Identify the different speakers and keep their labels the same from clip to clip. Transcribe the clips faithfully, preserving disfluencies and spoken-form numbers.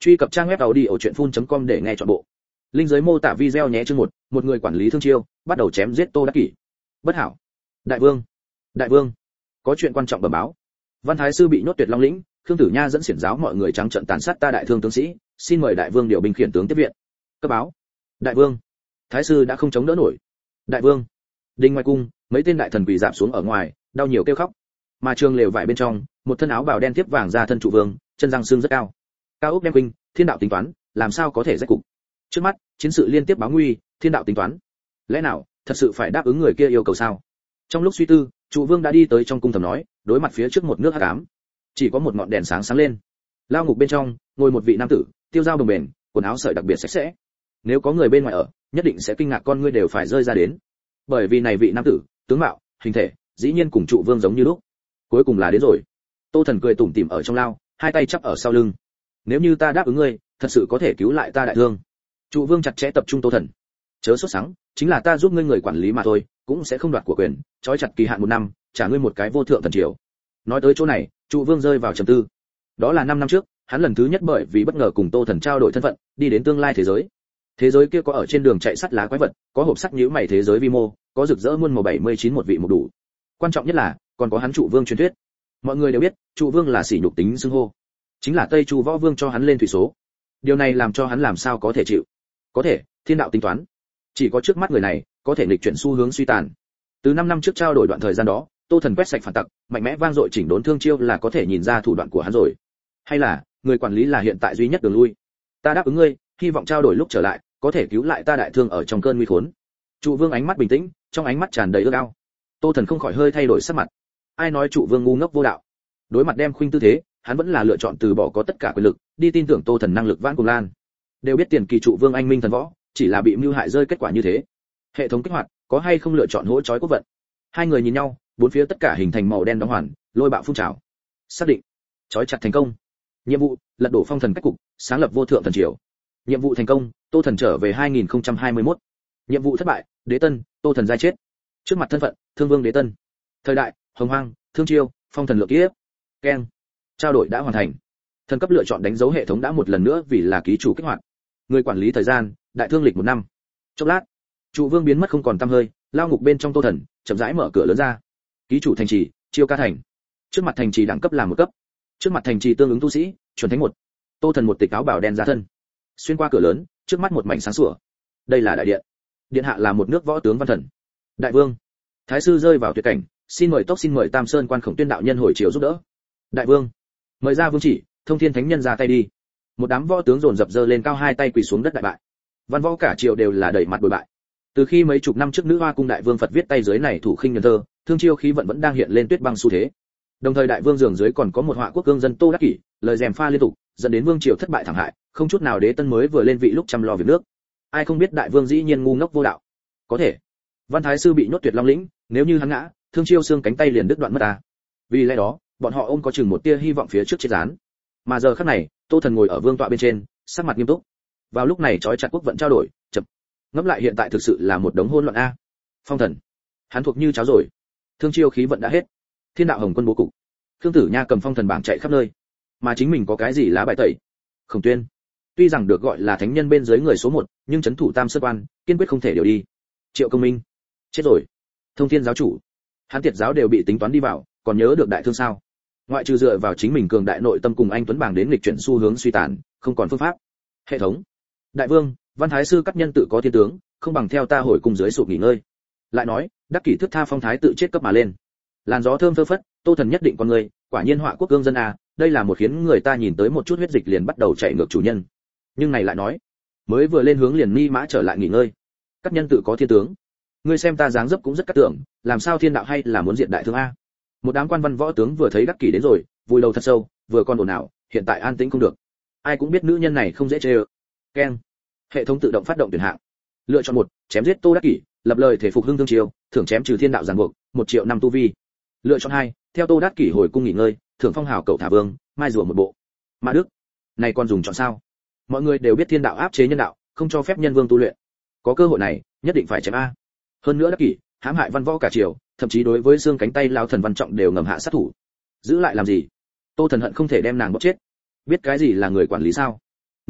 Speaker 1: Truy cập trang web audiochuyenphun.com để nghe trọn bộ. Linh dưới mô tả video nhé. Chương một, một người quản lý thương chiêu, bắt đầu chém giết Tô Đắc Kỷ. Bất hảo. Đại vương, đại vương, có chuyện quan trọng bẩm báo. Văn Thái sư bị nhốt Tuyệt Long lĩnh, Khương Tử Nha dẫn xiển giáo mọi người trắng trợn tàn sát ta đại thương tướng sĩ, xin mời đại vương điều binh khiển tướng tiếp viện. Cấp báo. Đại vương, Thái sư đã không chống đỡ nổi. Đại vương. Đinh ngoài cung, mấy tên đại thần quỳ rạp xuống ở ngoài, đau nhiều kêu khóc. Mà trường lều vải bên trong, một thân áo bào đen tiếp vàng ra thân trụ vương, chân răng xương rất cao. Cao ốc đem quinh, thiên đạo tính toán, làm sao có thể rách cục. Trước mắt, chiến sự liên tiếp báo nguy, thiên đạo tính toán. Lẽ nào, thật sự phải đáp ứng người kia yêu cầu sao? Trong lúc suy tư, trụ vương đã đi tới trong cung thầm nói, đối mặt phía trước một nước hắc ám, chỉ có một ngọn đèn sáng sáng lên. Lao ngục bên trong, ngồi một vị nam tử, tiêu dao đồng bền, quần áo sợi đặc biệt sạch sẽ. Nếu có người bên ngoài ở, nhất định sẽ kinh ngạc con ngươi đều phải rơi ra đến. Bởi vì này vị nam tử, tướng mạo, hình thể, dĩ nhiên cùng trụ vương giống như lúc. Cuối cùng là đến rồi. Tô Thần cười tủm tỉm ở trong lao, hai tay chắp ở sau lưng. Nếu như ta đáp ứng ngươi, thật sự có thể cứu lại ta đại thương. Trụ vương chặt chẽ tập trung Tô Thần. Chớ sốt sắng, chính là ta giúp ngươi người quản lý mà thôi, cũng sẽ không đoạt của quyền, trói chặt kỳ hạn một năm, trả ngươi một cái vô thượng thần triều. Nói tới chỗ này, trụ vương rơi vào trầm tư. Đó là năm năm trước, hắn lần thứ nhất bởi vì bất ngờ cùng Tô Thần trao đổi thân phận, đi đến tương lai thế giới. Thế giới kia có ở trên đường chạy sắt lá quái vật, có hộp sắt nhíu mày thế giới vi mô, có rực rỡ muôn màu bảy mươi chín một vị một đủ. Quan trọng nhất là, còn có hắn trụ vương truyền thuyết. Mọi người đều biết, trụ vương là sỉ nhục tính xưng hô, chính là Tây Chu võ vương cho hắn lên thủy số. Điều này làm cho hắn làm sao có thể chịu? Có thể, thiên đạo tính toán. Chỉ có trước mắt người này, có thể nghịch chuyển xu hướng suy tàn. Từ năm năm trước trao đổi đoạn thời gian đó, Tô Thần quét sạch phản tặc, mạnh mẽ vang dội chỉnh đốn thương chiêu là có thể nhìn ra thủ đoạn của hắn rồi. Hay là, người quản lý là hiện tại duy nhất đường lui. Ta đáp ứng ngươi, hy vọng trao đổi lúc trở lại, có thể cứu lại ta đại thương ở trong cơn nguy khốn. Trụ vương ánh mắt bình tĩnh, trong ánh mắt tràn đầy ước ao. Tô Thần không khỏi hơi thay đổi sắc mặt. Ai nói trụ vương ngu ngốc vô đạo? Đối mặt đem khuynh tư thế, hắn vẫn là lựa chọn từ bỏ có tất cả quyền lực, đi tin tưởng Tô Thần năng lực vãn cùng lan. Đều biết tiền kỳ trụ vương anh minh thần võ, chỉ là bị mưu hại rơi kết quả như thế. Hệ thống kích hoạt, có hay không lựa chọn hỗ chói quốc vận? Hai người nhìn nhau, bốn phía tất cả hình thành màu đen đóng hoàn, lôi bạo phun trào. Xác định, chói chặt thành công. Nhiệm vụ, lật đổ phong thần cách cục, sáng lập vô thượng thần triều. Nhiệm vụ thành công, Tô Thần trở về hai nghìn không trăm hai mươi mốt. Nhiệm vụ thất bại, Đế Tân, Tô Thần giai chết. Trước mặt thân phận, Thương Vương Đế Tân. Thời đại, Hồng Hoang, Thương Chiêu, Phong Thần Lượng Kiếp. Keng. Trao đổi đã hoàn thành. Thần cấp lựa chọn đánh dấu hệ thống đã một lần nữa vì là ký chủ kích hoạt. Người quản lý thời gian, đại thương lịch một năm. Chốc lát, trụ vương biến mất không còn tăm hơi, lao ngục bên trong Tô Thần chậm rãi mở cửa lớn ra. Ký chủ thành trì, Chiêu Ca thành. Trước mặt thành trì đẳng cấp là một cấp. Trước mặt thành trì tương ứng tu sĩ, chuẩn thánh một. Tô Thần một tịch áo bào đen ra thân, xuyên qua cửa lớn, trước mắt một mảnh sáng sủa. Đây là đại điện. Điện hạ là một nước võ tướng văn thần. Đại vương, Thái sư rơi vào tuyệt cảnh, xin mời tốc xin mời Tam Sơn quan Khổng Tuyên đạo nhân hồi chiếu giúp đỡ. Đại vương, mời ra vương chỉ, Thông Thiên thánh nhân ra tay đi. Một đám võ tướng dồn dập giơ lên cao hai tay quỳ xuống đất đại bại. Văn võ cả triều đều là đẩy mặt bồi bại. Từ khi mấy chục năm trước nữ hoa cung đại vương Phật viết tay dưới này thủ khinh nhân thơ, thương chiêu khí vận vẫn đang hiện lên tuyết băng xu thế. Đồng thời đại vương giường dưới còn có một họa quốc cương dân Tô Đắc Kỷ, lời rèm pha liên tục, dẫn đến vương triều thất bại thảm hại, không chút nào Đế Tân mới vừa lên vị lúc chăm lo việc nước. Ai không biết đại vương dĩ nhiên ngu ngốc vô đạo. Có thể, Văn Thái sư bị nhốt Tuyệt Long lĩnh, nếu như hắn ngã, thương chiêu xương cánh tay liền đứt đoạn mất ta. Vì lẽ đó, bọn họ ôm có chừng một tia hy vọng phía trước chết gián. Mà giờ khắc này, Tô Thần ngồi ở vương tọa bên trên, sắc mặt nghiêm túc. Vào lúc này trói chặt quốc vận trao đổi, chậm. Ngẫm lại hiện tại thực sự là một đống hỗn loạn a. Phong Thần, hắn thuộc như cháo rồi. Thương chiêu khí vận đã hết. Thiên đạo hồng quân bố cục. Khương Tử Nha cầm Phong Thần bảng chạy khắp nơi, mà chính mình có cái gì lá bài tẩy? Khổng Tuyên, tuy rằng được gọi là thánh nhân bên dưới người số một, nhưng chấn thủ Tam Sơn quan, kiên quyết không thể điều đi. Triệu Công Minh, chết rồi. Thông Thiên giáo chủ, hắn Tiệt giáo đều bị tính toán đi vào, còn nhớ được đại thương sao? Ngoại trừ dựa vào chính mình cường đại nội tâm cùng anh tuấn bảng đến lịch chuyển xu hướng suy tàn, không còn phương pháp. Hệ thống, đại vương, Văn Thái sư các nhân tự có thiên tướng, không bằng theo ta hồi cung dưới sụp nghỉ ngơi. Lại nói, Đắc Kỷ thức tha phong thái tự chết cấp mà lên. Làn gió thơm phơ phất, Tô Thần nhất định con người, quả nhiên họa quốc cương dân à, đây là một khiến người ta nhìn tới một chút huyết dịch liền bắt đầu chạy ngược chủ nhân. Nhưng này lại nói, mới vừa lên hướng liền ni mã trở lại nghỉ ngơi. Các nhân tự có thiên tướng, ngươi xem ta dáng dấp cũng rất cát tưởng, làm sao thiên đạo hay là muốn diện đại thương a? Một đám quan văn võ tướng vừa thấy Đắc Kỷ đến rồi, vui đầu thật sâu, vừa còn ồn ào, hiện tại an tĩnh không được. Ai cũng biết nữ nhân này không dễ chơi ơ. Keng. Hệ thống tự động phát động tuyển hạng. Lựa chọn một, chém giết Tô Đắc Kỷ, lập lời thể phục hưng thương triều, thưởng chém trừ thiên đạo giàn buộc, một triệu năm tu vi. Lựa chọn hai, theo Tô Đắc Kỷ hồi cung nghỉ ngơi, thưởng phong hào cậu thả vương, mai rùa một bộ. Mã Đức, này còn dùng chọn sao? Mọi người đều biết thiên đạo áp chế nhân đạo, không cho phép nhân vương tu luyện. Có cơ hội này, nhất định phải chém a. Hơn nữa Đắc Kỷ, hãm hại văn võ cả triều, thậm chí đối với xương cánh tay lao thần Văn Trọng đều ngầm hạ sát thủ. Giữ lại làm gì? Tô Thần hận không thể đem nàng bóp chết. Biết cái gì là người quản lý sao?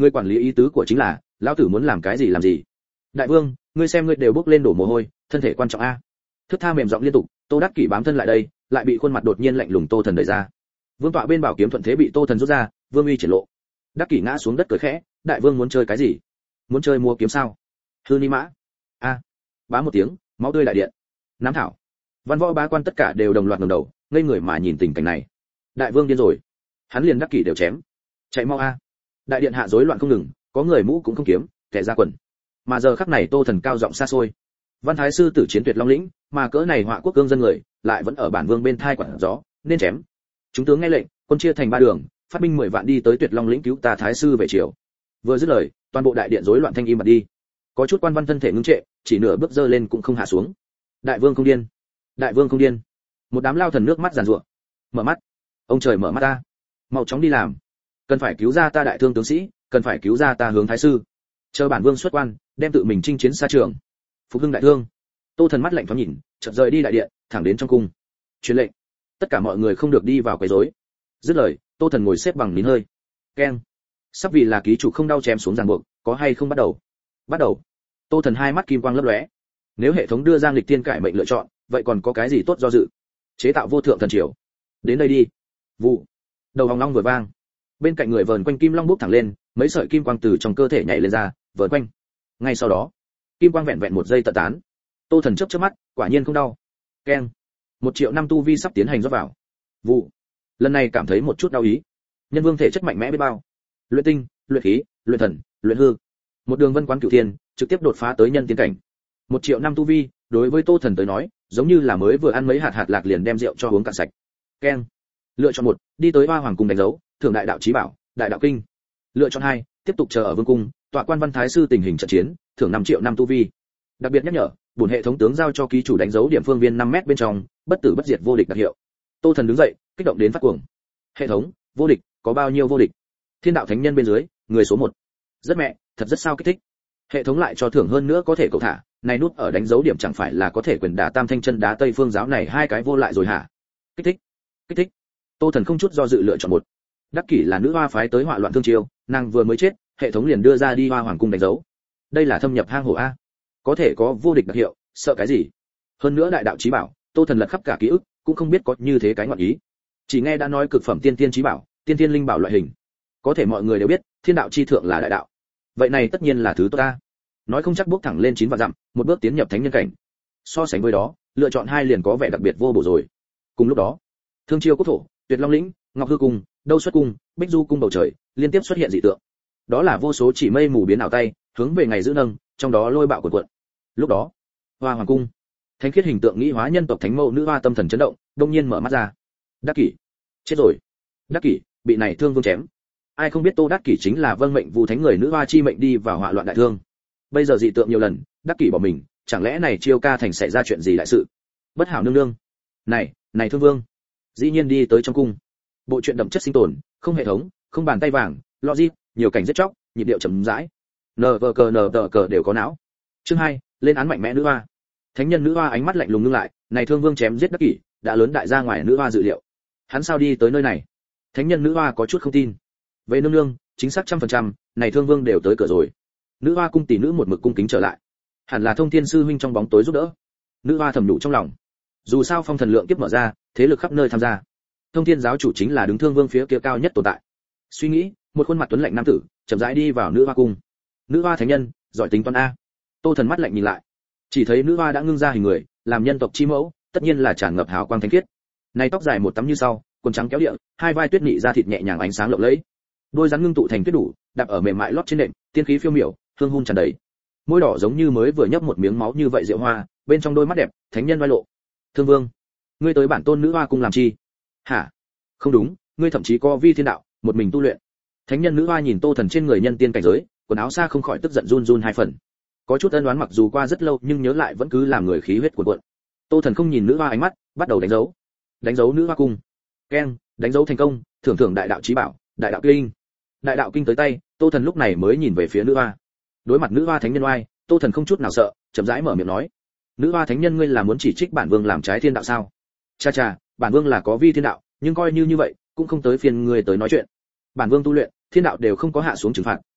Speaker 1: Người quản lý ý tứ của chính là, lão tử muốn làm cái gì làm gì. Đại vương, ngươi xem ngươi đều bước lên đổ mồ hôi, thân thể quan trọng a. Thức tha mềm giọng liên tục, Tô Đắc Kỷ bám thân lại đây, lại bị khuôn mặt đột nhiên lạnh lùng Tô Thần đẩy ra. Vương tọa bên bảo kiếm thuận thế bị Tô Thần rút ra, vương uy triển lộ. Đắc Kỷ ngã xuống đất cười khẽ, đại vương muốn chơi cái gì? Muốn chơi mua kiếm sao? Hư ni mã. A. Bá một tiếng, máu tươi đại điện. Nám thảo. Văn võ bá quan tất cả đều đồng loạt ngẩng đầu, ngây người mà nhìn tình cảnh này. Đại vương điên rồi, hắn liền Đắc Kỷ đều chém. Chạy mau a. Đại điện hạ rối loạn không ngừng, có người mũ cũng không kiếm, kẻ ra quần. Mà giờ khắc này Tô Thần cao giọng xa xôi. Văn thái sư tử chiến tuyệt long lĩnh, mà cỡ này họa quốc cương dân người, lại vẫn ở bản vương bên thai quản gió, nên chém. Chúng tướng nghe lệnh, quân chia thành ba đường, phát binh mười vạn đi tới tuyệt long lĩnh cứu ta thái sư về chiều. Vừa dứt lời, toàn bộ đại điện rối loạn thanh im bặt đi. Có chút quan văn thân thể ngưng trệ, chỉ nửa bước dơ lên cũng không hạ xuống. Đại vương không điên, đại vương không điên. Một đám lao thần nước mắt giàn giụa. Mở mắt, ông trời mở mắt ta, mau chóng đi làm. Cần phải cứu ra ta đại thương tướng sĩ, cần phải cứu ra ta hướng thái sư. Chờ bản vương xuất quan, đem tự mình chinh chiến xa trường. Phục hưng đại thương. Tô Thần mắt lạnh thoáng nhìn, chợt rời đi đại điện, thẳng đến trong cung. Truyền lệnh, tất cả mọi người không được đi vào quấy rối. Dứt lời, Tô Thần ngồi xếp bằng nín hơi. Keng. Sắp vì là ký chủ không đau chém xuống ràng buộc, có hay không bắt đầu? Bắt đầu. Tô Thần hai mắt kim quang lấp lóe. Nếu hệ thống đưa ra nghịch tiên cải mệnh lựa chọn, vậy còn có cái gì tốt do dự? Chế tạo vô thượng thần triều. Đến đây đi. Vụ. Đầu hồng long vừa vang. Bên cạnh người vờn quanh kim long bốc thẳng lên, mấy sợi kim quang từ trong cơ thể nhảy lên ra, vờn quanh. Ngay sau đó, kim quang vẹn vẹn một giây tận tán. Tô Thần chớp chớp mắt, quả nhiên không đau. Keng. Một triệu năm tu vi sắp tiến hành rót vào. Vụ. Lần này cảm thấy một chút đau ý. Nhân vương thể chất mạnh mẽ biết bao. Luyện tinh, luyện khí, luyện thần, luyện hư. Một đường vân quán cửu thiên, trực tiếp đột phá tới nhân tiên cảnh. Một triệu năm tu vi, đối với Tô Thần tới nói, giống như là mới vừa ăn mấy hạt hạt lạc liền đem rượu cho uống cạn sạch. Keng. Lựa chọn một, đi tới Hoa Hoàng cung đánh dấu, thưởng đại đạo chí bảo, đại đạo kinh. Lựa chọn hai, tiếp tục chờ ở vương cung, tọa quan văn thái sư tình hình trận chiến, thưởng năm triệu năm tu vi. Đặc biệt nhắc nhở, bổn hệ thống tướng giao cho ký chủ đánh dấu điểm phương viên năm mét bên trong, bất tử bất diệt vô địch đặc hiệu. Tô Thần đứng dậy, kích động đến phát cuồng. Hệ thống, vô địch, có bao nhiêu vô địch? Thiên đạo thánh nhân bên dưới, người số một. Rất mẹ, thật rất sao kích thích. Hệ thống lại cho thưởng hơn nữa có thể cậu thả, này nút ở đánh dấu điểm chẳng phải là có thể quyền đả tam thanh chân đá tây phương giáo này hai cái vô lại rồi hả? Kích thích, kích thích. Tô Thần không chút do dự lựa chọn một. Đắc Kỷ là nữ hoa phái tới họa loạn thương triều, nàng vừa mới chết, hệ thống liền đưa ra đi Hoa Hoàng cung đánh dấu. Đây là thâm nhập hang hổ a. Có thể có vô địch đặc hiệu, sợ cái gì? Hơn nữa đại đạo chí bảo, Tô Thần lật khắp cả ký ức, cũng không biết có như thế cái ngọn ý. Chỉ nghe đã nói cực phẩm tiên tiên chí bảo, tiên tiên linh bảo loại hình. Có thể mọi người đều biết, thiên đạo chi thượng là đại đạo. Vậy này tất nhiên là thứ tốt ta. Nói không chắc bước thẳng lên chín vạn dặm, một bước tiến nhập thánh nhân cảnh. So sánh với đó, lựa chọn hai liền có vẻ đặc biệt vô bổ rồi. Cùng lúc đó, Thương Chiêu quốc thổ, Tuyệt Long lĩnh, Ngọc Hư cung, Đâu Xuất cung, Bích Du cung bầu trời, liên tiếp xuất hiện dị tượng. Đó là vô số chỉ mây mù biến ảo tay, hướng về ngày giữ nâng, trong đó lôi bạo cuộn cuộn. Lúc đó, Hoa Hoàng cung, thánh khiết hình tượng nghĩ hóa nhân tộc thánh mẫu nữ hoa tâm thần chấn động, đông nhiên mở mắt ra. Đắc Kỷ, chết rồi. Đắc Kỷ bị này thương vương chém. Ai không biết Tô Đắc Kỷ chính là vâng mệnh vu thánh người nữ hoa chi mệnh đi vào họa loạn đại thương. Bây giờ dị tượng nhiều lần, Đắc Kỷ bỏ mình, chẳng lẽ này Chiêu Ca thành xảy ra chuyện gì đại sự? Bất hảo nương nương. Này, này thương vương. Dĩ nhiên đi tới trong cung. Bộ truyện đậm chất sinh tồn, không hệ thống, không bàn tay vàng, logic, nhiều cảnh giết chóc, nhịp điệu chậm rãi. Nờ vờ cờ nờ tờ cờ đều có não. Chương hai, lên án mạnh mẽ nữ hoa. Thánh nhân nữ hoa ánh mắt lạnh lùng ngưng lại, này thương vương chém giết Đắc Kỷ, đã lớn đại ra ngoài nữ hoa dự liệu. Hắn sao đi tới nơi này? Thánh nhân nữ hoa có chút không tin. Về nương nương, chính xác trăm phần trăm, này thương vương đều tới cửa rồi. Nữ hoa cung tỷ nữ một mực cung kính trở lại. Hẳn là Thông Thiên sư huynh trong bóng tối giúp đỡ. Nữ hoa thầm nhủ trong lòng. Dù sao phong thần lượng kiếp mở ra, thế lực khắp nơi tham gia. Thông Thiên giáo chủ chính là đứng thương vương phía kia cao nhất tồn tại. Suy nghĩ, một khuôn mặt tuấn lạnh nam tử, chậm rãi đi vào nữ hoa cung. Nữ hoa thánh nhân, giỏi tính toán a. Tô Thần mắt lạnh nhìn lại, chỉ thấy nữ hoa đã ngưng ra hình người, làm nhân tộc chi mẫu, tất nhiên là tràn ngập hào quang thánh khiết. Này tóc dài một tấm như sau, quần trắng kéo địa, hai vai tuyết nị da thịt nhẹ nhàng ánh sáng lộng lẫy. Đôi rắn ngưng tụ thành tuyết đủ, đạp ở mềm mại lót trên nệm, tiên khí phiêu miểu, hương hun tràn đầy. Môi đỏ giống như mới vừa nhấp một miếng máu như vậy rượu hoa, bên trong đôi mắt đẹp, thánh nhân oai lộ. Thương vương, ngươi tới bản tôn nữ hoa cung làm chi? Hả? Không đúng, ngươi thậm chí có vi thiên đạo, một mình tu luyện. Thánh nhân nữ hoa nhìn Tô Thần trên người nhân tiên cảnh giới, quần áo xa không khỏi tức giận run run hai phần. Có chút ân oán mặc dù qua rất lâu, nhưng nhớ lại vẫn cứ làm người khí huyết cuồn cuộn. Tô Thần không nhìn nữ hoa ánh mắt, bắt đầu đánh dấu. Đánh dấu nữ hoa cung. Keng, đánh dấu thành công, thưởng thưởng đại đạo chí bảo, đại đạo kinh. Đại đạo kinh tới tay, Tô Thần lúc này mới nhìn về phía nữ hoa. Đối mặt nữ hoa thánh nhân oai, Tô Thần không chút nào sợ, chậm rãi mở miệng nói: "Nữ hoa thánh nhân, ngươi là muốn chỉ trích bản vương làm trái thiên đạo sao?" "Cha cha, bản vương là có vi thiên đạo, nhưng coi như như vậy, cũng không tới phiền ngươi tới nói chuyện. Bản vương tu luyện, thiên đạo đều không có hạ xuống trừng phạt,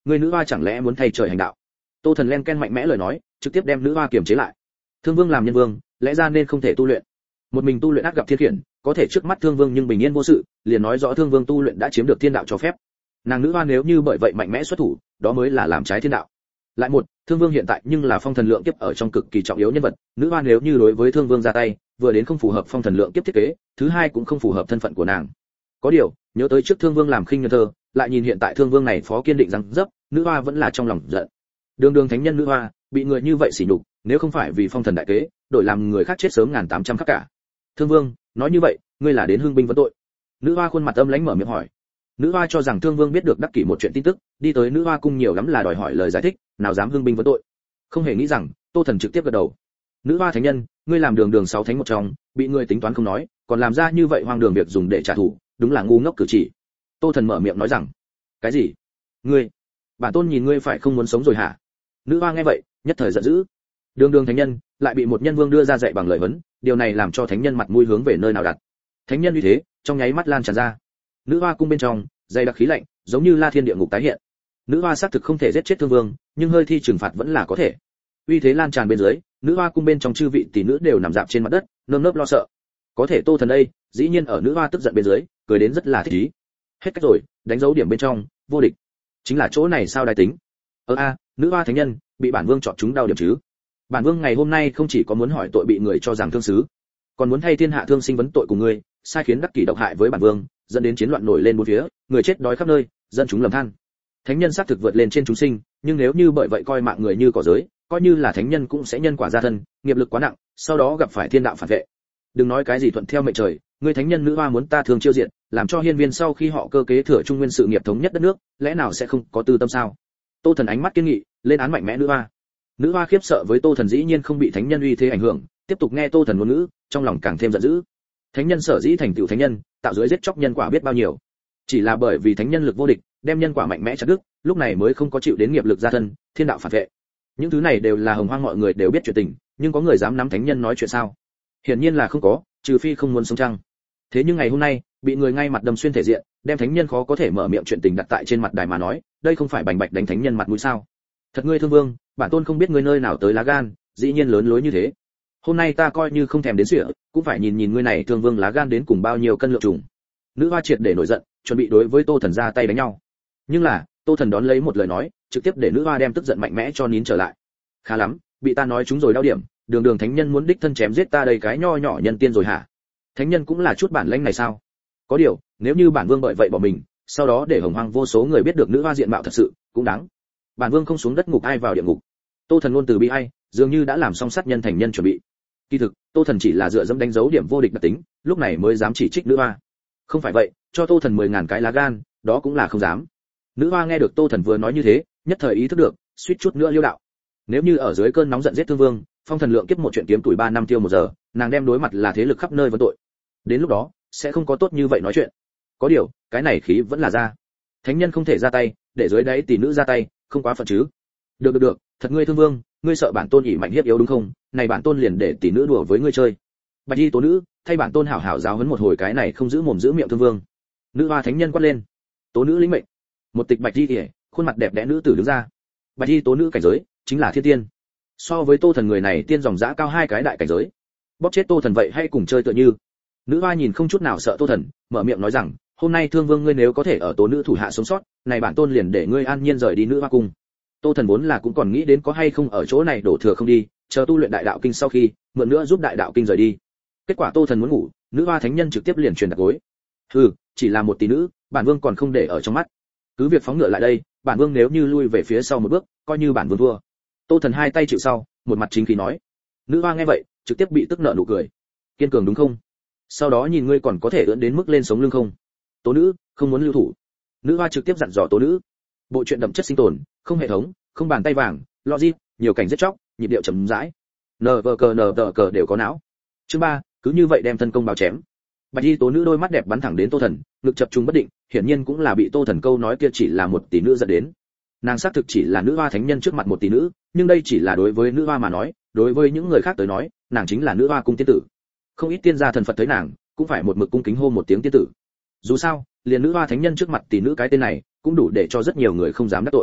Speaker 1: người nữ hoa chẳng lẽ muốn thay trời hành đạo? Tô Thần len ken mạnh mẽ lời nói, trực tiếp đem nữ hoa kiềm chế lại. Thương Vương làm nhân vương, lẽ ra nên không thể tu luyện. Một mình tu luyện ác gặp thiên khiển, có thể trước mắt Thương Vương nhưng bình yên vô sự, liền nói rõ Thương Vương tu luyện đã chiếm được thiên đạo cho phép. Nàng nữ hoa nếu như bởi vậy mạnh mẽ xuất thủ, đó mới là làm trái thiên đạo. Lại một, Thương Vương hiện tại nhưng là phong thần lượng kiếp ở trong cực kỳ trọng yếu nhân vật, nữ hoa nếu như đối với Thương Vương ra tay, vừa đến không phù hợp phong thần lượng kiếp thiết kế, thứ hai cũng không phù hợp thân phận của nàng. Có điều, nhớ tới trước Thương Vương làm khinh nhân thơ, lại nhìn hiện tại Thương Vương này phó kiên định rằng dấp, nữ hoa vẫn là trong lòng giận. Đường đường thánh nhân nữ hoa, bị người như vậy sỉ nhục, nếu không phải vì phong thần đại kế, đổi làm người khác chết sớm ngàn tám trăm khắc cả. Thương Vương, nói như vậy, ngươi là đến hưng binh vấn tội? Nữ hoa khuôn mặt âm lãnh mở miệng hỏi. Nữ hoa cho rằng Thương Vương biết được đắc kỷ một chuyện tin tức, đi tới nữ hoa cung nhiều lắm là đòi hỏi lời giải thích, nào dám hưng binh vấn tội. Không hề nghĩ rằng, Tô Thần trực tiếp gật đầu. Nữ hoa thánh nhân, ngươi làm đường đường sáu thánh một trong, bị ngươi tính toán không nói, còn làm ra như vậy hoang đường việc dùng để trả thù, đúng là ngu ngốc cử chỉ. Tô Thần mở miệng nói rằng, cái gì? Ngươi, bản tôn nhìn ngươi phải không muốn sống rồi hả? Nữ hoa nghe vậy, nhất thời giận dữ. Đường đường thánh nhân, lại bị một nhân vương đưa ra dạy bằng lời huấn, điều này làm cho thánh nhân mặt mũi hướng về nơi nào đặt. Thánh nhân như thế, trong nháy mắt lan tràn ra. Nữ hoa cung bên trong, dày đặc khí lạnh, giống như La Thiên địa ngục tái hiện. Nữ hoa xác thực không thể giết chết Thương Vương, nhưng hơi thi trừng phạt vẫn là có thể. Uy thế lan tràn bên dưới, nữ hoa cung bên trong chư vị tỷ nữ đều nằm dạp trên mặt đất, nơm nớp lo sợ. Có thể Tô Thần đây, dĩ nhiên ở nữ hoa tức giận bên dưới, cười đến rất là thích ý. Hết cách rồi, đánh dấu điểm bên trong, vô địch. Chính là chỗ này sao đài tính. Ơ a, nữ hoa thánh nhân, bị bản vương chọn chúng đau điểm chứ? Bản vương ngày hôm nay không chỉ có muốn hỏi tội bị người cho rằng thương xứ, còn muốn thay thiên hạ thương sinh vấn tội cùng ngươi, sai khiến đắc kỷ độc hại với bản vương, dẫn đến chiến loạn nổi lên bốn phía, người chết đói khắp nơi, dân chúng lầm than. Thánh nhân xác thực vượt lên trên chúng sinh, nhưng nếu như bởi vậy coi mạng người như cỏ giới, coi như là thánh nhân cũng sẽ nhân quả gia thân, nghiệp lực quá nặng, sau đó gặp phải thiên đạo phản vệ. Đừng nói cái gì thuận theo mệnh trời, ngươi thánh nhân nữ hoa muốn ta thường chiêu diện, làm cho hiên viên sau khi họ cơ kế thừa trung nguyên sự nghiệp thống nhất đất nước, lẽ nào sẽ không có tư tâm sao? Tô Thần ánh mắt kiên nghị, lên án mạnh mẽ nữ hoa. Nữ hoa khiếp sợ với Tô Thần dĩ nhiên không bị thánh nhân uy thế ảnh hưởng, tiếp tục nghe Tô Thần ngôn ngữ, trong lòng càng thêm giận dữ. Thánh nhân sở dĩ thành tựu thánh nhân, tạo dưới giết chóc nhân quả biết bao nhiêu, chỉ là bởi vì thánh nhân lực vô địch, đem nhân quả mạnh mẽ chặt đứt, lúc này mới không có chịu đến nghiệp lực gia thân, thiên đạo phản vệ. Những thứ này đều là hồng hoang mọi người đều biết chuyện tình, nhưng có người dám nắm thánh nhân nói chuyện sao? Hiển nhiên là không có, trừ phi không muốn sống chăng. Thế nhưng ngày hôm nay, bị người ngay mặt đâm xuyên thể diện, đem thánh nhân khó có thể mở miệng chuyện tình đặt tại trên mặt đài mà nói, đây không phải bành bạch đánh thánh nhân mặt mũi sao? Thật ngươi Thương Vương, bản tôn không biết ngươi nơi nào tới lá gan, dĩ nhiên lớn lối như thế. Hôm nay ta coi như không thèm đến sỉa, cũng phải nhìn nhìn ngươi này Thương Vương lá gan đến cùng bao nhiêu cân lượng trùng. Nữ hoa triệt để nổi giận, chuẩn bị đối với Tô Thần ra tay đánh nhau. Nhưng là, Tô Thần đón lấy một lời nói, trực tiếp để nữ hoa đem tức giận mạnh mẽ cho nín trở lại. Khá lắm, bị ta nói chúng rồi đau điểm, đường đường thánh nhân muốn đích thân chém giết ta đây cái nho nhỏ nhân tiên rồi hả? Thánh nhân cũng là chút bản lĩnh này sao? Có điều, nếu như bản vương bởi vậy bỏ mình, sau đó để hồng hoang vô số người biết được nữ hoa diện mạo thật sự, cũng đáng. Bản vương không xuống đất ngục ai vào địa ngục. Tô Thần ngôn từ bi ai, dường như đã làm xong sát nhân thành nhân chuẩn bị. Kỳ thực, Tô Thần chỉ là dựa dẫm đánh dấu điểm vô địch đặc tính, lúc này mới dám chỉ trích nữ hoa. Không phải vậy, cho Tô Thần mười ngàn cái lá gan, đó cũng là không dám. Nữ hoa nghe được Tô Thần vừa nói như thế, nhất thời ý thức được, suýt chút nữa liêu đạo. Nếu như ở dưới cơn nóng giận giết Thương Vương, phong thần lượng kiếp một chuyện kiếm tuổi ba năm tiêu một giờ, nàng đem đối mặt là thế lực khắp nơi vấn tội. Đến lúc đó, sẽ không có tốt như vậy nói chuyện. Có điều, cái này khí vẫn là ra. Thánh nhân không thể ra tay, để dưới đáy tỷ nữ ra tay, không quá phận chứ? Được được được, thật ngươi Thương Vương, ngươi sợ bản tôn ỷ mạnh hiếp yếu đúng không? Này bản tôn liền để tỷ nữ đùa với ngươi chơi. Bạch y tố nữ, thay bản tôn hảo hảo giáo huấn một hồi cái này không giữ mồm giữ miệng Thương Vương. Nữ hoa thánh nhân quát lên. Tố nữ lĩnh mệnh. Một tịch bạch y kìa, khuôn mặt đẹp đẽ nữ tử đứng ra. Bạch y tố nữ cảnh giới, chính là thiên tiên. So với Tô Thần người này tiên dòng dã cao hai cái đại cảnh giới. Bóp chết Tô Thần vậy hay cùng chơi tựa như. Nữ hoa nhìn không chút nào sợ Tô Thần, mở miệng nói rằng, hôm nay Thương Vương ngươi nếu có thể ở tố nữ thủ hạ sống sót, này bản tôn liền để ngươi an nhiên rời đi nữ hoa cung. Tô Thần vốn là cũng còn nghĩ đến có hay không ở chỗ này đổ thừa không đi, chờ tu luyện đại đạo kinh sau khi, mượn nữa giúp đại đạo kinh rời đi. Kết quả Tô Thần muốn ngủ, nữ hoa thánh nhân trực tiếp liền truyền đặt gối. Hừ, chỉ là một tỷ nữ, bản vương còn không để ở trong mắt. Cứ việc phóng ngựa lại đây, bản vương nếu như lui về phía sau một bước, coi như bản vương thua. Tô Thần hai tay chịu sau, một mặt chính khí nói. Nữ hoa nghe vậy, trực tiếp bị tức nợ nụ cười. Kiên cường đúng không? Sau đó nhìn ngươi còn có thể ưỡn đến mức lên sống lưng không? Tố nữ, không muốn lưu thủ. Nữ hoa trực tiếp dặn dò tố nữ. Bộ truyện đậm chất sinh tồn, không hệ thống, không bàn tay vàng, logic, nhiều cảnh giết chóc, nhịp điệu chậm rãi. Nờ vờ cờ nờ tờ cờ đều có não. Chương ba, cứ như vậy đem thân công báo chém. Bạch y tố nữ đôi mắt đẹp bắn thẳng đến Tô Thần, ngực chập trùng bất định, hiển nhiên cũng là bị Tô Thần câu nói kia chỉ là một tỷ nữ dẫn đến. Nàng xác thực chỉ là nữ hoa thánh nhân trước mặt một tỷ nữ, nhưng đây chỉ là đối với nữ hoa mà nói, đối với những người khác tới nói, nàng chính là nữ hoa cung tiên tử. Không ít tiên gia thần Phật thấy nàng, cũng phải một mực cung kính hô một tiếng tiên tử. Dù sao, liền nữ hoa thánh nhân trước mặt tỷ nữ cái tên này, cũng đủ để cho rất nhiều người không dám đắc tội.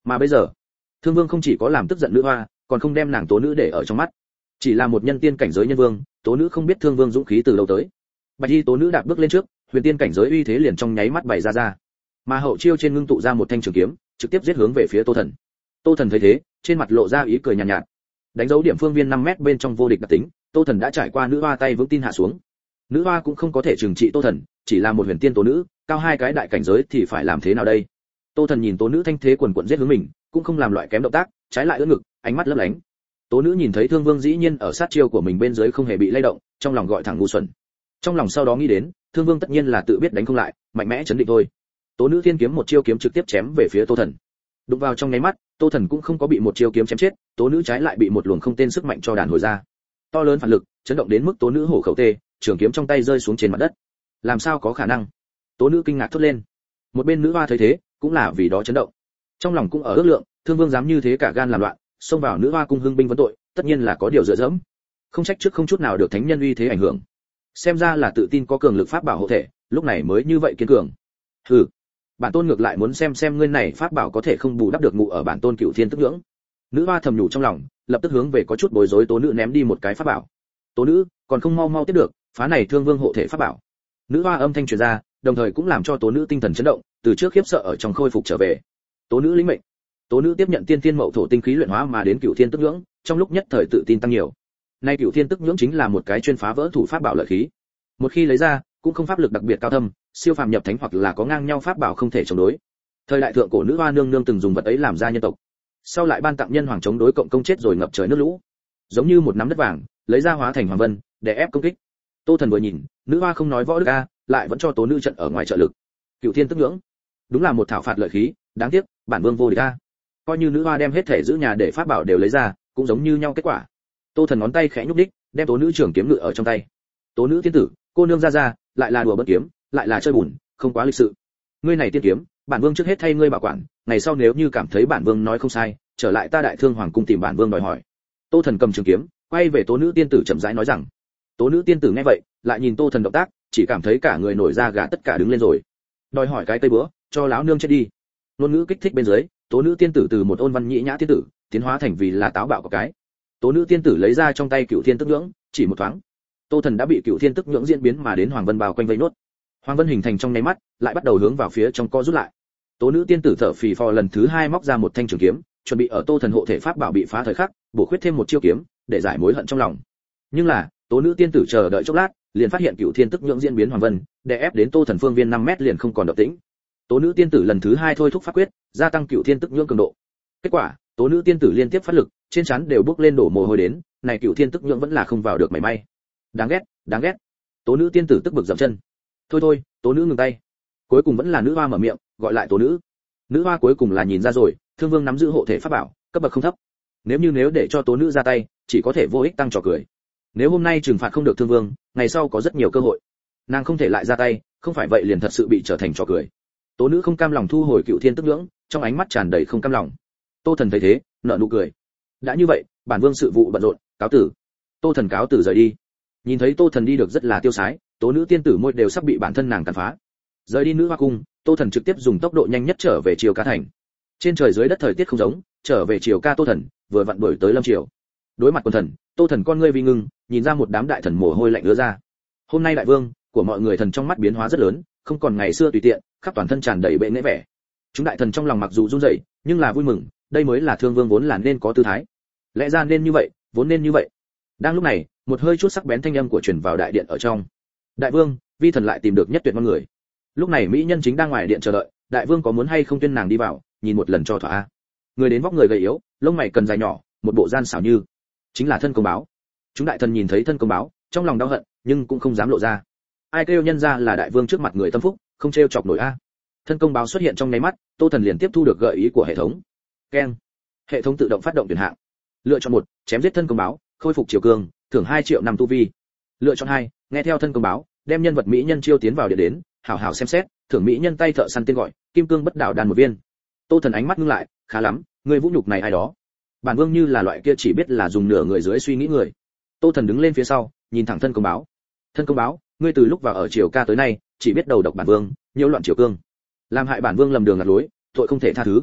Speaker 1: Mà bây giờ, Thương Vương không chỉ có làm tức giận nữ hoa, còn không đem nàng Tố Nữ để ở trong mắt. Chỉ là một nhân tiên cảnh giới nhân vương, Tố Nữ không biết Thương Vương dũng khí từ đâu tới. Bạch Y Tố Nữ đạp bước lên trước, huyền tiên cảnh giới uy thế liền trong nháy mắt bày ra ra. Mà hậu chiêu trên ngưng tụ ra một thanh trường kiếm, trực tiếp giết hướng về phía Tô Thần. Tô Thần thấy thế, trên mặt lộ ra ý cười nhàn nhạt, nhạt. Đánh dấu điểm phương viên năm mét bên trong vô địch đặc tính, Tô Thần đã trải qua nữ hoa tay vững tin hạ xuống. Nữ hoa cũng không có thể trừng trị Tô Thần, chỉ là một huyền tiên Tố Nữ, cao hai cái đại cảnh giới thì phải làm thế nào đây? Tô Thần nhìn Tố Nữ thanh thế quần quật giết hướng mình, cũng không làm loại kém động tác, trái lại ưỡn ngực, ánh mắt lấp lánh. Tố Nữ nhìn thấy Thương Vương dĩ nhiên ở sát chiêu của mình bên dưới không hề bị lay động, trong lòng gọi thẳng ngu xuẩn. Trong lòng sau đó nghĩ đến, Thương Vương tất nhiên là tự biết đánh không lại, mạnh mẽ chấn định thôi. Tố Nữ thiên kiếm một chiêu kiếm trực tiếp chém về phía Tô Thần. Đụng vào trong nháy mắt, Tô Thần cũng không có bị một chiêu kiếm chém chết, Tố Nữ trái lại bị một luồng không tên sức mạnh cho đàn hồi ra. To lớn phản lực, chấn động đến mức Tố Nữ hổ khẩu tê, trường kiếm trong tay rơi xuống trên mặt đất. Làm sao có khả năng? Tố Nữ kinh ngạc thốt lên. Một bên nữ hoa thấy thế, cũng là vì đó chấn động. Trong lòng cũng ở ước lượng, Thương Vương dám như thế cả gan làm loạn, xông vào nữ hoa cung hưng binh vấn tội, tất nhiên là có điều dựa dẫm. Không trách trước không chút nào được thánh nhân uy thế ảnh hưởng. Xem ra là tự tin có cường lực pháp bảo hộ thể, lúc này mới như vậy kiên cường. Hừ, bản tôn ngược lại muốn xem xem ngươi này pháp bảo có thể không bù đắp được ngụ ở bản tôn Cửu Thiên Tức Nhưỡng. Nữ hoa thầm nhủ trong lòng, lập tức hướng về có chút bối rối Tố Nữ ném đi một cái pháp bảo. Tố Nữ còn không mau mau tiếp được, phá này Thương Vương hộ thể pháp bảo. Nữ hoa âm thanh truyền ra, đồng thời cũng làm cho Tố Nữ tinh thần chấn động, từ trước khiếp sợ ở trong khôi phục trở về. Tố Nữ lĩnh mệnh. Tố Nữ tiếp nhận tiên tiên mậu thổ tinh khí luyện hóa mà đến Cửu Thiên Tức Nhưỡng, trong lúc nhất thời tự tin tăng nhiều. Nay Cửu Thiên Tức Nhưỡng chính là một cái chuyên phá vỡ thủ pháp bảo lợi khí. Một khi lấy ra, cũng không pháp lực đặc biệt cao thâm, siêu phàm nhập thánh hoặc là có ngang nhau pháp bảo không thể chống đối. Thời đại thượng cổ nữ hoa nương nương từng dùng vật ấy làm ra nhân tộc. Sau lại ban tặng nhân hoàng chống đối cộng công chết rồi ngập trời nước lũ. Giống như một nắm đất vàng, lấy ra hóa thành hoàng vân, để ép công kích. Tô Thần vừa nhìn, nữ hoa không nói võ đức a, lại vẫn cho Tố Nữ trận ở ngoài trợ lực. Cửu Thiên Tức Nhưỡng, đúng là một thảo phạt lợi khí, đáng tiếc, bản vương vô địch a. Coi như nữ hoa đem hết thể giữ nhà để pháp bảo đều lấy ra, cũng giống như nhau kết quả. Tô Thần ngón tay khẽ nhúc đích, đem Tố Nữ trường kiếm ngự ở trong tay. Tố Nữ tiên tử, cô nương ra ra, lại là đùa bỡn kiếm, lại là chơi bùn, không quá lịch sự. Ngươi này tiên kiếm, bản vương trước hết thay ngươi bảo quản, ngày sau nếu như cảm thấy bản vương nói không sai, trở lại ta Đại Thương Hoàng cung tìm bản vương đòi hỏi. Tô Thần cầm trường kiếm, quay về Tố Nữ tiên tử chậm rãi nói rằng. Tố Nữ tiên tử nghe vậy, lại nhìn Tô Thần động tác, chỉ cảm thấy cả người nổi da gà tất cả đứng lên rồi. Đòi hỏi cái tây bữa, cho láo nương chết đi. Ngôn ngữ kích thích bên dưới, Tố Nữ tiên tử từ một ôn văn nhĩ nhã tiên tử, tiến hóa thành vì là táo bạo của cái. Tố Nữ tiên tử lấy ra trong tay Cửu Thiên Tức Nhưỡng, chỉ một thoáng, Tô Thần đã bị Cửu Thiên Tức Nhưỡng diễn biến mà đến Hoàng Vân bao quanh vây nốt. Hoàng Vân hình thành trong nháy mắt, lại bắt đầu hướng vào phía trong co rút lại. Tố Nữ tiên tử thở phì phò lần thứ hai móc ra một thanh trường kiếm, chuẩn bị ở Tô Thần hộ thể pháp bảo bị phá thời khắc, bổ khuyết thêm một chiêu kiếm, để giải mối hận trong lòng. Nhưng là, Tố Nữ tiên tử chờ đợi chốc lát, liền phát hiện Cửu Thiên Tức Nhưỡng diễn biến Hoàng Vân, đè ép đến Tô Thần phương viên năm mét liền không còn động tĩnh. Tố Nữ tiên tử lần thứ hai thôi thúc pháp quyết, gia tăng Cửu Thiên Tức Nhưỡng cường độ. Kết quả, Tố Nữ tiên tử liên tiếp phát lực, trên trán đều bước lên đổ mồ hôi đến, này Cửu Thiên Tức Nhưỡng vẫn là không vào được mảy may. Đáng ghét, đáng ghét. Tố Nữ tiên tử tức bực dậm chân. Thôi thôi, Tố Nữ ngừng tay. Cuối cùng vẫn là nữ hoa mở miệng, gọi lại Tố Nữ. Nữ hoa cuối cùng là nhìn ra rồi, Thương Vương nắm giữ hộ thể pháp bảo, cấp bậc không thấp. Nếu như nếu để cho Tố Nữ ra tay, chỉ có thể vô ích tăng trò cười. Nếu hôm nay trừng phạt không được Thương Vương, ngày sau có rất nhiều cơ hội. Nàng không thể lại ra tay, không phải vậy liền thật sự bị trở thành trò cười. Tố Nữ không cam lòng thu hồi Cửu Thiên Tức Nhưỡng, trong ánh mắt tràn đầy không cam lòng. Tô Thần thấy thế, nở nụ cười. Đã như vậy, bản vương sự vụ bận rộn, cáo tử. Tô Thần cáo tử rời đi. Nhìn thấy Tô Thần đi được rất là tiêu sái, Tố Nữ tiên tử môi đều sắp bị bản thân nàng tàn phá. Rời đi nữ hoa cung, Tô Thần trực tiếp dùng tốc độ nhanh nhất trở về Triều Ca thành. Trên trời dưới đất thời tiết không giống, trở về Triều Ca Tô Thần vừa vặn đuổi tới Lâm Triều. Đối mặt quân thần, Tô Thần con ngươi vi ngưng, nhìn ra một đám đại thần mồ hôi lạnh ứa ra. Hôm nay đại vương của mọi người thần trong mắt biến hóa rất lớn, không còn ngày xưa tùy tiện, khắp toàn thân tràn đầy bệ nghệ vẻ. Chúng đại thần trong lòng mặc dù run rẩy, nhưng là vui mừng, đây mới là Thương Vương vốn là nên có tư thái. Lẽ ra nên như vậy, vốn nên như vậy. Đang lúc này, một hơi chút sắc bén thanh âm của truyền vào đại điện ở trong. Đại vương, vi thần lại tìm được nhất tuyệt ngon người. Lúc này mỹ nhân chính đang ngoài điện chờ đợi, đại vương có muốn hay không tuyên nàng đi vào, nhìn một lần cho thỏa. Người đến vóc người gầy yếu, lông mày cần dài nhỏ, một bộ gian xảo như, chính là Thân Công Báo. Chúng đại thần nhìn thấy Thân Công Báo, trong lòng đau hận, nhưng cũng không dám lộ ra. Ai kêu nhân ra là đại vương trước mặt người tâm phúc, không trêu chọc nổi a. Thân Công Báo xuất hiện trong nháy mắt, Tô Thần liền tiếp thu được gợi ý của hệ thống. Keng. Hệ thống tự động phát động tuyển hạng. Lựa chọn một, chém giết Thân Công Báo, khôi phục triều cường, thưởng hai triệu năm tu vi. Lựa chọn hai, nghe theo Thân Công Báo, đem nhân vật mỹ nhân chiêu tiến vào địa đến, hảo hảo xem xét, thưởng mỹ nhân tay thợ săn tên gọi, kim cương bất đảo đan một viên. Tô Thần ánh mắt ngưng lại, khá lắm, người vũ nhục này ai đó. Bản vương như là loại kia chỉ biết là dùng nửa người dưới suy nghĩ người. Tô Thần đứng lên phía sau, nhìn thẳng Thân Công Báo. Thân Công Báo, ngươi từ lúc vào ở Triều Ca tới nay, chỉ biết đầu độc bản vương, nhiễu loạn triều cương, làm hại bản vương lầm đường lạc lối, tội không thể tha thứ.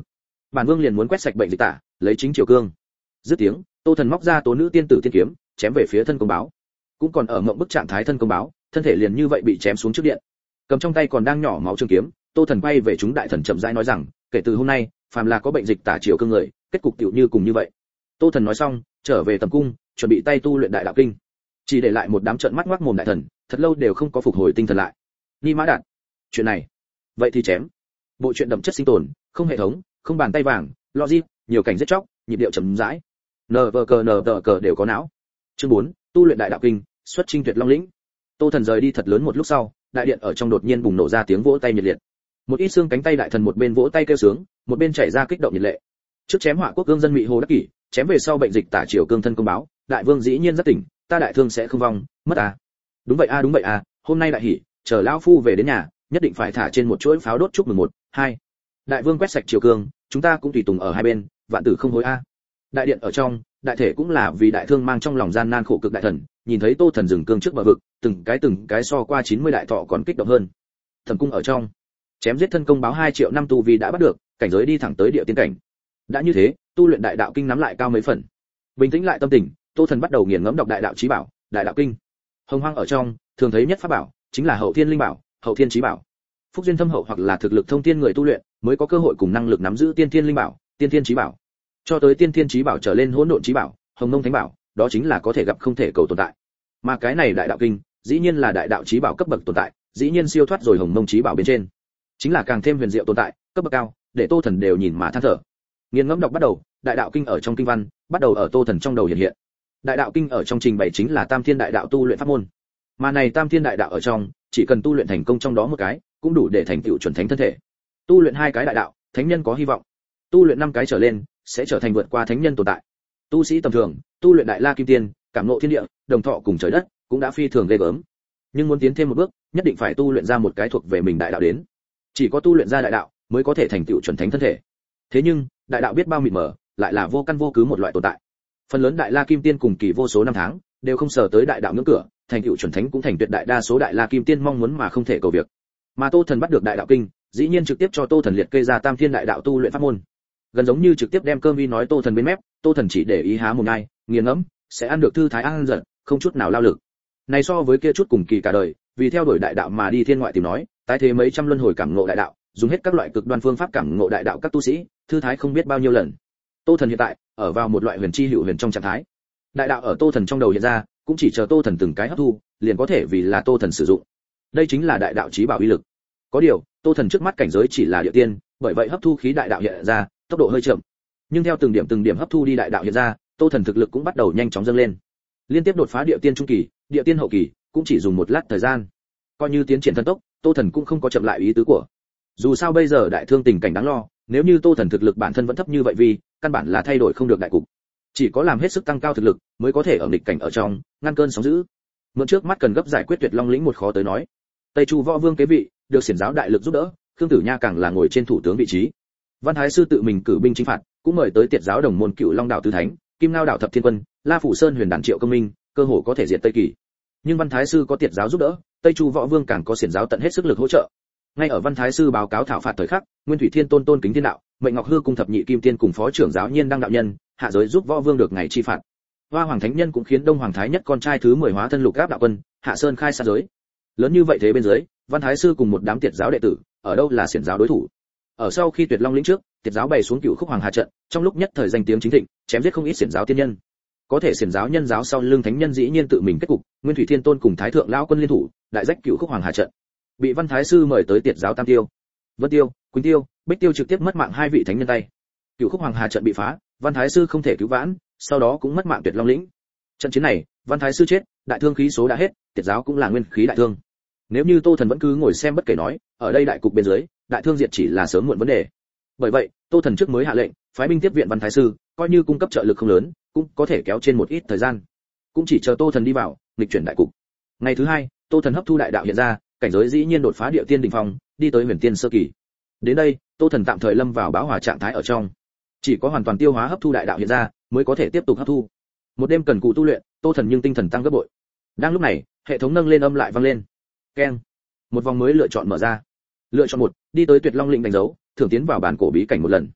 Speaker 1: bản vương liền muốn quét sạch bệnh dịch tả, lấy chính triều cương. Dứt tiếng, Tô Thần móc ra tố nữ tiên tử tiên kiếm, chém về phía thân công báo. Cũng còn ở mộng bức trạng thái thân công báo, thân thể liền như vậy bị chém xuống trước điện. Cầm trong tay còn đang nhỏ máu trường kiếm, Tô Thần quay về chúng đại thần chậm rãi nói rằng, kể từ hôm nay, phàm là có bệnh dịch tả triều cương người, kết cục tiểu như cùng như vậy. Tô Thần nói xong, trở về tầm cung, chuẩn bị tay tu luyện đại đạo kinh. Chỉ để lại một đám trợn mắt ngoác mồm đại thần, thật lâu đều không có phục hồi tinh thần lại. Ni Mã Đạt, chuyện này, vậy thì chém. Bộ truyện đậm chất sinh tồn, không hệ thống, không bàn tay vàng, logic, nhiều cảnh giết chóc, nhịp điệu chậm rãi. Nờ vờ cờ nờ vờ cờ đều có não. Chương bốn, tu luyện đại đạo kinh, xuất chinh tuyệt long lĩnh. Tô Thần rời đi thật lớn một lúc sau, đại điện ở trong đột nhiên bùng nổ ra tiếng vỗ tay nhiệt liệt. Một ít xương cánh tay đại thần một bên vỗ tay kêu sướng, một bên chảy ra kích động nhiệt lệ. Trước chém họa quốc cương dân Mị Hồ Đắc Kỷ, chém về sau bệnh dịch tả triều cương thân công báo, đại vương dĩ nhiên rất tỉnh, ta đại thương sẽ không vong, mất à. Đúng vậy a à, đúng vậy à, hôm nay đại hỉ, chờ lão phu về đến nhà, nhất định phải thả trên một chuỗi pháo đốt chúc mừng một, hai. Đại vương quét sạch triều cương, chúng ta cũng tùy tùng ở hai bên, vạn tử không hối a. Đại điện ở trong, đại thể cũng là vì đại thương mang trong lòng gian nan khổ cực đại thần, nhìn thấy Tô Thần dừng cương trước bờ vực, từng cái từng cái so qua chín mươi đại thọ còn kích động hơn. Thẩm cung ở trong, chém giết thân công báo hai triệu năm tu vi đã bắt được, cảnh giới đi thẳng tới địa tiên cảnh. Đã như thế, tu luyện đại đạo kinh nắm lại cao mấy phần. Bình tĩnh lại tâm tình, Tô Thần bắt đầu nghiền ngẫm đọc đại đạo chí bảo, đại đạo kinh. Hồng hoang ở trong, thường thấy nhất pháp bảo chính là hậu thiên linh bảo, hậu thiên chí bảo. Phúc duyên thâm hậu hoặc là thực lực thông thiên người tu luyện, mới có cơ hội cùng năng lực nắm giữ tiên thiên linh bảo, tiên thiên chí bảo. Cho tới tiên thiên chí bảo trở lên hỗn độn chí bảo, hồng mông thánh bảo, đó chính là có thể gặp không thể cầu tồn tại. Mà cái này đại đạo kinh, dĩ nhiên là đại đạo chí bảo cấp bậc tồn tại, dĩ nhiên siêu thoát rồi hồng mông chí bảo bên trên. Chính là càng thêm huyền diệu tồn tại, cấp bậc cao, để Tô Thần đều nhìn mà than thở. Nghiền ngẫm đọc bắt đầu, đại đạo kinh ở trong kinh văn, bắt đầu ở Tô Thần trong đầu hiện hiện. Đại đạo kinh ở trong trình bày chính là tam thiên đại đạo tu luyện pháp môn. Mà này tam thiên đại đạo ở trong, chỉ cần tu luyện thành công trong đó một cái, cũng đủ để thành tựu chuẩn thánh thân thể. Tu luyện hai cái đại đạo, thánh nhân có hy vọng. Tu luyện năm cái trở lên, sẽ trở thành vượt qua thánh nhân tồn tại. Tu sĩ tầm thường, tu luyện đại la kim tiên, cảm ngộ thiên địa, đồng thọ cùng trời đất, cũng đã phi thường ghê gớm. Nhưng muốn tiến thêm một bước, nhất định phải tu luyện ra một cái thuộc về mình đại đạo đến. Chỉ có tu luyện ra đại đạo, mới có thể thành tựu chuẩn thánh thân thể. Thế nhưng, đại đạo biết bao mịt mờ, lại là vô căn vô cứ một loại tồn tại. Phần lớn đại la kim tiên cùng kỳ vô số năm tháng, đều không sở tới đại đạo ngưỡng cửa, thành tựu chuẩn thánh cũng thành tuyệt đại đa số đại la kim tiên mong muốn mà không thể cầu việc. Mà Tô Thần bắt được đại đạo kinh, dĩ nhiên trực tiếp cho Tô Thần liệt kê ra tam thiên đại đạo tu luyện pháp môn. Gần giống như trực tiếp đem cơm vi nói Tô Thần bên mép, Tô Thần chỉ để ý há mồm nhai, nghiền ngẫm, sẽ ăn được thư thái ăn dần, không chút nào lao lực. Này so với kia chút cùng kỳ cả đời, vì theo đuổi đại đạo mà đi thiên ngoại tìm nói, tái thế mấy trăm luân hồi cảm ngộ đại đạo, dùng hết các loại cực đoan phương pháp cảm ngộ đại đạo các tu sĩ, thư thái không biết bao nhiêu lần. Tô Thần hiện tại ở vào một loại huyền chi hữu huyền trong trạng thái. Đại đạo ở Tô Thần trong đầu hiện ra, cũng chỉ chờ Tô Thần từng cái hấp thu, liền có thể vì là Tô Thần sử dụng. Đây chính là đại đạo chí bảo uy lực. Có điều, Tô Thần trước mắt cảnh giới chỉ là địa tiên, bởi vậy hấp thu khí đại đạo hiện ra, tốc độ hơi chậm. Nhưng theo từng điểm từng điểm hấp thu đi đại đạo hiện ra, Tô Thần thực lực cũng bắt đầu nhanh chóng dâng lên. Liên tiếp đột phá địa tiên trung kỳ, địa tiên hậu kỳ, cũng chỉ dùng một lát thời gian. Coi như tiến triển thần tốc, Tô Thần cũng không có chậm lại ý tứ của. Dù sao bây giờ đại thương tình cảnh đáng lo, nếu như Tô Thần thực lực bản thân vẫn thấp như vậy vì, căn bản là thay đổi không được đại cục. Chỉ có làm hết sức tăng cao thực lực, mới có thể ở nghịch cảnh ở trong, ngăn cơn sóng dữ. Mượn trước mắt cần gấp giải quyết tuyệt long lĩnh một khó tới nói. Tây Chu Võ Vương kế vị, được xiển giáo đại lực giúp đỡ, Khương Tử Nha càng là ngồi trên thủ tướng vị trí. Văn Thái sư tự mình cử binh chinh phạt, cũng mời tới tiệt giáo đồng môn Cựu Long đạo tứ thánh, Kim Ngao đạo thập thiên quân, La Phủ Sơn huyền đàn triệu công minh, cơ hồ có thể diệt Tây Kỳ. Nhưng Văn Thái sư có tiệt giáo giúp đỡ, Tây Chu Võ Vương càng có xiển giáo tận hết sức lực hỗ trợ. Ngay ở Văn Thái sư báo cáo thảo phạt thời khắc, Nguyên Thủy Thiên Tôn tôn kính thiên đạo, Mệnh Ngọc Hư cung thập nhị kim tiên cùng phó trưởng giáo Nhiên Đăng đạo nhân, hạ giới giúp Võ Vương được ngày chi phạt. Hoa Hoàng Thánh Nhân cũng khiến Đông Hoàng Thái Nhất con trai thứ mười hóa thân Lục Áp đạo quân, hạ sơn khai sát giới. Lớn như vậy thế bên dưới, Văn Thái sư cùng một đám tiệt giáo đệ tử, ở đâu là xiển giáo đối thủ. Ở sau khi Tuyệt Long lĩnh trước, tiệt giáo bày xuống Cửu Khúc Hoàng Hà trận, trong lúc nhất thời danh tiếng chính thịnh, chém giết không ít xiển giáo tiên nhân. Có thể xiển giáo nhân giáo sau lưng thánh nhân dĩ nhiên tự mình kết cục, Nguyên Thủy Thiên Tôn cùng Thái thượng lão quân liên thủ, đại rách Cửu Khúc Hoàng Hà trận. Bị Văn Thái sư mời tới tiệt giáo Tam Tiêu, Vân Tiêu, Quỳnh Tiêu, Bích Tiêu trực tiếp mất mạng hai vị thánh nhân tay. Cửu Khúc Hoàng Hà trận bị phá, Văn Thái sư không thể cứu vãn, sau đó cũng mất mạng Tuyệt Long lĩnh. Trận chiến này, Văn Thái sư chết, đại thương khí số đã hết, tiệt giáo cũng là nguyên khí đại thương. Nếu như Tô Thần vẫn cứ ngồi xem bất kể nói, ở đây đại cục bên dưới, đại thương diệt chỉ là sớm muộn vấn đề. Bởi vậy, Tô Thần trước mới hạ lệnh, phái binh tiếp viện Văn Thái sư, coi như cung cấp trợ lực không lớn, cũng có thể kéo trên một ít thời gian. Cũng chỉ chờ Tô Thần đi vào, nghịch chuyển đại cục. Ngày thứ hai, Tô Thần hấp thu đại đạo hiện ra, cảnh giới dĩ nhiên đột phá địa tiên đỉnh phong, đi tới huyền tiên sơ kỳ. Đến đây, Tô Thần tạm thời lâm vào bão hòa trạng thái ở trong. Chỉ có hoàn toàn tiêu hóa hấp thu đại đạo hiện ra, mới có thể tiếp tục hấp thu. Một đêm cần cù tu luyện, Tô Thần nhưng tinh thần tăng gấp bội. Đang lúc này, hệ thống nâng lên âm lại vang lên. Keng. Một vòng mới lựa chọn mở ra. Lựa chọn một, đi tới Tuyệt Long lĩnh đánh dấu, thưởng tiến vào bản cổ bí cảnh một lần.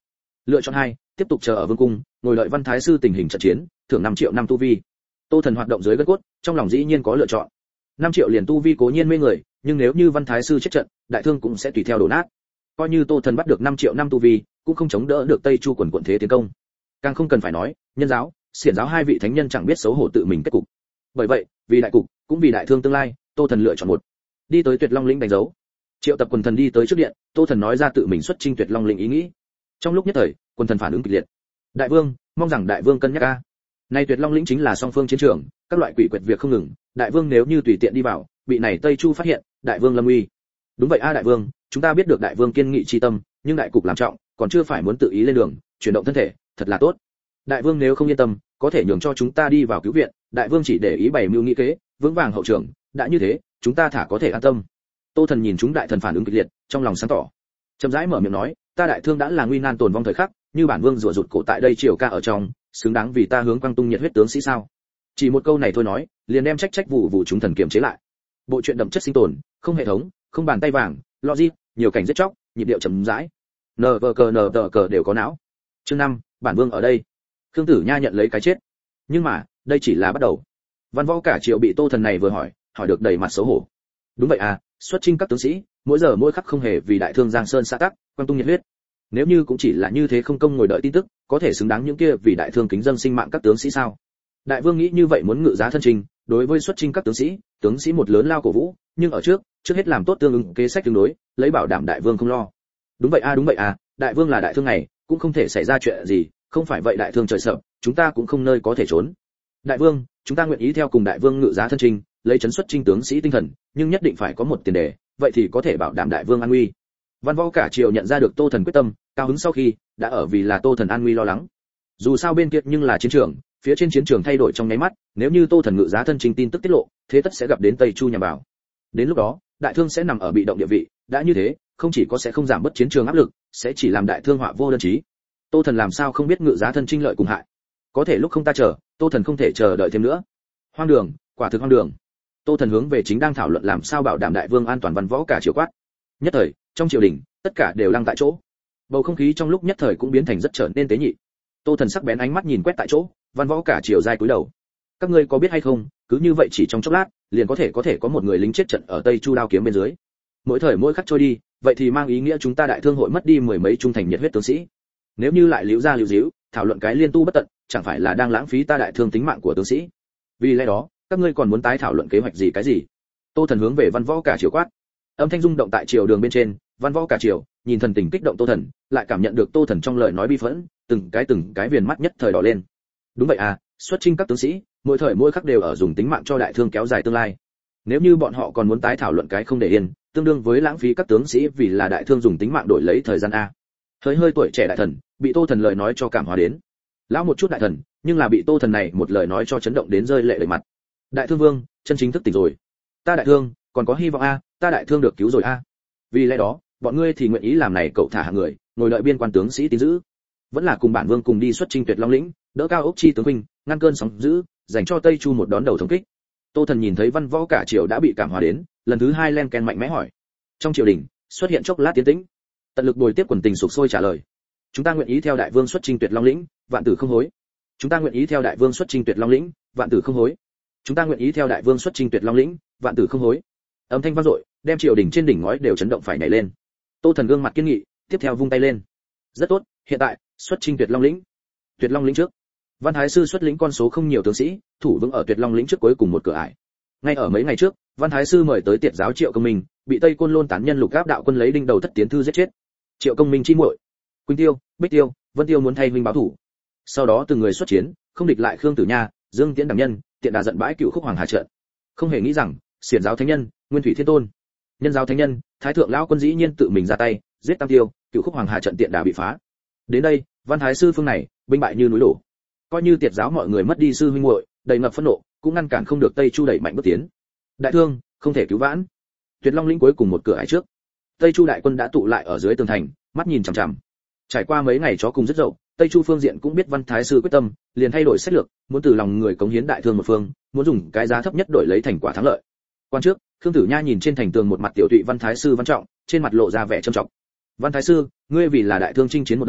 Speaker 1: Lựa chọn hai, tiếp tục chờ ở vương cung, ngồi đợi Văn Thái sư tình hình trận chiến, thưởng năm triệu năm tu vi. Tô Thần hoạt động dưới gân cốt, trong lòng dĩ nhiên có lựa chọn. năm triệu liền tu vi cố nhiên mê người, nhưng nếu như Văn Thái sư chết trận, đại thương cũng sẽ tùy theo đổ nát. Coi như Tô Thần bắt được năm triệu năm tu vi, cũng không chống đỡ được Tây Chu quần quận thế tiến công. Càng không cần phải nói, Nhân giáo, Xiển giáo hai vị thánh nhân chẳng biết xấu hổ tự mình kết cục. Bởi vậy, vì đại cục, cũng vì đại thương tương lai, Tô Thần lựa chọn một. Đi tới Tuyệt Long lĩnh đánh dấu. Triệu tập quần thần đi tới trước điện, Tô Thần nói ra tự mình xuất chinh Tuyệt Long lĩnh ý nghĩ. Trong lúc nhất thời, quần thần phản ứng kịch liệt. Đại vương, mong rằng đại vương cân nhắc a. Nay Tuyệt Long lĩnh chính là song phương chiến trường, các loại quỷ quyệt việc không ngừng, đại vương nếu như tùy tiện đi vào, bị này Tây Chu phát hiện, đại vương lâm uy. Đúng vậy a đại vương, chúng ta biết được đại vương kiên nghị chi tâm, nhưng đại cục làm trọng, còn chưa phải muốn tự ý lên đường, chuyển động thân thể, thật là tốt. Đại vương nếu không yên tâm, có thể nhường cho chúng ta đi vào cứu viện, đại vương chỉ để ý bày mưu nghị kế, vững vàng hậu trường, đã như thế, chúng ta thả có thể an tâm. Tô Thần nhìn chúng đại thần phản ứng kịch liệt, trong lòng sáng tỏ. Chậm rãi mở miệng nói, ta đại thương đã là nguy nan tồn vong thời khắc, như bản vương rủa rụt cổ tại đây triều ca ở trong, xứng đáng vì ta hướng quang tung nhiệt huyết tướng sĩ sao? Chỉ một câu này thôi nói, liền đem trách trách vụ vụ chúng thần kiềm chế lại. Bộ truyện đậm chất sinh tồn, không hệ thống, không bàn tay vàng, logic, nhiều cảnh giết chóc, nhịp điệu chậm rãi. Nờ vờ cờ nờ tờ cờ đều có não. Chương năm, bản vương ở đây. Khương Tử Nha nhận lấy cái chết. Nhưng mà, đây chỉ là bắt đầu. Văn Võ cả triều bị Tô Thần này vừa hỏi, hỏi được đầy mặt xấu hổ. Đúng vậy à, xuất chinh các tướng sĩ, mỗi giờ mỗi khắc không hề vì đại thương Giang Sơn xã tắc, quang tung nhiệt huyết. Nếu như cũng chỉ là như thế không công ngồi đợi tin tức, có thể xứng đáng những kia vì đại thương kính dâng sinh mạng các tướng sĩ sao? Đại vương nghĩ như vậy muốn ngự giá thân trình, đối với xuất chinh các tướng sĩ, tướng sĩ một lớn lao cổ vũ, nhưng ở trước, trước hết làm tốt tương ứng kế sách tương đối, lấy bảo đảm đại vương không lo. Đúng vậy a đúng vậy à, đại vương là đại thương này, cũng không thể xảy ra chuyện gì, không phải vậy đại thương trời sợ, chúng ta cũng không nơi có thể trốn. Đại vương, chúng ta nguyện ý theo cùng đại vương ngự giá thân trình, lấy chấn xuất chinh tướng sĩ tinh thần, nhưng nhất định phải có một tiền đề, vậy thì có thể bảo đảm đại vương an nguy. Văn Võ cả triều nhận ra được Tô Thần quyết tâm, cao hứng sau khi đã ở vì là Tô Thần an nguy lo lắng. Dù sao bên kia nhưng là chiến trường, phía trên chiến trường thay đổi trong nháy mắt, nếu như Tô Thần ngự giá thân trình tin tức tiết lộ, thế tất sẽ gặp đến Tây Chu nhằm vào. Đến lúc đó, đại thương sẽ nằm ở bị động địa vị, đã như thế, không chỉ có sẽ không giảm bớt chiến trường áp lực, sẽ chỉ làm đại thương họa vô đơn chí. Tô Thần làm sao không biết ngự giá thân chinh lợi cùng hại? Có thể lúc không ta chờ, Tô Thần không thể chờ đợi thêm nữa. Hoang đường, quả thực hoang đường. Tô Thần hướng về chính đang thảo luận làm sao bảo đảm đại vương an toàn Văn Võ cả triều quát. Nhất thời, trong triều đình, tất cả đều lăng tại chỗ. Bầu không khí trong lúc nhất thời cũng biến thành rất trở nên tế nhị. Tô Thần sắc bén ánh mắt nhìn quét tại chỗ, Văn Võ cả triều dai cúi đầu. Các ngươi có biết hay không, cứ như vậy chỉ trong chốc lát, liền có thể có thể có một người lính chết trận ở Tây Chu đao kiếm bên dưới. Mỗi thời mỗi khắc trôi đi, vậy thì mang ý nghĩa chúng ta đại thương hội mất đi mười mấy trung thành nhiệt huyết tướng sĩ. Nếu như lại liễu ra liễu díu, thảo luận cái liên tu bất tận, chẳng phải là đang lãng phí ta đại thương tính mạng của tướng sĩ. Vì lẽ đó, các ngươi còn muốn tái thảo luận kế hoạch gì cái gì? Tô Thần hướng về Văn Võ cả triều quát. Âm thanh rung động tại triều đường bên trên, Văn Võ cả triều, nhìn thần tình kích động Tô Thần, lại cảm nhận được Tô Thần trong lời nói bi phẫn, từng cái từng cái viền mắt nhất thời đỏ lên. Đúng vậy à, xuất chinh các tướng sĩ, mỗi thời mỗi khắc đều ở dùng tính mạng cho đại thương kéo dài tương lai. Nếu như bọn họ còn muốn tái thảo luận cái không để yên, tương đương với lãng phí các tướng sĩ vì là đại thương dùng tính mạng đổi lấy thời gian a. Hơi hơi tuổi trẻ đại thần, bị Tô Thần lời nói cho cảm hóa đến. Lão một chút đại thần, nhưng là bị Tô Thần này một lời nói cho chấn động đến rơi lệ đầy mặt. Đại thương vương, chân chính thức tỉnh rồi. Ta đại thương, còn có hy vọng a, ta đại thương được cứu rồi a. Vì lẽ đó, bọn ngươi thì nguyện ý làm này cậu thả hạng người, ngồi đợi biên quan tướng sĩ tín giữ. Vẫn là cùng bản vương cùng đi xuất chinh Tuyệt Long lĩnh, đỡ Cao Ốc Chi tướng huynh, ngăn cơn sóng dữ, dành cho Tây Chu một đón đầu thống kích. Tô Thần nhìn thấy Văn Võ cả triều đã bị cảm hóa đến, lần thứ hai len ken mạnh mẽ hỏi. Trong triều đình, xuất hiện chốc lát tiến tĩnh. Tận lực bồi tiếp quần tình sục sôi trả lời. Chúng ta nguyện ý theo đại vương xuất chinh Tuyệt Long lĩnh, vạn tử không hối. Chúng ta nguyện ý theo đại vương xuất chinh Tuyệt Long lĩnh, vạn tử không hối. Chúng ta nguyện ý theo đại vương xuất chinh Tuyệt Long lĩnh, vạn tử không hối. Âm thanh vang dội, đem triều đình trên đỉnh ngói đều chấn động phải nhảy lên. Tô Thần gương mặt kiên nghị, tiếp theo vung tay lên. Rất tốt, hiện tại, xuất chinh Tuyệt Long lĩnh. Tuyệt Long lĩnh trước. Văn Thái sư xuất lĩnh con số không nhiều tướng sĩ, thủ vững ở Tuyệt Long lĩnh trước cuối cùng một cửa ải. Ngay ở mấy ngày trước, Văn Thái sư mời tới Tiệt giáo Triệu Công Minh, bị Tây Côn Lôn tán nhân Lục Gáp đạo quân lấy đinh đầu thất tiến thư giết chết. Triệu Công Minh chi muội, Quỳnh Tiêu, Bích Tiêu, Vân Tiêu muốn thay huynh báo thủ. Sau đó từng người xuất chiến, không địch lại Khương Tử Nha, Dương Tiễn đẳng nhân, tiện đà giận bãi cựu khúc hoàng hà trận. Không hề nghĩ rằng, Xiển giáo thánh nhân, Nguyên Thủy Thiên Tôn, Nhân giáo thánh nhân, Thái thượng lão quân dĩ nhiên tự mình ra tay, giết Tam Tiêu, cựu khúc hoàng hà trận tiện đà bị phá. Đến đây, Văn Thái sư phương này, binh bại như núi đổ. Coi như Tiệt giáo mọi người mất đi sư huynh muội, đầy ngập phẫn nộ, cũng ngăn cản không được Tây Chu đẩy mạnh bước tiến. Đại thương, không thể cứu vãn. Tuyệt Long lĩnh cuối cùng một cửa ải trước. Tây Chu đại quân đã tụ lại ở dưới tường thành, mắt nhìn chằm chằm. Trải qua mấy ngày chó cùng rất dậu, Tây Chu phương diện cũng biết Văn Thái sư quyết tâm, liền thay đổi sách lược, muốn từ lòng người cống hiến đại thương một phương, muốn dùng cái giá thấp nhất đổi lấy thành quả thắng lợi. Quan trước, Khương Tử Nha nhìn trên thành tường một mặt tiểu tụy Văn Thái sư Văn Trọng, trên mặt lộ ra vẻ trầm trọng. Văn Thái sư, ngươi vì là đại thương chinh chiến một đời,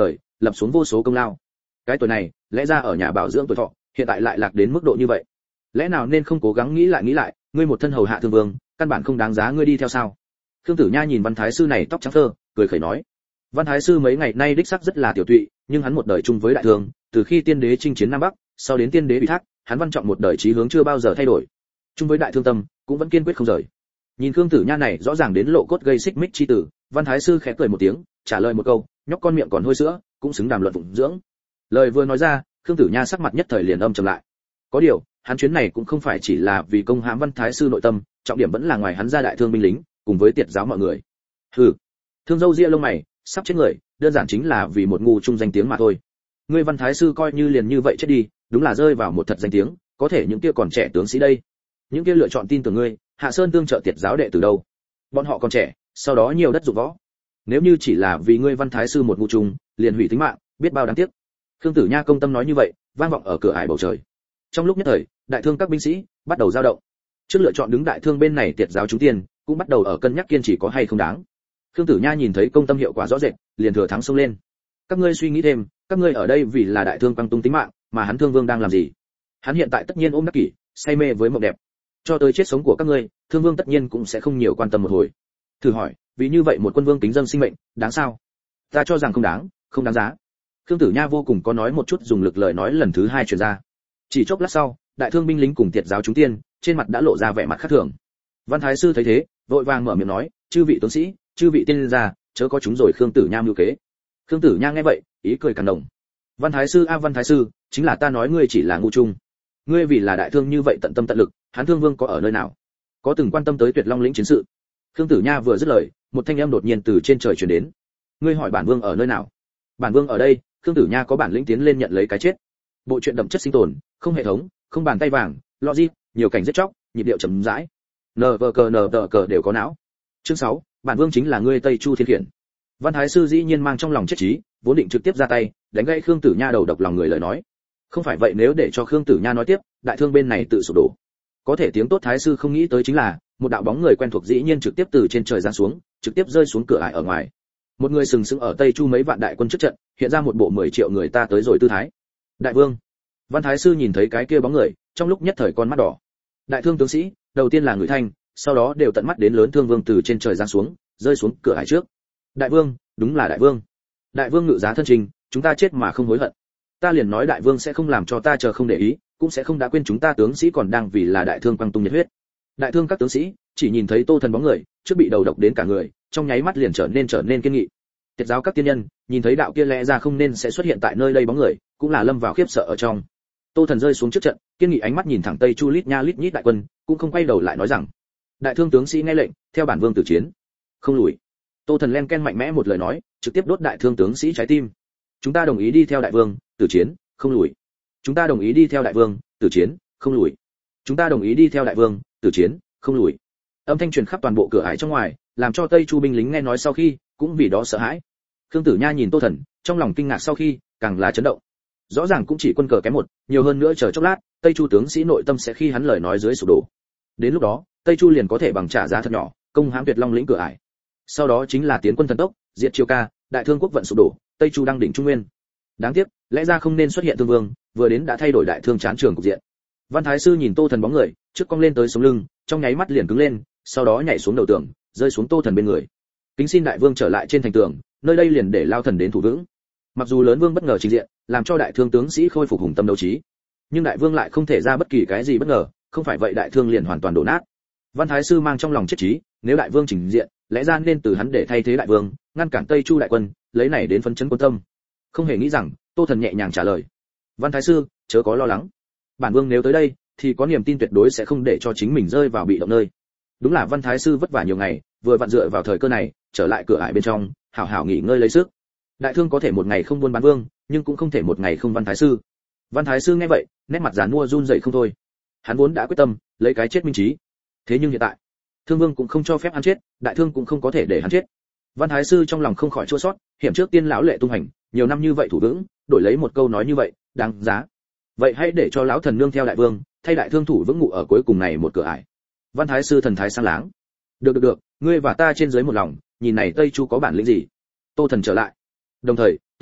Speaker 1: lập xuống vô số công lao. Cái tuổi này, lẽ ra ở nhà bảo dưỡng tuổi thọ, hiện tại lại lạc đến mức độ như vậy. Lẽ nào nên không cố gắng nghĩ lại nghĩ lại, ngươi một thân hầu hạ thương vương, căn bản không đáng giá ngươi đi theo sao? Khương Tử Nha nhìn Văn Thái sư này tóc trắng phơ, cười khẩy nói. Văn Thái sư mấy ngày nay đích xác rất là tiểu tụy, nhưng hắn một đời chung với đại thương, từ khi tiên đế chinh chiến nam bắc, sau đến tiên đế bị thác, hắn văn trọng một đời chí hướng chưa bao giờ thay đổi. Chung với đại thương tâm, cũng vẫn kiên quyết không rời. Nhìn Khương Tử Nha này rõ ràng đến lộ cốt gây xích mích chi tử, Văn Thái sư khẽ cười một tiếng, trả lời một câu, nhóc con miệng còn hôi sữa, cũng xứng đàm luận phụng dưỡng. Lời vừa nói ra, Khương Tử Nha sắc mặt nhất thời liền âm trầm lại. Có điều, hắn chuyến này cũng không phải chỉ là vì công hãm Văn Thái sư nội tâm, trọng điểm vẫn là ngoài hắn ra đại thương binh lính, cùng với tiệt giáo mọi người. Hừ, Thương dâu ria lông mày, sắp chết người, đơn giản chính là vì một ngu chung danh tiếng mà thôi. Ngươi Văn Thái sư coi như liền như vậy chết đi, đúng là rơi vào một thật danh tiếng, có thể những kia còn trẻ tướng sĩ đây, những kia lựa chọn tin tưởng ngươi, Hạ Sơn tương trợ tiệt giáo đệ từ đâu? Bọn họ còn trẻ, sau đó nhiều đất dụng võ. Nếu như chỉ là vì ngươi Văn Thái sư một ngu chung, liền hủy tính mạng, biết bao đáng tiếc. Khương Tử Nha công tâm nói như vậy, vang vọng ở cửa ải bầu trời. Trong lúc nhất thời, đại thương các binh sĩ bắt đầu dao động. Trước lựa chọn đứng đại thương bên này tiệt giáo chúng tiền, cũng bắt đầu ở cân nhắc kiên trì có hay không đáng. Khương Tử Nha nhìn thấy công tâm hiệu quả rõ rệt, liền thừa thắng xông lên. Các ngươi suy nghĩ thêm, các ngươi ở đây vì là đại thương quang tung tính mạng, mà hắn Thương Vương đang làm gì? Hắn hiện tại tất nhiên ôm đắc kỷ, say mê với mộng đẹp. Cho tới chết sống của các ngươi, Thương Vương tất nhiên cũng sẽ không nhiều quan tâm một hồi. Thử hỏi, vì như vậy một quân vương kính dâng sinh mệnh, đáng sao? Ta cho rằng không đáng, không đáng giá. Khương Tử Nha vô cùng có nói một chút dùng lực lời nói lần thứ hai truyền ra. Chỉ chốc lát sau, đại thương binh lính cùng tiệt giáo chúng tiên, trên mặt đã lộ ra vẻ mặt khác thường. Văn Thái sư thấy thế, vội vàng mở miệng nói, chư vị tướng sĩ, chư vị tiên gia, chớ có chúng rồi Khương Tử Nha mưu kế. Khương Tử Nha nghe vậy, ý cười càng đồng. Văn Thái sư a Văn Thái sư, chính là ta nói ngươi chỉ là ngu trung. Ngươi vì là đại thương như vậy tận tâm tận lực, hắn Thương Vương có ở nơi nào? Có từng quan tâm tới Tuyệt Long lĩnh chiến sự? Khương Tử Nha vừa dứt lời, một thanh âm đột nhiên từ trên trời truyền đến. Ngươi hỏi bản vương ở nơi nào? Bản vương ở đây. Khương Tử Nha có bản lĩnh tiến lên nhận lấy cái chết. Bộ truyện đậm chất sinh tồn, không hệ thống, không bàn tay vàng, logic, nhiều cảnh giết chóc, nhịp điệu chậm rãi. Nờ vờ cờ nờ tờ cờ đều có não. Chương sáu, bản vương chính là ngươi Tây Chu Thiên Khiển. Văn Thái sư dĩ nhiên mang trong lòng chết chí, vốn định trực tiếp ra tay, đánh gãy Khương Tử Nha đầu độc lòng người lời nói. Không phải vậy nếu để cho Khương Tử Nha nói tiếp, đại thương bên này tự sụp đổ. Có thể tiếng tốt Thái sư không nghĩ tới chính là, một đạo bóng người quen thuộc dĩ nhiên trực tiếp từ trên trời giáng xuống, trực tiếp rơi xuống cửa ải ở ngoài. Một người sừng sững ở Tây Chu mấy vạn đại quân trước trận, hiện ra một bộ mười triệu người ta tới rồi tư thái. Đại vương. Văn Thái sư nhìn thấy cái kia bóng người, trong lúc nhất thời con mắt đỏ. Đại thương tướng sĩ, đầu tiên là người thanh, sau đó đều tận mắt đến lớn Thương Vương từ trên trời giáng xuống, rơi xuống cửa ải trước. Đại vương, đúng là đại vương. Đại vương ngự giá thân trình, chúng ta chết mà không hối hận. Ta liền nói đại vương sẽ không làm cho ta chờ không để ý, cũng sẽ không đã quên chúng ta tướng sĩ còn đang vì là đại thương quang tung nhiệt huyết. Đại thương các tướng sĩ chỉ nhìn thấy Tô Thần bóng người, trước bị đầu độc đến cả người, trong nháy mắt liền trở nên trở nên kiên nghị. Tiệt giáo các tiên nhân nhìn thấy đạo kia lẽ ra không nên sẽ xuất hiện tại nơi đây bóng người, cũng là lâm vào khiếp sợ ở trong. Tô Thần rơi xuống trước trận, kiên nghị ánh mắt nhìn thẳng Tây Chu lít nha lít nhít đại quân, cũng không quay đầu lại nói rằng: đại thương tướng sĩ nghe lệnh, theo bản vương tử chiến, không lùi. Tô Thần len ken mạnh mẽ một lời nói, trực tiếp đốt đại thương tướng sĩ trái tim. Chúng ta đồng ý đi theo đại vương, tử chiến, không lùi. Chúng ta đồng ý đi theo đại vương, tử chiến, không lùi. Chúng ta đồng ý đi theo đại vương, tử chiến, không lùi. Âm thanh truyền khắp toàn bộ cửa ải trong ngoài, làm cho Tây Chu binh lính nghe nói sau khi, cũng vì đó sợ hãi. Khương Tử Nha nhìn Tô Thần, trong lòng kinh ngạc sau khi, càng là chấn động. Rõ ràng cũng chỉ quân cờ kém một, nhiều hơn nữa chờ chốc lát, Tây Chu tướng sĩ nội tâm sẽ khi hắn lời nói dưới sụp đổ. Đến lúc đó, Tây Chu liền có thể bằng trả giá thật nhỏ, công hãm Tuyệt Long lĩnh cửa ải. Sau đó chính là tiến quân thần tốc, diệt Triều Ca, đại thương quốc vận sụp đổ, Tây Chu đang đỉnh trung nguyên. Đáng tiếc, lẽ ra không nên xuất hiện Thương Vương, vừa đến đã thay đổi đại thương chán trường cục diện. Văn Thái sư nhìn Tô Thần bóng người, trước cong lên tới sống lưng, trong nháy mắt liền cứng lên, sau đó nhảy xuống đầu tường, rơi xuống Tô Thần bên người. Kính xin đại vương trở lại trên thành tường, nơi đây liền để Lao Thần đến thủ vững. Mặc dù lớn vương bất ngờ trình diện, làm cho đại thương tướng sĩ khôi phục hùng tâm đấu trí, nhưng đại vương lại không thể ra bất kỳ cái gì bất ngờ, không phải vậy đại thương liền hoàn toàn đổ nát. Văn Thái sư mang trong lòng chết chí, nếu đại vương trình diện, lẽ ra nên từ hắn để thay thế đại vương, ngăn cản Tây Chu đại quân, lấy này đến phấn chấn quân tâm. Không hề nghĩ rằng, Tô Thần nhẹ nhàng trả lời: Văn Thái sư, chớ có lo lắng. Bản vương nếu tới đây, thì có niềm tin tuyệt đối sẽ không để cho chính mình rơi vào bị động nơi. Đúng là Văn Thái sư vất vả nhiều ngày, vừa vặn dựa vào thời cơ này, trở lại cửa ải bên trong, hảo hảo nghỉ ngơi lấy sức. Đại thương có thể một ngày không buôn bán vương, nhưng cũng không thể một ngày không Văn Thái sư. Văn Thái sư nghe vậy, nét mặt giàn mua run rẩy không thôi. Hắn vốn đã quyết tâm lấy cái chết minh trí, thế nhưng hiện tại, Thương Vương cũng không cho phép hắn chết, đại thương cũng không có thể để hắn chết. Văn Thái sư trong lòng không khỏi chua xót, hiểm trước tiên lão lệ tung hành, nhiều năm như vậy thủ vững, đổi lấy một câu nói như vậy, đáng giá. Vậy hãy để cho lão thần nương theo đại vương, thay đại thương thủ vững ngụ ở cuối cùng này một cửa ải. Văn Thái sư thần thái sáng láng. Được được được, ngươi và ta trên dưới một lòng, nhìn này Tây Chu có bản lĩnh gì. Tô Thần trở lại. Đồng thời,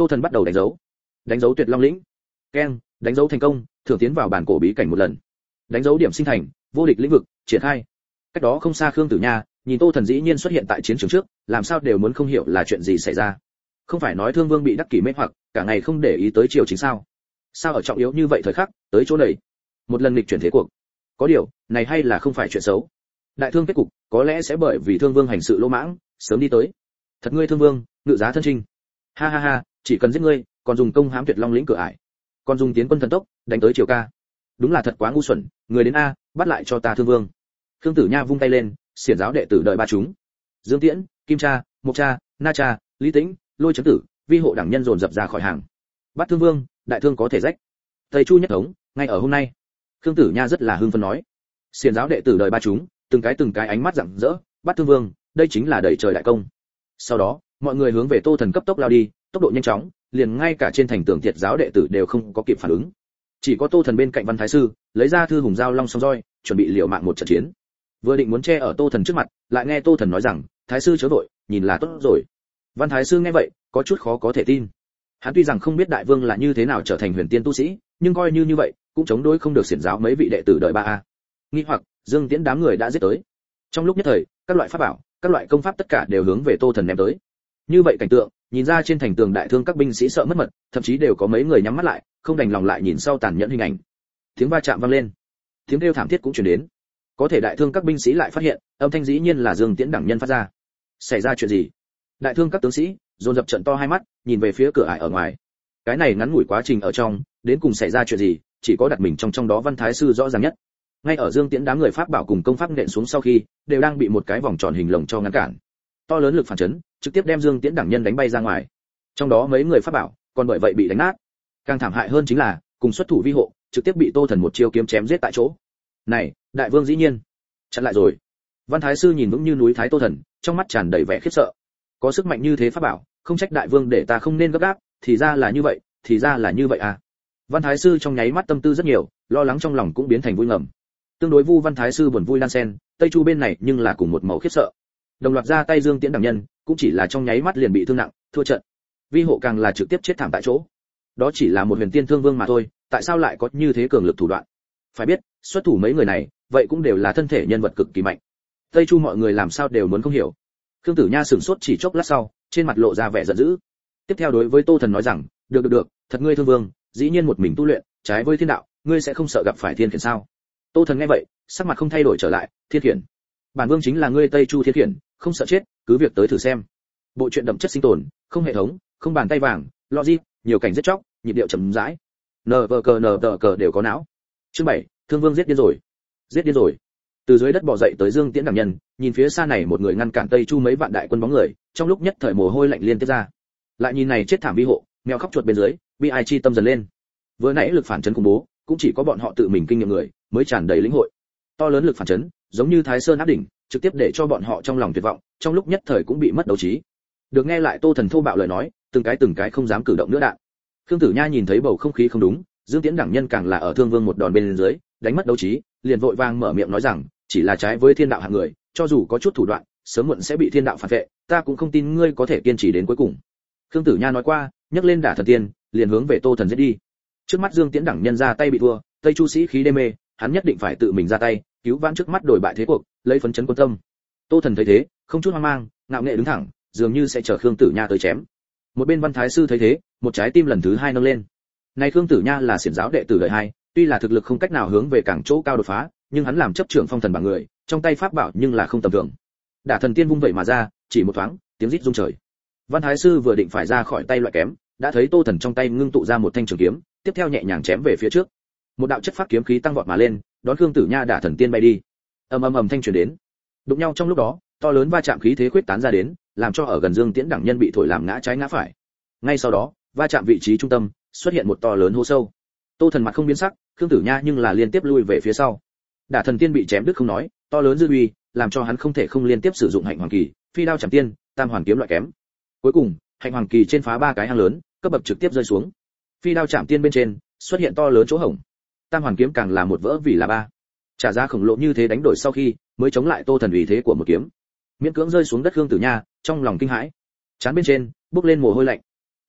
Speaker 1: Tô Thần bắt đầu đánh dấu. Đánh dấu Tuyệt Long lĩnh. Keng, đánh dấu thành công, thưởng tiến vào bản cổ bí cảnh một lần. Đánh dấu điểm sinh thành, vô địch lĩnh vực, triển khai. Cách đó không xa Khương Tử Nha, nhìn Tô Thần dĩ nhiên xuất hiện tại chiến trường trước, làm sao đều muốn không hiểu là chuyện gì xảy ra. Không phải nói Thương Vương bị đắc kỷ mê hoặc, cả ngày không để ý tới triều chính sao? Sao ở trọng yếu như vậy thời khắc, tới chỗ này, một lần nghịch chuyển thế cuộc. Có điều, này hay là không phải chuyện xấu. Đại thương kết cục, có lẽ sẽ bởi vì Thương Vương hành sự lỗ mãng, sớm đi tới. Thật ngươi Thương Vương, ngự giá thân trinh. Ha ha ha, chỉ cần giết ngươi, còn dùng công hãm Tuyệt Long lĩnh cửa ải, còn dùng tiến quân thần tốc, đánh tới triều ca. Đúng là thật quá ngu xuẩn, người đến a, bắt lại cho ta Thương Vương. Khương Tử Nha vung tay lên, xiển giáo đệ tử đợi ba chúng. Dương Tiễn, Kim Cha, Mộc Cha, Na Cha, Lý Tĩnh, Lôi Chấn Tử, Vi hộ đẳng nhân dồn dập ra khỏi hàng. Bắt Thương Vương, đại thương có thể rách. Tây Chu nhất thống, ngay ở hôm nay. Khương Tử Nha rất là hưng phấn nói. Xiển giáo đệ tử đợi ba chúng, từng cái từng cái ánh mắt rạng rỡ, bắt Thương Vương, đây chính là đẩy trời đại công. Sau đó, mọi người hướng về Tô Thần cấp tốc lao đi, tốc độ nhanh chóng, liền ngay cả trên thành tường Tiệt giáo đệ tử đều không có kịp phản ứng. Chỉ có Tô Thần bên cạnh Văn Thái sư, lấy ra thư hùng giao long song roi, chuẩn bị liều mạng một trận chiến. Vừa định muốn che ở Tô Thần trước mặt, lại nghe Tô Thần nói rằng, Thái sư chớ vội, nhìn là tốt rồi. Văn Thái sư nghe vậy, có chút khó có thể tin. Hắn tuy rằng không biết đại vương là như thế nào trở thành huyền tiên tu sĩ, nhưng coi như như vậy, cũng chống đối không được xiển giáo mấy vị đệ tử đời ba a. Nghi hoặc, Dương Tiễn đám người đã giết tới. Trong lúc nhất thời, các loại pháp bảo, các loại công pháp tất cả đều hướng về Tô Thần ném tới. Như vậy cảnh tượng, nhìn ra trên thành tường đại thương các binh sĩ sợ mất mật, thậm chí đều có mấy người nhắm mắt lại, không đành lòng lại nhìn sau tàn nhẫn hình ảnh. Tiếng va chạm vang lên, tiếng kêu thảm thiết cũng truyền đến. Có thể đại thương các binh sĩ lại phát hiện, âm thanh dĩ nhiên là Dương Tiễn đẳng nhân phát ra. Xảy ra chuyện gì? Đại thương các tướng sĩ dồn dập trận to hai mắt, nhìn về phía cửa ải ở ngoài. Cái này ngắn ngủi quá trình ở trong, đến cùng xảy ra chuyện gì, chỉ có đặt mình trong trong đó Văn Thái sư rõ ràng nhất. Ngay ở Dương Tiễn đám người pháp bảo cùng công pháp nện xuống sau khi, đều đang bị một cái vòng tròn hình lồng cho ngăn cản. To lớn lực phản chấn, trực tiếp đem Dương Tiễn đẳng nhân đánh bay ra ngoài. Trong đó mấy người pháp bảo, còn bởi vậy bị đánh nát. Càng thảm hại hơn chính là, cùng xuất thủ vi hộ, trực tiếp bị Tô Thần một chiêu kiếm chém giết tại chỗ. Này, đại vương dĩ nhiên chặn lại rồi. Văn Thái sư nhìn vững như núi Thái Tô Thần, trong mắt tràn đầy vẻ khiếp sợ. Có sức mạnh như thế pháp bảo, không trách đại vương để ta không nên gấp gáp, thì ra là như vậy, thì ra là như vậy à. Văn Thái sư trong nháy mắt tâm tư rất nhiều, lo lắng trong lòng cũng biến thành vui ngầm. Tương đối Vu Văn Thái sư buồn vui đan sen, Tây Chu bên này nhưng là cùng một màu khiếp sợ. Đồng loạt ra tay Dương Tiễn đẳng nhân, cũng chỉ là trong nháy mắt liền bị thương nặng, thua trận. Vi hộ càng là trực tiếp chết thảm tại chỗ. Đó chỉ là một huyền tiên thương vương mà thôi, tại sao lại có như thế cường lực thủ đoạn? Phải biết, xuất thủ mấy người này, vậy cũng đều là thân thể nhân vật cực kỳ mạnh. Tây Chu mọi người làm sao đều muốn không hiểu. Khương Tử Nha sửng sốt chỉ chốc lát sau, trên mặt lộ ra vẻ giận dữ. Tiếp theo đối với Tô Thần nói rằng, được được được, thật ngươi thương vương, dĩ nhiên một mình tu luyện, trái với thiên đạo, ngươi sẽ không sợ gặp phải thiên khiển sao? Tô Thần nghe vậy, sắc mặt không thay đổi trở lại, thiên khiển. Bản vương chính là ngươi Tây Chu thiên khiển, không sợ chết, cứ việc tới thử xem. Bộ truyện đậm chất sinh tồn, không hệ thống, không bàn tay vàng, logic, nhiều cảnh giết chóc, nhịp điệu chậm rãi. Nờ vờ cờ nờ tờ cờ đều có não. Chương bảy, Thương Vương giết điên rồi. Giết điên rồi. Từ dưới đất bò dậy tới Dương Tiễn đẳng nhân, nhìn phía xa này một người ngăn cản Tây Chu mấy vạn đại quân bóng người, trong lúc nhất thời mồ hôi lạnh liên tiếp ra. Lại nhìn này chết thảm vi hộ, mèo khóc chuột bên dưới, bi ai chi tâm dần lên. Vừa nãy lực phản chấn khủng bố, cũng chỉ có bọn họ tự mình kinh nghiệm người, mới tràn đầy lĩnh hội. To lớn lực phản chấn, giống như Thái Sơn áp đỉnh, trực tiếp để cho bọn họ trong lòng tuyệt vọng, trong lúc nhất thời cũng bị mất đấu trí. Được nghe lại Tô Thần thô bạo lời nói, từng cái từng cái không dám cử động nữa đạn. Khương Tử Nha nhìn thấy bầu không khí không đúng, Dương Tiễn đẳng nhân càng là ở Thương Vương một đòn bên dưới, đánh mất đấu trí, liền vội vàng mở miệng nói rằng, chỉ là trái với thiên đạo hạng người, cho dù có chút thủ đoạn, sớm muộn sẽ bị thiên đạo phản vệ, ta cũng không tin ngươi có thể kiên trì đến cuối cùng. Khương Tử Nha nói qua, nhấc lên đả thần tiên, liền hướng về Tô Thần giết đi. Trước mắt Dương Tiễn đẳng nhân ra tay bị thua, Tây Chu sĩ khí đê mê, hắn nhất định phải tự mình ra tay, cứu vãn trước mắt đổi bại thế cuộc, lấy phấn chấn quân tâm. Tô Thần thấy thế, không chút hoang mang, ngạo nghệ đứng thẳng, dường như sẽ chờ Khương Tử Nha tới chém. Một bên Văn Thái sư thấy thế, một trái tim lần thứ hai nâng lên. Này Khương Tử Nha là xiển giáo đệ tử đời hai, tuy là thực lực không cách nào hướng về cảng chỗ cao đột phá, nhưng hắn làm chấp trưởng phong thần bảng người, trong tay pháp bảo nhưng là không tầm thường. Đả thần tiên vung vậy mà ra, chỉ một thoáng, tiếng rít rung trời. Văn Thái sư vừa định phải ra khỏi tay loại kém, đã thấy Tô Thần trong tay ngưng tụ ra một thanh trường kiếm, tiếp theo nhẹ nhàng chém về phía trước. Một đạo chất pháp kiếm khí tăng vọt mà lên, đón Khương Tử Nha đả thần tiên bay đi. Ầm ầm ầm thanh truyền đến. Đụng nhau trong lúc đó, to lớn va chạm khí thế khuyết tán ra đến, làm cho ở gần Dương Tiễn đẳng nhân bị thổi làm ngã trái ngã phải. Ngay sau đó, va chạm vị trí trung tâm, xuất hiện một to lớn hố sâu. Tô Thần mặt không biến sắc, Khương Tử Nha nhưng là liên tiếp lui về phía sau. Đả thần tiên bị chém đứt không nói, to lớn dư uy, làm cho hắn không thể không liên tiếp sử dụng hạnh hoàng kỳ, phi đao chảm tiên, tam hoàn kiếm loại kém. Cuối cùng, hạnh hoàng kỳ trên phá ba cái hang lớn, cấp bậc trực tiếp rơi xuống. Phi đao chạm tiên bên trên xuất hiện to lớn chỗ hổng. Tam hoàn kiếm càng là một vỡ vì là ba. Trả giá khổng lồ như thế đánh đổi sau khi, mới chống lại Tô Thần uy thế của một kiếm. Miễn cưỡng rơi xuống đất Khương Tử Nha, trong lòng kinh hãi. Trán bên trên bốc lên mồ hôi lạnh. Mạnh,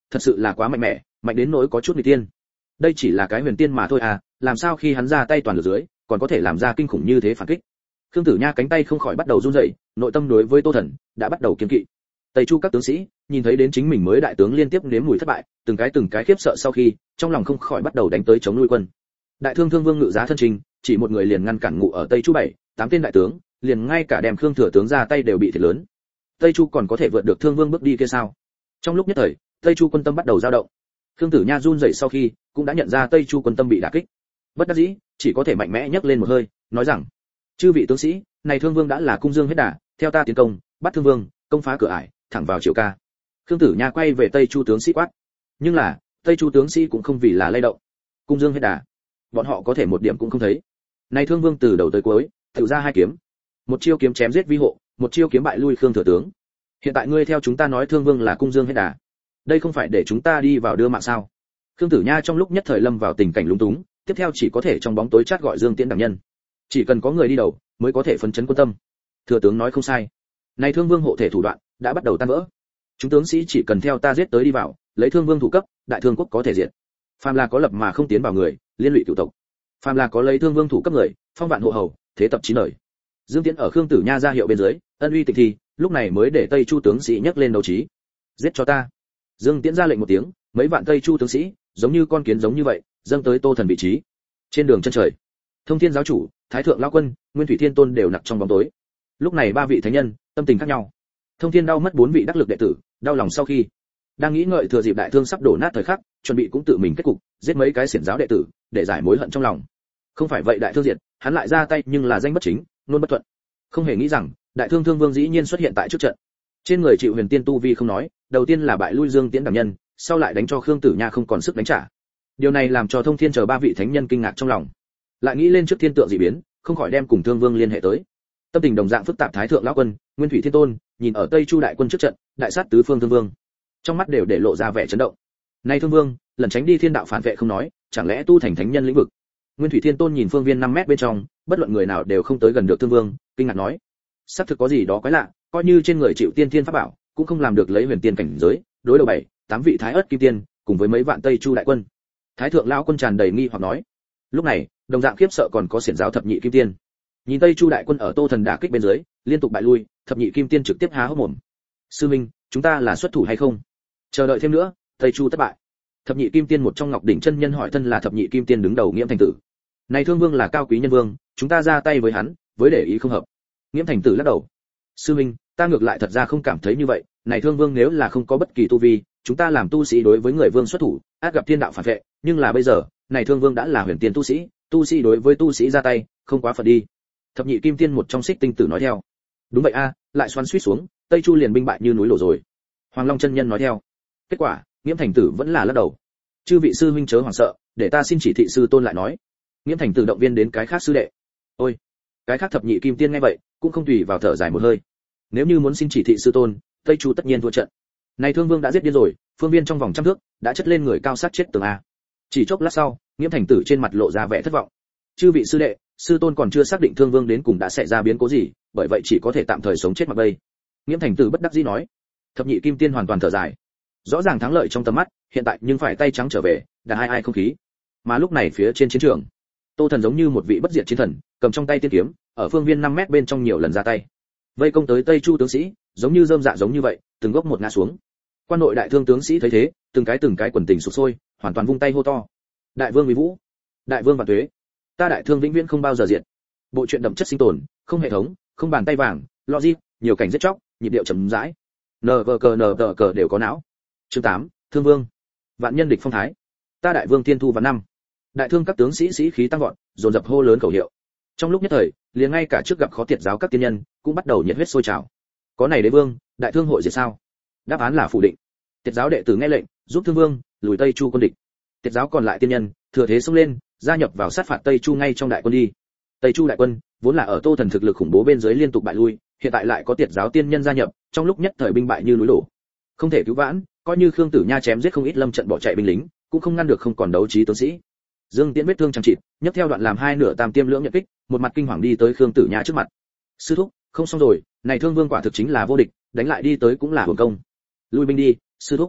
Speaker 1: thật sự là quá mạnh mẽ, mạnh đến nỗi có chút nghịch tiên. Đây chỉ là cái huyền tiên mà thôi à, làm sao khi hắn ra tay toàn lực dưới, còn có thể làm ra kinh khủng như thế phản kích. Khương Tử Nha cánh tay không khỏi bắt đầu run rẩy, nội tâm đối với Tô Thần đã bắt đầu kiêng kỵ. Tây Chu các tướng sĩ nhìn thấy đến chính mình mới đại tướng liên tiếp nếm mùi thất bại, từng cái từng cái khiếp sợ sau khi, trong lòng không khỏi bắt đầu đánh tới chống nuôi quân. Đại thương Thương Vương ngự giá thân trình, chỉ một người liền ngăn cản ngụ ở Tây Chu bảy, tám tên đại tướng, liền ngay cả đem Khương thừa tướng ra tay đều bị thiệt lớn. Tây Chu còn có thể vượt được Thương Vương bước đi kia sao? Trong lúc nhất thời, Tây Chu quân tâm bắt đầu dao động. Khương Tử Nha run rẩy sau khi, cũng đã nhận ra Tây Chu quân tâm bị đả kích. Bất đắc dĩ, chỉ có thể mạnh mẽ nhấc lên một hơi, nói rằng: "Chư vị tướng sĩ, này Thương Vương đã là cung dương hết đà, theo ta tiến công, bắt Thương Vương, công phá cửa ải, thẳng vào Triệu Ca." Khương Tử Nha quay về Tây Chu tướng sĩ quát. Nhưng là, Tây Chu tướng sĩ cũng không vì là lay động. Cung dương hết đà, bọn họ có thể một điểm cũng không thấy. Này Thương Vương từ đầu tới cuối, tự ra hai kiếm. Một chiêu kiếm chém giết vi hộ, một chiêu kiếm bại lui Khương thừa tướng. Hiện tại ngươi theo chúng ta nói Thương Vương là cung dương hết đà. Đây không phải để chúng ta đi vào đưa mạng sao? Khương Tử Nha trong lúc nhất thời lâm vào tình cảnh lúng túng, tiếp theo chỉ có thể trong bóng tối chát gọi Dương Tiễn đẳng nhân. Chỉ cần có người đi đầu, mới có thể phấn chấn quân tâm. Thừa tướng nói không sai. Này Thương Vương hộ thể thủ đoạn đã bắt đầu tan vỡ. Chúng tướng sĩ chỉ cần theo ta giết tới đi vào, lấy Thương Vương thủ cấp, đại thương quốc có thể diệt. Phàm là có lập mà không tiến vào người, liên lụy cửu tộc. Phàm là có lấy Thương Vương thủ cấp người, phong vạn hộ hầu, thế tập chín đời. Dương Tiễn ở Khương Tử Nha ra hiệu bên dưới, ân uy tịch thi, lúc này mới để Tây Chu tướng sĩ nhấc lên đấu trí. Giết cho ta. Dương Tiễn ra lệnh một tiếng, mấy vạn Tây Chu tướng sĩ, giống như con kiến giống như vậy, dâng tới Tô Thần vị trí. Trên đường chân trời, Thông Thiên giáo chủ, Thái thượng lão quân, Nguyên Thủy Thiên Tôn đều nặc trong bóng tối. Lúc này ba vị thánh nhân, tâm tình khác nhau. Thông Thiên đau mất bốn vị đắc lực đệ tử, đau lòng sau khi đang nghĩ ngợi thừa dịp đại thương sắp đổ nát thời khắc, chuẩn bị cũng tự mình kết cục, giết mấy cái xiển giáo đệ tử, để giải mối hận trong lòng. Không phải vậy đại thương diệt, hắn lại ra tay nhưng là danh bất chính, nôn bất thuận. Không hề nghĩ rằng, đại thương Thương Vương dĩ nhiên xuất hiện tại trước trận. Trên người chịu huyền tiên tu vi không nói, đầu tiên là bại lui Dương Tiễn đảm nhân, sau lại đánh cho Khương Tử Nha không còn sức đánh trả. Điều này làm cho Thông Thiên chờ ba vị thánh nhân kinh ngạc trong lòng. Lại nghĩ lên trước thiên tượng dị biến, không khỏi đem cùng Thương Vương liên hệ tới. Tâm tình đồng dạng phức tạp Thái thượng lão quân, Nguyên Thủy Thiên Tôn, nhìn ở Tây Chu đại quân trước trận, đại sát tứ phương Thương Vương. Trong mắt đều để lộ ra vẻ chấn động. Nay Thương Vương, lần tránh đi thiên đạo phản vệ không nói, chẳng lẽ tu thành thánh nhân lĩnh vực? Nguyên Thủy Thiên Tôn nhìn phương viên năm mét bên trong, bất luận người nào đều không tới gần được Thương Vương, kinh ngạc nói: "Sắp thực có gì đó quái lạ, coi như trên người chịu tiên thiên pháp bảo, cũng không làm được lấy huyền tiên cảnh giới, đối đầu bảy, tám vị thái ớt kim tiên, cùng với mấy vạn Tây Chu đại quân." Thái thượng lão quân tràn đầy nghi hoặc nói. Lúc này, đồng dạng khiếp sợ còn có xiển giáo thập nhị kim tiên. Nhìn Tây Chu đại quân ở Tô Thần đả kích bên dưới, liên tục bại lui, thập nhị kim tiên trực tiếp há hốc mồm. "Sư minh, chúng ta là xuất thủ hay không? Chờ đợi thêm nữa, Tây Chu thất bại." Thập nhị kim tiên một trong Ngọc đỉnh chân nhân hỏi thân là thập nhị kim tiên đứng đầu Nghiễm Thành Tử. "Này Thương Vương là cao quý nhân vương, chúng ta ra tay với hắn, với để ý không hợp." Nghiễm Thành Tử lắc đầu. "Sư minh, ta ngược lại thật ra không cảm thấy như vậy, này Thương Vương nếu là không có bất kỳ tu vi, chúng ta làm tu sĩ đối với người vương xuất thủ, ắt gặp thiên đạo phản vệ, nhưng là bây giờ, này Thương Vương đã là huyền tiên tu sĩ, tu sĩ đối với tu sĩ ra tay, không quá phận đi." Thập nhị kim tiên một trong Xích Tinh Tử nói theo. "Đúng vậy a, lại xoắn suýt xuống, Tây Chu liền binh bại như núi đổ rồi." Hoàng Long chân nhân nói theo. Kết quả, Nghiễm Thành Tử vẫn là lắc đầu. "Chư vị sư huynh chớ hoảng sợ, để ta xin chỉ thị sư tôn lại nói." Nghiễm Thành Tử động viên đến cái khác sư đệ. Ôi, cái khác thập nhị kim tiên nghe vậy, cũng không tùy vào thở dài một hơi. Nếu như muốn xin chỉ thị sư tôn, Tây Chu tất nhiên thua trận. Này Thương Vương đã giết điên rồi, phương viên trong vòng trăm thước đã chất lên người cao sát chết tường a. Chỉ chốc lát sau, Nghiễm Thành Tử trên mặt lộ ra vẻ thất vọng. "Chư vị sư đệ, sư tôn còn chưa xác định Thương Vương đến cùng đã xảy ra biến cố gì, bởi vậy chỉ có thể tạm thời sống chết mặc bay." Nghiễm Thành Tử bất đắc dĩ nói. Thập nhị kim tiên hoàn toàn thở dài. Rõ ràng thắng lợi trong tầm mắt, hiện tại nhưng phải tay trắng trở về, đã hai ai không khí. Mà lúc này phía trên chiến trường, Tô Thần giống như một vị bất diệt chiến thần, cầm trong tay tiên kiếm, ở phương viên năm mét bên trong nhiều lần ra tay. Vây công tới Tây Chu tướng sĩ, giống như rơm dạ giống như vậy, từng gốc một ngã xuống. Quan nội đại thương tướng sĩ thấy thế, từng cái từng cái quần tình sục sôi, hoàn toàn vung tay hô to: "Đại vương uy vũ, đại vương vạn tuế, ta đại thương vĩnh viễn không bao giờ diệt." Bộ truyện đậm chất sinh tồn, không hệ thống, không bàn tay vàng, logic, nhiều cảnh giết chóc, nhịp điệu chậm rãi. Nờ vờ cờ nờ tờ cờ đều có não. Chương tám, Thương Vương. Vạn nhân địch phong thái. Ta đại vương tiên thu và năm. Đại thương các tướng sĩ sĩ khí tăng vọt, dồn dập hô lớn khẩu hiệu. Trong lúc nhất thời, liền ngay cả trước gặp khó tiệt giáo các tiên nhân, cũng bắt đầu nhiệt huyết sôi trào. Có này đế vương, đại thương hội diệt sao? Đáp án là phủ định. Tiệt giáo đệ tử nghe lệnh, giúp Thương Vương lùi Tây Chu quân địch. Tiệt giáo còn lại tiên nhân, thừa thế xông lên, gia nhập vào sát phạt Tây Chu ngay trong đại quân đi. Tây Chu đại quân vốn là ở Tô Thần thực lực khủng bố bên dưới liên tục bại lui, hiện tại lại có tiệt giáo tiên nhân gia nhập, trong lúc nhất thời binh bại như núi đổ. Không thể cứu vãn, coi như Khương Tử Nha chém giết không ít lâm trận bỏ chạy binh lính, cũng không ngăn được không còn đấu trí tướng sĩ. Dương Tiễn vết thương chẳng chịt, nhấc theo đoạn làm hai nửa tam tiêm lưỡng nhận kích, một mặt kinh hoàng đi tới Khương Tử Nha trước mặt. "Sư thúc, không xong rồi, này Thương Vương quả thực chính là vô địch, đánh lại đi tới cũng là hưởng công. Lui binh đi, sư thúc."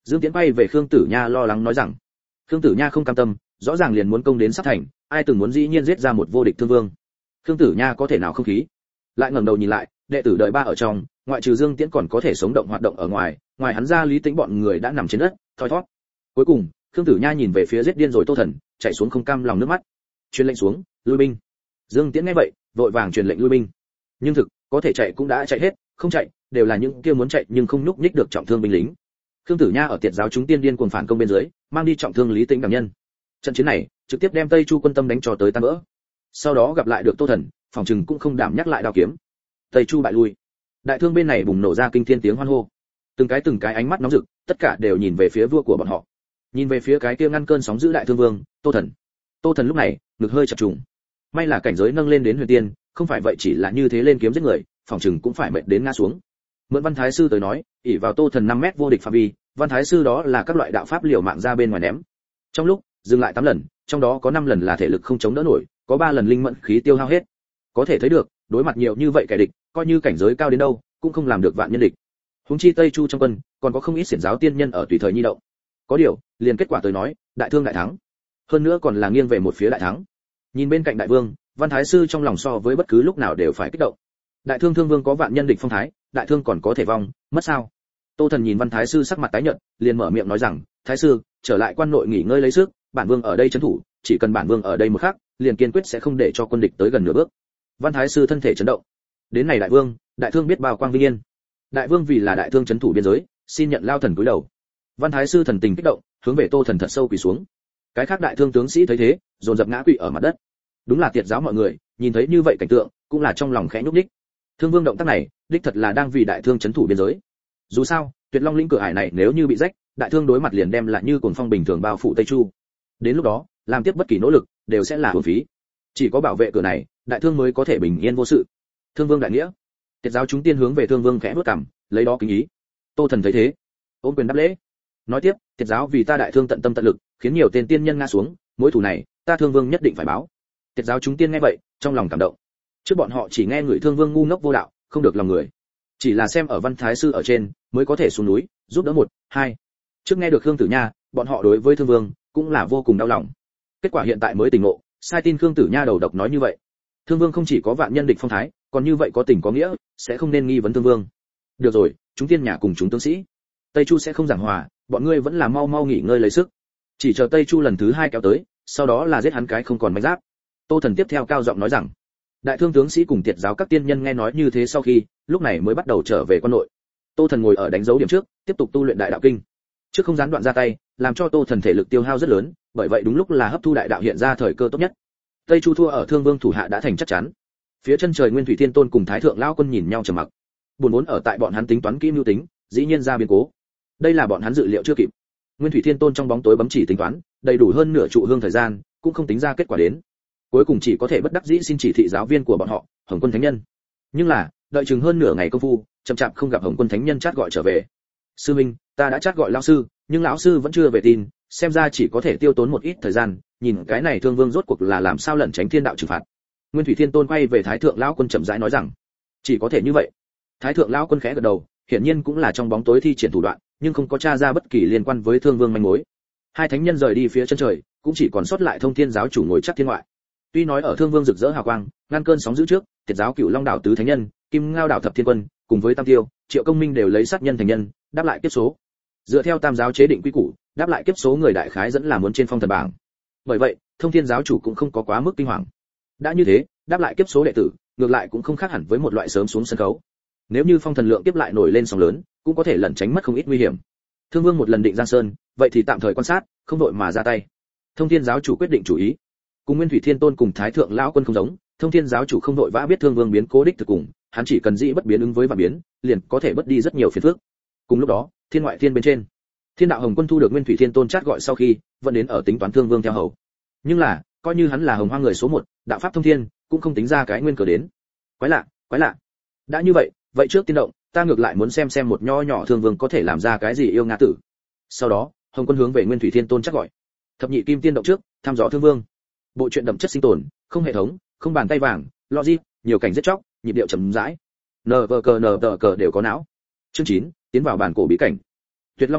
Speaker 1: Dương Tiễn bay về Khương Tử Nha lo lắng nói rằng. Khương Tử Nha không cam tâm, rõ ràng liền muốn công đến sắp thành, ai từng muốn dĩ nhiên giết ra một vô địch Thương Vương. Khương Tử Nha có thể nào không khí? Lại ngẩng đầu nhìn lại, đệ tử đời ba ở trong, ngoại trừ Dương Tiễn còn có thể sống động hoạt động ở ngoài, ngoài hắn ra Lý Tĩnh bọn người đã nằm trên đất, thoi thoát. Cuối cùng, Khương Tử Nha nhìn về phía giết điên rồi Tô Thần, chạy xuống không cam lòng nước mắt. Truyền lệnh xuống, lui binh. Dương Tiễn nghe vậy, vội vàng truyền lệnh lui binh. Nhưng thực, có thể chạy cũng đã chạy hết, không chạy, đều là những kia muốn chạy nhưng không nhúc nhích được trọng thương binh lính. Khương Tử Nha ở Tiệt giáo chúng tiên điên cuồng phản công bên dưới, mang đi trọng thương Lý Tĩnh đẳng nhân. Trận chiến này, trực tiếp đem Tây Chu quân tâm đánh cho tới tan vỡ. Sau đó gặp lại được Tô Thần, phòng trừng cũng không đảm nhắc lại đao kiếm. Tây Chu bại lui. Đại thương bên này bùng nổ ra kinh thiên tiếng hoan hô. Từng cái từng cái ánh mắt nóng rực, tất cả đều nhìn về phía vua của bọn họ. Nhìn về phía cái kia ngăn cơn sóng dữ đại thương vương, Tô Thần. Tô Thần lúc này, ngực hơi chập trùng. May là cảnh giới nâng lên đến huyền tiên, không phải vậy chỉ là như thế lên kiếm giết người, phòng trừng cũng phải mệt đến ngã xuống. Mượn Văn Thái sư tới nói, ỷ vào Tô Thần năm mét vô địch phạm vi, Văn Thái sư đó là các loại đạo pháp liều mạng ra bên ngoài ném. Trong lúc dừng lại tám lần, trong đó có năm lần là thể lực không chống đỡ nổi, có ba lần linh mẫn khí tiêu hao hết. Có thể thấy được, đối mặt nhiều như vậy kẻ địch, coi như cảnh giới cao đến đâu, cũng không làm được vạn nhân địch. Huống chi Tây Chu trong quân, còn có không ít xiển giáo tiên nhân ở tùy thời nhi động. Có điều, liền kết quả tới nói, đại thương đại thắng. Hơn nữa còn là nghiêng về một phía đại thắng. Nhìn bên cạnh đại vương, Văn Thái sư trong lòng so với bất cứ lúc nào đều phải kích động. Đại thương thương vương có vạn nhân địch phong thái, đại thương còn có thể vong, mất sao? Tô Thần nhìn Văn Thái sư sắc mặt tái nhợt, liền mở miệng nói rằng, Thái sư, trở lại quan nội nghỉ ngơi lấy sức, bản vương ở đây trấn thủ, chỉ cần bản vương ở đây một khắc, liền kiên quyết sẽ không để cho quân địch tới gần nửa bước. Văn Thái sư thân thể chấn động. Đến này đại vương, đại thương biết bao quang vinh yên. Đại vương vì là đại thương trấn thủ biên giới, xin nhận lao thần cúi đầu. Văn Thái sư thần tình kích động, hướng về Tô Thần thật sâu quỳ xuống. Cái khác đại thương tướng sĩ thấy thế, dồn dập ngã quỵ ở mặt đất. Đúng là Tiệt giáo mọi người, nhìn thấy như vậy cảnh tượng, cũng là trong lòng khẽ nhúc nhích. Thương vương động tác này, đích thật là đang vì đại thương trấn thủ biên giới. Dù sao, Tuyệt Long lĩnh cửa hải này nếu như bị rách, đại thương đối mặt liền đem lại như cuồng phong bình thường bao phủ Tây Chu. Đến lúc đó, làm tiếp bất kỳ nỗ lực đều sẽ là uổng phí. Chỉ có bảo vệ cửa này, đại thương mới có thể bình yên vô sự. Thương vương đại nghĩa. Tiệt giáo chúng tiên hướng về Thương vương khẽ bước cằm, lấy đó kính ý. Tô Thần thấy thế, ôm quyền đáp lễ. Nói tiếp, Tiệt giáo vì ta đại thương tận tâm tận lực, khiến nhiều tên tiên nhân ngã xuống, mối thù này, ta Thương vương nhất định phải báo. Tiệt giáo chúng tiên nghe vậy, trong lòng cảm động. Trước bọn họ chỉ nghe người Thương vương ngu ngốc vô đạo, không được lòng người. Chỉ là xem ở Văn Thái sư ở trên, mới có thể xuống núi, giúp đỡ một, hai. Trước nghe được Khương Tử Nha, bọn họ đối với Thương vương cũng là vô cùng đau lòng. Kết quả hiện tại mới tỉnh ngộ, sai tin Khương Tử Nha đầu độc nói như vậy. Thương vương không chỉ có vạn nhân địch phong thái, còn như vậy có tình có nghĩa, sẽ không nên nghi vấn Thương vương. Được rồi, chúng tiên nhà cùng chúng tướng sĩ, Tây Chu sẽ không giảng hòa, bọn ngươi vẫn là mau mau nghỉ ngơi lấy sức. Chỉ chờ Tây Chu lần thứ hai kéo tới, sau đó là giết hắn cái không còn manh giáp. Tô Thần tiếp theo cao giọng nói rằng, đại thương tướng sĩ cùng Tiệt giáo các tiên nhân nghe nói như thế sau khi, lúc này mới bắt đầu trở về quân nội. Tô Thần ngồi ở đánh dấu điểm trước, tiếp tục tu luyện đại đạo kinh. Trước không gián đoạn ra tay, làm cho Tô Thần thể lực tiêu hao rất lớn, bởi vậy đúng lúc là hấp thu đại đạo hiện ra thời cơ tốt nhất. Tây Chu thua ở Thương Vương thủ hạ đã thành chắc chắn. Phía chân trời Nguyên Thủy Thiên Tôn cùng Thái Thượng lão quân nhìn nhau trầm mặc. Buồn vốn ở tại bọn hắn tính toán kỹ mưu tính, dĩ nhiên ra biến cố. Đây là bọn hắn dự liệu chưa kịp. Nguyên Thủy Thiên Tôn trong bóng tối bấm chỉ tính toán, đầy đủ hơn nửa trụ hương thời gian, cũng không tính ra kết quả đến. Cuối cùng chỉ có thể bất đắc dĩ xin chỉ thị giáo viên của bọn họ, Hồng Quân Thánh Nhân. Nhưng là, đợi chừng hơn nửa ngày công phu, chậm chạp không gặp Hồng Quân Thánh Nhân chát gọi trở về. Sư minh, ta đã chát gọi lão sư, nhưng lão sư vẫn chưa về tin, xem ra chỉ có thể tiêu tốn một ít thời gian, nhìn cái này Thương Vương rốt cuộc là làm sao lẩn tránh thiên đạo trừng phạt. Nguyên Thủy Thiên Tôn quay về Thái Thượng lão quân chậm rãi nói rằng, chỉ có thể như vậy. Thái Thượng lão quân khẽ gật đầu, hiển nhiên cũng là trong bóng tối thi triển thủ đoạn, nhưng không có tra ra bất kỳ liên quan với Thương Vương manh mối. Hai thánh nhân rời đi phía chân trời, cũng chỉ còn sót lại Thông Thiên giáo chủ ngồi chắc thiên ngoại. Tuy nói ở Thương Vương rực rỡ hào quang, ngăn cơn sóng dữ trước, Tiệt giáo Cửu Long đảo tứ thánh nhân, Kim Ngao đảo thập thiên quân, cùng với Tam Tiêu, Triệu Công Minh đều lấy sát nhân thành nhân, đáp lại kiếp số. Dựa theo Tam giáo chế định quy củ, đáp lại kiếp số người đại khái dẫn là muốn trên phong thần bảng. Bởi vậy, Thông Thiên giáo chủ cũng không có quá mức kinh hoàng. Đã như thế, đáp lại kiếp số đệ tử, ngược lại cũng không khác hẳn với một loại sớm xuống sân khấu. Nếu như phong thần lượng tiếp lại nổi lên sóng lớn, cũng có thể lẩn tránh mất không ít nguy hiểm. Thương Vương một lần định Giang Sơn, vậy thì tạm thời quan sát, không đội mà ra tay. Thông Thiên giáo chủ quyết định chủ ý. Cùng Nguyên Thủy Thiên Tôn cùng Thái Thượng lão quân không giống, Thông Thiên giáo chủ không đội vã biết Thương Vương biến cố đích thực cùng, hắn chỉ cần dĩ bất biến ứng với vạn biến, liền có thể bất đi rất nhiều phiền phức. Cùng lúc đó, thiên ngoại thiên bên trên, Thiên đạo Hồng Quân thu được Nguyên Thủy Thiên Tôn chát gọi sau khi, vẫn đến ở tính toán Thương Vương theo hầu. Nhưng là, coi như hắn là Hồng Hoa người số một, đạo pháp thông thiên, cũng không tính ra cái nguyên cớ đến. Quái lạ, quái lạ. Đã như vậy, vậy trước tiên động, ta ngược lại muốn xem xem một nho nhỏ Thương Vương có thể làm ra cái gì yêu ngã tử. Sau đó, Hồng Quân hướng về Nguyên Thủy Thiên Tôn chát gọi. Thập nhị kim tiên động trước, thăm dò Thương Vương. Bộ truyện đậm chất sinh tồn, không hệ thống, không bàn tay vàng, logic, nhiều cảnh giết chóc, nhịp điệu chậm rãi. Nờ vờ cờ nờ tờ cờ đều có não. Chương chín, tiến vào bản cổ bí cảnh. Tuyệt Long lĩnh,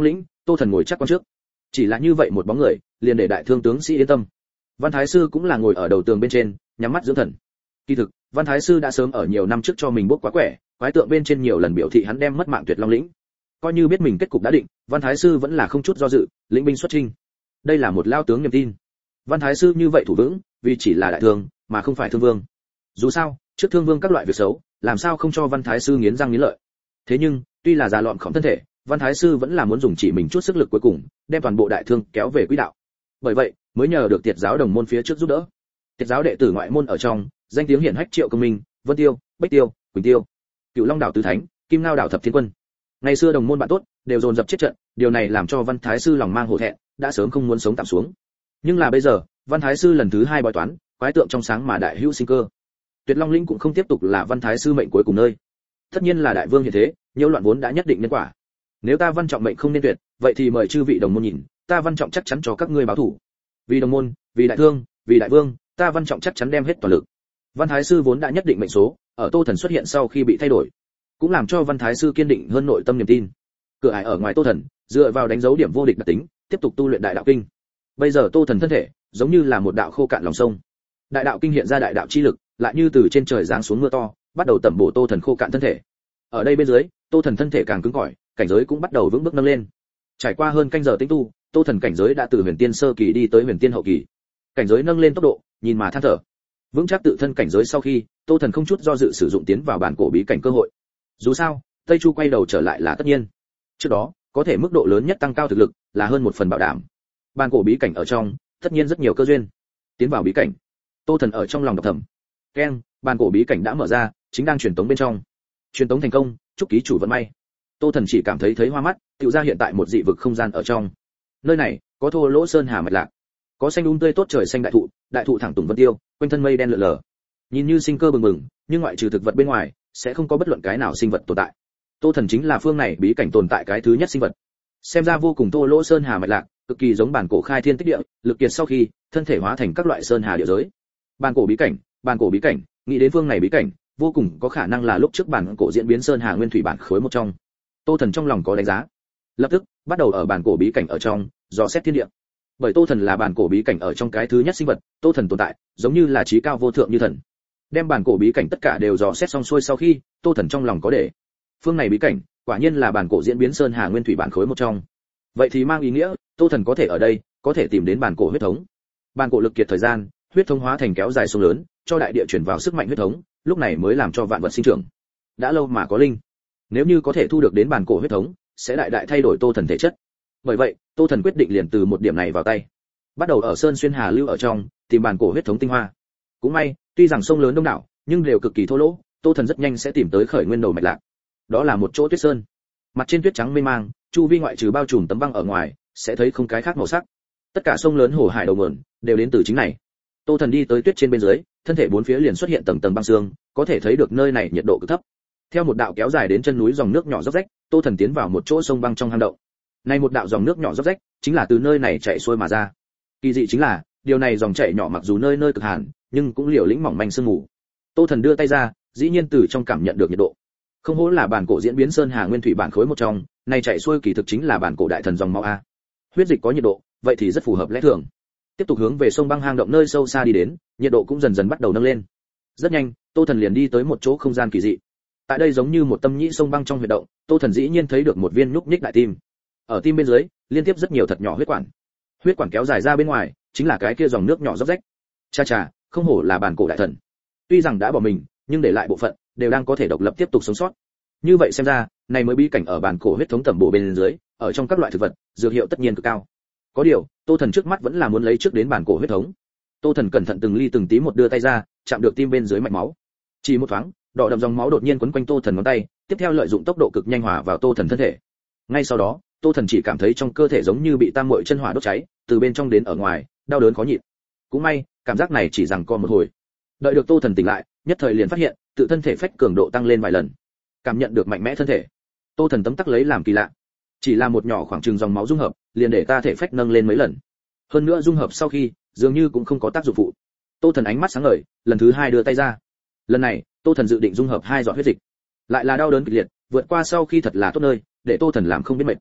Speaker 1: Tô Thần ngồi chắc quan trước. Chỉ là như vậy một bóng người, liền để đại thương tướng sĩ yên tâm. Văn Thái sư cũng là ngồi ở đầu tường bên trên, nhắm mắt dưỡng thần. Kỳ thực, Văn Thái sư đã sớm ở nhiều năm trước cho mình bốc quá quẻ, quái tượng bên trên nhiều lần biểu thị hắn đem mất mạng Tuyệt Long lĩnh. Coi như biết mình kết cục đã định, Văn Thái sư vẫn là không chút do dự, lĩnh binh xuất chinh. Đây là một lao tướng niềm tin. Văn Thái sư như vậy thủ vững, vì chỉ là đại thương, mà không phải thương vương. Dù sao, trước thương vương các loại việc xấu, làm sao không cho Văn Thái sư nghiến răng nghiến lợi. Thế nhưng, tuy là già lọn khổng thân thể, Văn Thái sư vẫn là muốn dùng chỉ mình chút sức lực cuối cùng, đem toàn bộ đại thương kéo về quỹ đạo. Bởi vậy, mới nhờ được Tiệt giáo đồng môn phía trước giúp đỡ. Tiệt giáo đệ tử ngoại môn ở trong, danh tiếng hiển hách Triệu Công Minh, Vân Tiêu, Bách Tiêu, Quỳnh Tiêu, Cửu Long đảo tứ thánh, Kim Ngao đảo thập thiên quân. Ngày xưa đồng môn bạn tốt, đều dồn dập chết trận, điều này làm cho Văn Thái sư lòng mang hổ thẹn, đã sớm không muốn sống tạm xuống. Nhưng là bây giờ, Văn Thái sư lần thứ hai bói toán, quái tượng trong sáng mà đại hữu sinh cơ. Tuyệt Long lĩnh cũng không tiếp tục là Văn Thái sư mệnh cuối cùng nơi. Tất nhiên là đại vương hiện thế, nhiễu loạn vốn đã nhất định nhân quả. Nếu ta Văn Trọng mệnh không nên tuyệt, vậy thì mời chư vị đồng môn nhìn, ta Văn Trọng chắc chắn cho các ngươi báo thủ. Vì đồng môn, vì đại thương, vì đại vương, ta Văn Trọng chắc chắn đem hết toàn lực. Văn Thái sư vốn đã nhất định mệnh số, ở Tô Thần xuất hiện sau khi bị thay đổi, cũng làm cho Văn Thái sư kiên định hơn nội tâm niềm tin. Cửa ải ở ngoài Tô Thần, dựa vào đánh dấu điểm vô địch đặc tính, tiếp tục tu luyện đại đạo kinh. Bây giờ Tô Thần thân thể, giống như là một đạo khô cạn lòng sông. Đại đạo kinh hiện ra đại đạo chi lực, lại như từ trên trời giáng xuống mưa to, bắt đầu tẩm bổ Tô Thần khô cạn thân thể. Ở đây bên dưới, Tô Thần thân thể càng cứng cỏi, cảnh giới cũng bắt đầu vững bước nâng lên. Trải qua hơn canh giờ tĩnh tu, Tô Thần cảnh giới đã từ huyền tiên sơ kỳ đi tới huyền tiên hậu kỳ. Cảnh giới nâng lên tốc độ, nhìn mà than thở. Vững chắc tự thân cảnh giới sau khi, Tô Thần không chút do dự sử dụng tiến vào bản cổ bí cảnh cơ hội. Dù sao, Tây Chu quay đầu trở lại là tất nhiên. Trước đó, có thể mức độ lớn nhất tăng cao thực lực, là hơn một phần bảo đảm. Bản cổ bí cảnh ở trong, tất nhiên rất nhiều cơ duyên. Tiến vào bí cảnh, Tô Thần ở trong lòng đọc thầm. Keng, bản cổ bí cảnh đã mở ra, chính đang truyền tống bên trong. Truyền tống thành công, chúc ký chủ vận may. Tô Thần chỉ cảm thấy thấy hoa mắt, tựu ra hiện tại một dị vực không gian ở trong. Nơi này, có thô lỗ sơn hà mạch lạc, có xanh um tươi tốt trời xanh đại thụ, đại thụ thẳng tùng vân tiêu, quanh thân mây đen lượn lờ. Nhìn như sinh cơ bừng bừng, nhưng ngoại trừ thực vật bên ngoài, sẽ không có bất luận cái nào sinh vật tồn tại. Tô Thần chính là phương này bí cảnh tồn tại cái thứ nhất sinh vật. Xem ra vô cùng thô lỗ sơn hà mạch lạc, cực kỳ giống bản cổ khai thiên tích địa, lực kiệt sau khi, thân thể hóa thành các loại sơn hà địa giới. Bản cổ bí cảnh, bản cổ bí cảnh, nghĩ đến phương này bí cảnh, vô cùng có khả năng là lúc trước bản cổ diễn biến sơn hà nguyên thủy bản khối một trong. Tô Thần trong lòng có đánh giá, lập tức bắt đầu ở bản cổ bí cảnh ở trong dò xét thiên địa. Bởi Tô Thần là bản cổ bí cảnh ở trong cái thứ nhất sinh vật, Tô Thần tồn tại giống như là trí cao vô thượng như thần. Đem bản cổ bí cảnh tất cả đều dò xét xong xuôi sau khi, Tô Thần trong lòng có để, phương này bí cảnh quả nhiên là bản cổ diễn biến sơn hà nguyên thủy bản khối một trong. Vậy thì mang ý nghĩa, Tô Thần có thể ở đây, có thể tìm đến bản cổ huyết thống. Bản cổ lực kiệt thời gian, huyết thống hóa thành kéo dài sông lớn, cho đại địa chuyển vào sức mạnh huyết thống, lúc này mới làm cho vạn vật sinh trưởng. Đã lâu mà có linh. Nếu như có thể thu được đến bản cổ huyết thống, sẽ đại đại thay đổi Tô Thần thể chất. Bởi vậy, Tô Thần quyết định liền từ một điểm này vào tay, bắt đầu ở sơn xuyên hà lưu ở trong tìm bản cổ huyết thống tinh hoa. Cũng may, tuy rằng sông lớn đông đảo, nhưng đều cực kỳ thô lỗ, Tô Thần rất nhanh sẽ tìm tới khởi nguyên đầu mạch lạc. Đó là một chỗ tuyết sơn, mặt trên tuyết trắng mênh mang, chu vi ngoại trừ bao trùm tấm băng ở ngoài, sẽ thấy không cái khác màu sắc. Tất cả sông lớn hồ hải đầu nguồn đều đến từ chính này. Tô Thần đi tới tuyết trên bên dưới, thân thể bốn phía liền xuất hiện tầng tầng băng sương, có thể thấy được nơi này nhiệt độ cực thấp. Theo một đạo kéo dài đến chân núi dòng nước nhỏ róc rách, Tô Thần tiến vào một chỗ sông băng trong hang động. Này một đạo dòng nước nhỏ róc rách, chính là từ nơi này chảy xuôi mà ra. Kỳ dị chính là, điều này dòng chảy nhỏ mặc dù nơi nơi cực hàn, nhưng cũng liều lĩnh mỏng manh sương mù. Tô Thần đưa tay ra, dĩ nhiên từ trong cảm nhận được nhiệt độ. Không hổ là bản cổ diễn biến sơn hà nguyên thủy bản khối một trong, này chảy xuôi kỳ thực chính là bản cổ đại thần dòng máu a. Huyết dịch có nhiệt độ, vậy thì rất phù hợp lẽ thường. Tiếp tục hướng về sông băng hang động nơi sâu xa đi đến, nhiệt độ cũng dần dần bắt đầu nâng lên. Rất nhanh, Tô Thần liền đi tới một chỗ không gian kỳ dị. Tại đây giống như một tâm nhĩ sông băng trong huyệt động, Tô Thần dĩ nhiên thấy được một viên nhúc nhích đại tim. Ở tim bên dưới, liên tiếp rất nhiều thật nhỏ huyết quản. Huyết quản kéo dài ra bên ngoài, chính là cái kia dòng nước nhỏ róc rách. Cha cha, không hổ là bản cổ đại thần. Tuy rằng đã bỏ mình, nhưng để lại bộ phận đều đang có thể độc lập tiếp tục sống sót. Như vậy xem ra, này mới bí cảnh ở bản cổ huyết thống tẩm bổ bên dưới, ở trong các loại thực vật, dược hiệu tất nhiên cực cao. Có điều, Tô Thần trước mắt vẫn là muốn lấy trước đến bản cổ huyết thống. Tô Thần cẩn thận từng ly từng tí một đưa tay ra, chạm được tim bên dưới mạch máu. Chỉ một thoáng, đỏ đậm dòng máu đột nhiên quấn quanh Tô Thần ngón tay, tiếp theo lợi dụng tốc độ cực nhanh hòa vào Tô Thần thân thể. Ngay sau đó, Tô Thần chỉ cảm thấy trong cơ thể giống như bị tam muội chân hỏa đốt cháy, từ bên trong đến ở ngoài, đau đớn khó nhịn. Cũng may, cảm giác này chỉ rằng co một hồi. Đợi được Tô Thần tỉnh lại, nhất thời liền phát hiện, tự thân thể phách cường độ tăng lên vài lần. Cảm nhận được mạnh mẽ thân thể, Tô Thần tấm tắc lấy làm kỳ lạ. Chỉ là một nhỏ khoảng chừng dòng máu dung hợp, liền để ta thể phách nâng lên mấy lần. Hơn nữa dung hợp sau khi, dường như cũng không có tác dụng phụ. Tô Thần ánh mắt sáng ngời, lần thứ hai đưa tay ra. Lần này, Tô Thần dự định dung hợp hai giọt huyết dịch. Lại là đau đớn kịch liệt, vượt qua sau khi thật là tốt nơi, để Tô Thần làm không biết mệt.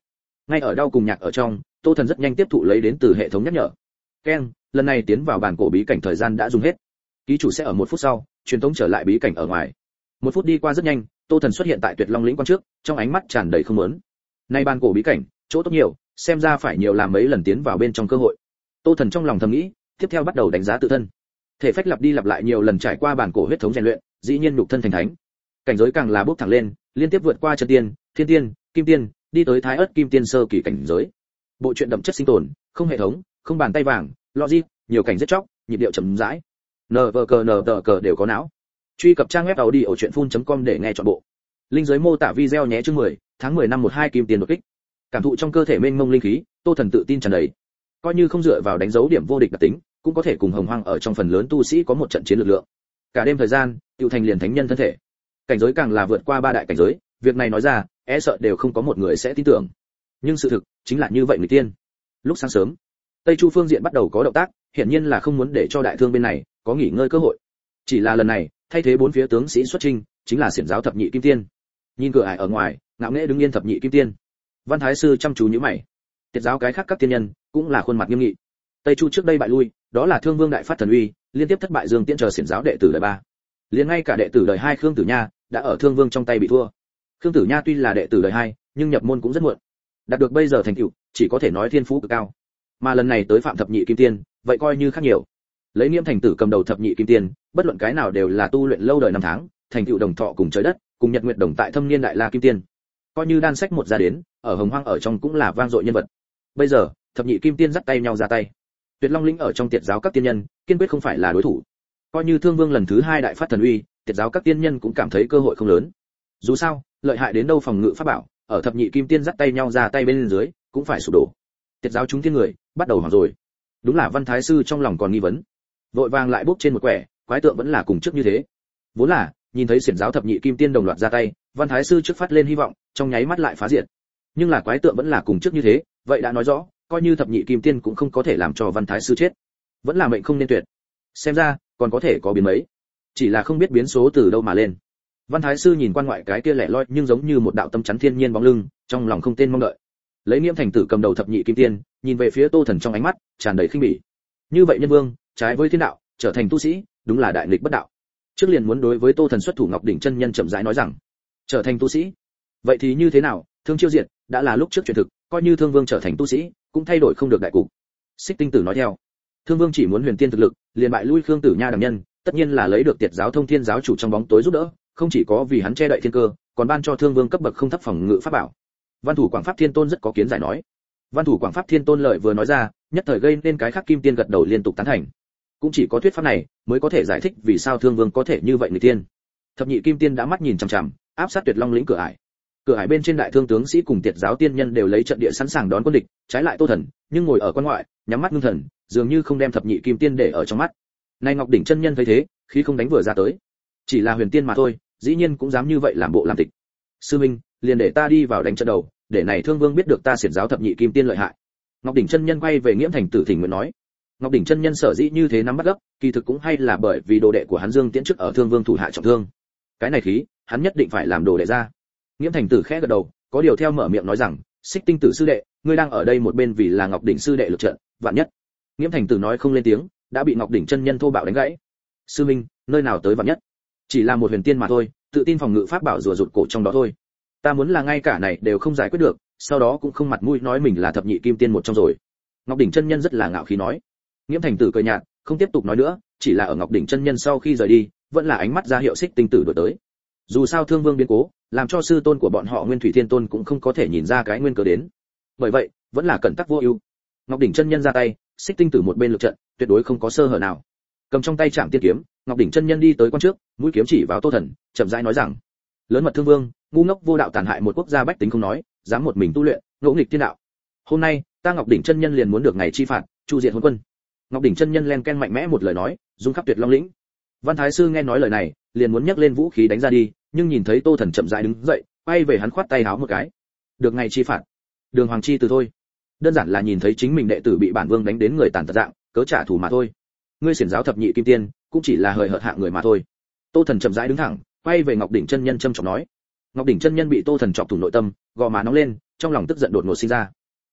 Speaker 1: Ngay ở đau cùng nhạc ở trong, Tô Thần rất nhanh tiếp thụ lấy đến từ hệ thống nhắc nhở. Keng, lần này tiến vào bản cổ bí cảnh thời gian đã dùng hết. Ký chủ sẽ ở một phút sau truyền tống trở lại bí cảnh ở ngoài. Một phút đi qua rất nhanh, Tô Thần xuất hiện tại Tuyệt Long lĩnh quan trước, trong ánh mắt tràn đầy không muốn. Nay bản cổ bí cảnh, chỗ tốt nhiều, xem ra phải nhiều làm mấy lần tiến vào bên trong cơ hội. Tô Thần trong lòng thầm nghĩ, tiếp theo bắt đầu đánh giá tự thân. Thể phách lặp đi lặp lại nhiều lần trải qua bản cổ huyết thống rèn luyện, dĩ nhiên nhục thân thành thánh. Cảnh giới càng là bước thẳng lên, liên tiếp vượt qua chân tiên, thiên tiên, kim tiên, đi tới thái ớt kim tiên sơ kỳ cảnh giới. Bộ truyện đậm chất sinh tồn, không hệ thống, không bàn tay vàng, logic, nhiều cảnh giết chóc, nhịp điệu chậm rãi. Nờ vờ cờ nờ tờ cờ đều có não. Truy cập trang web audiochuyenphun.com để nghe trọn bộ. Link dưới mô tả video nhé. Chương mười, tháng mười năm một hai kim tiền đột kích. Cảm thụ trong cơ thể mênh mông linh khí, Tô Thần tự tin tràn đầy. Coi như không dựa vào đánh dấu điểm vô địch đặc tính, cũng có thể cùng Hồng Hoang ở trong phần lớn tu sĩ có một trận chiến lực lượng. Cả đêm thời gian, tiêu thành liền thánh nhân thân thể. Cảnh giới càng là vượt qua ba đại cảnh giới, việc này nói ra, e sợ đều không có một người sẽ tin tưởng. Nhưng sự thực chính là như vậy người tiên. Lúc sáng sớm, Tây Chu phương diện bắt đầu có động tác, hiển nhiên là không muốn để cho đại thương bên này có nghỉ ngơi cơ hội. Chỉ là lần này, thay thế bốn phía tướng sĩ xuất chinh, chính là xiển giáo thập nhị kim tiên. Nhìn cửa ải ở ngoài, ngạo nghễ đứng yên thập nhị kim tiên. Văn Thái sư chăm chú nhíu mày. Tiệt giáo cái khác các tiên nhân cũng là khuôn mặt nghiêm nghị. Tây Chu trước đây bại lui, đó là Thương Vương đại phát thần uy, liên tiếp thất bại Dương Tiễn chờ xiển giáo đệ tử đời ba. Liền ngay cả đệ tử đời hai Khương Tử Nha đã ở Thương Vương trong tay bị thua. Khương Tử Nha tuy là đệ tử đời hai, nhưng nhập môn cũng rất muộn. Đạt được bây giờ thành tựu, chỉ có thể nói thiên phú cực cao. Mà lần này tới phạm thập nhị kim tiên, vậy coi như khác nhiều. Lấy Nghiêm Thành Tử cầm đầu thập nhị kim tiên, bất luận cái nào đều là tu luyện lâu đời năm tháng, thành tựu đồng thọ cùng trời đất, cùng Nhật Nguyệt đồng tại thâm niên đại la kim tiên. Coi như đan sách một ra đến, ở Hồng Hoang ở trong cũng là vang dội nhân vật. Bây giờ, thập nhị kim tiên dắt tay nhau ra tay. Tuyệt Long lĩnh ở trong tiệt giáo các tiên nhân, kiên quyết không phải là đối thủ. Coi như Thương Vương lần thứ hai đại phát thần uy, tiệt giáo các tiên nhân cũng cảm thấy cơ hội không lớn. Dù sao, lợi hại đến đâu phòng ngự pháp bảo, ở thập nhị kim tiên dắt tay nhau ra tay bên dưới, cũng phải sụp đổ. Tiệt giáo chúng tiên người, bắt đầu hoảng rồi. Đúng là Văn Thái sư trong lòng còn nghi vấn. Vội vàng lại bốc trên một quẻ, quái tượng vẫn là cùng trước như thế. Vốn là, nhìn thấy xiển giáo thập nhị kim tiên đồng loạt ra tay, Văn Thái sư trước phát lên hy vọng, trong nháy mắt lại phá diệt. Nhưng là quái tượng vẫn là cùng trước như thế, vậy đã nói rõ, coi như thập nhị kim tiên cũng không có thể làm cho Văn Thái sư chết. Vẫn là mệnh không nên tuyệt. Xem ra, còn có thể có biến mấy. Chỉ là không biết biến số từ đâu mà lên. Văn Thái sư nhìn quan ngoại cái kia lẻ loi nhưng giống như một đạo tâm chắn thiên nhiên bóng lưng, trong lòng không tên mong đợi. Lấy Nghiêm Thành Tử cầm đầu thập nhị kim tiên, nhìn về phía Tô Thần trong ánh mắt tràn đầy khinh bỉ. Như vậy nhân vương, trái với thiên đạo, trở thành tu sĩ, đúng là đại nghịch bất đạo. Trước liền muốn đối với Tô Thần xuất thủ Ngọc đỉnh chân nhân chậm rãi nói rằng, trở thành tu sĩ, vậy thì như thế nào? Thương chiêu diệt, đã là lúc trước truyền thực, coi như Thương Vương trở thành tu sĩ, cũng thay đổi không được đại cục. Xích Tinh Tử nói theo, Thương Vương chỉ muốn huyền tiên thực lực, liền bại lui Khương Tử Nha đẳng nhân, tất nhiên là lấy được tiệt giáo Thông Thiên giáo chủ trong bóng tối giúp đỡ, không chỉ có vì hắn che đậy thiên cơ, còn ban cho Thương Vương cấp bậc không thấp phòng ngự pháp bảo. Văn thủ Quảng Pháp Thiên Tôn rất có kiến giải nói. Văn thủ Quảng Pháp Thiên Tôn lợi vừa nói ra, nhất thời gây nên cái khác kim tiên gật đầu liên tục tán thành. Cũng chỉ có thuyết pháp này mới có thể giải thích vì sao Thương Vương có thể như vậy người tiên. Thập nhị kim tiên đã mắt nhìn chằm chằm, áp sát Tuyệt Long lĩnh cửa ải. Cửa ải bên trên đại thương tướng sĩ cùng tiệt giáo tiên nhân đều lấy trận địa sẵn sàng đón quân địch, trái lại Tô Thần, nhưng ngồi ở quan ngoại, nhắm mắt ngưng thần, dường như không đem thập nhị kim tiên để ở trong mắt. Nay Ngọc đỉnh chân nhân thấy thế, khí không đánh vừa ra tới. Chỉ là huyền tiên mà thôi, dĩ nhiên cũng dám như vậy làm bộ làm tịch. Sư minh, liền để ta đi vào đánh trận đầu, để này Thương Vương biết được ta xiển giáo thập nhị kim tiên lợi hại. Ngọc đỉnh chân nhân quay về Nghiễm Thành Tử thỉnh nguyện nói. Ngọc đỉnh chân nhân sở dĩ như thế nắm bắt gấp, kỳ thực cũng hay là bởi vì đồ đệ của hắn Dương Tiễn trước ở Thương Vương thủ hạ trọng thương. Cái này khí, hắn nhất định phải làm đồ đệ ra. Nghiễm Thành Tử khẽ gật đầu, có điều theo mở miệng nói rằng, Xích Tinh Tử sư đệ, ngươi đang ở đây một bên vì là Ngọc đỉnh sư đệ lực trận, vạn nhất. Nghiễm Thành Tử nói không lên tiếng, đã bị Ngọc đỉnh chân nhân thô bạo đánh gãy. Sư minh, nơi nào tới vạn nhất? Chỉ là một huyền tiên mà thôi, tự tin phòng ngự pháp bảo rùa rụt cổ trong đó thôi. Ta muốn là ngay cả này đều không giải quyết được, sau đó cũng không mặt mũi nói mình là thập nhị kim tiên một trong rồi. Ngọc đỉnh chân nhân rất là ngạo khí nói. Nghiễm Thành Tử cười nhạt, không tiếp tục nói nữa, chỉ là ở Ngọc đỉnh chân nhân sau khi rời đi, vẫn là ánh mắt ra hiệu Xích Tinh Tử đuổi tới. Dù sao Thương Vương biến cố, làm cho sư tôn của bọn họ Nguyên Thủy Thiên Tôn cũng không có thể nhìn ra cái nguyên cớ đến. Bởi vậy, vẫn là cẩn tắc vô ưu. Ngọc đỉnh chân nhân ra tay, Xích Tinh Tử một bên lực trận, tuyệt đối không có sơ hở nào. Cầm trong tay Trảm Tiên kiếm, Ngọc đỉnh chân nhân đi tới quan trước, mũi kiếm chỉ vào Tô Thần, chậm rãi nói rằng: lớn mật Thương Vương, ngu ngốc vô đạo tàn hại một quốc gia bách tính không nói, dám một mình tu luyện, ngỗ nghịch thiên đạo. Hôm nay, ta Ngọc đỉnh chân nhân liền muốn được ngày chi phạt, chu diệt hỗn quân. Ngọc đỉnh chân nhân len ken mạnh mẽ một lời nói, rung khắp Tuyệt Long lĩnh. Văn Thái sư nghe nói lời này, liền muốn nhấc lên vũ khí đánh ra đi, nhưng nhìn thấy Tô Thần chậm rãi đứng dậy, quay về hắn khoát tay háo một cái. Được ngày chi phạt, đường hoàng chi từ thôi. Đơn giản là nhìn thấy chính mình đệ tử bị bản vương đánh đến người tàn tật dạng, cớ trả thù mà thôi. Ngươi xiển giáo thập nhị kim tiên, cũng chỉ là hời hợt hạng người mà thôi. Tô Thần chậm rãi đứng thẳng, quay về Ngọc đỉnh chân nhân trầm trọng nói. Ngọc đỉnh chân nhân bị Tô Thần chọc thủng nội tâm, gò má nóng lên, trong lòng tức giận đột ngột sinh ra.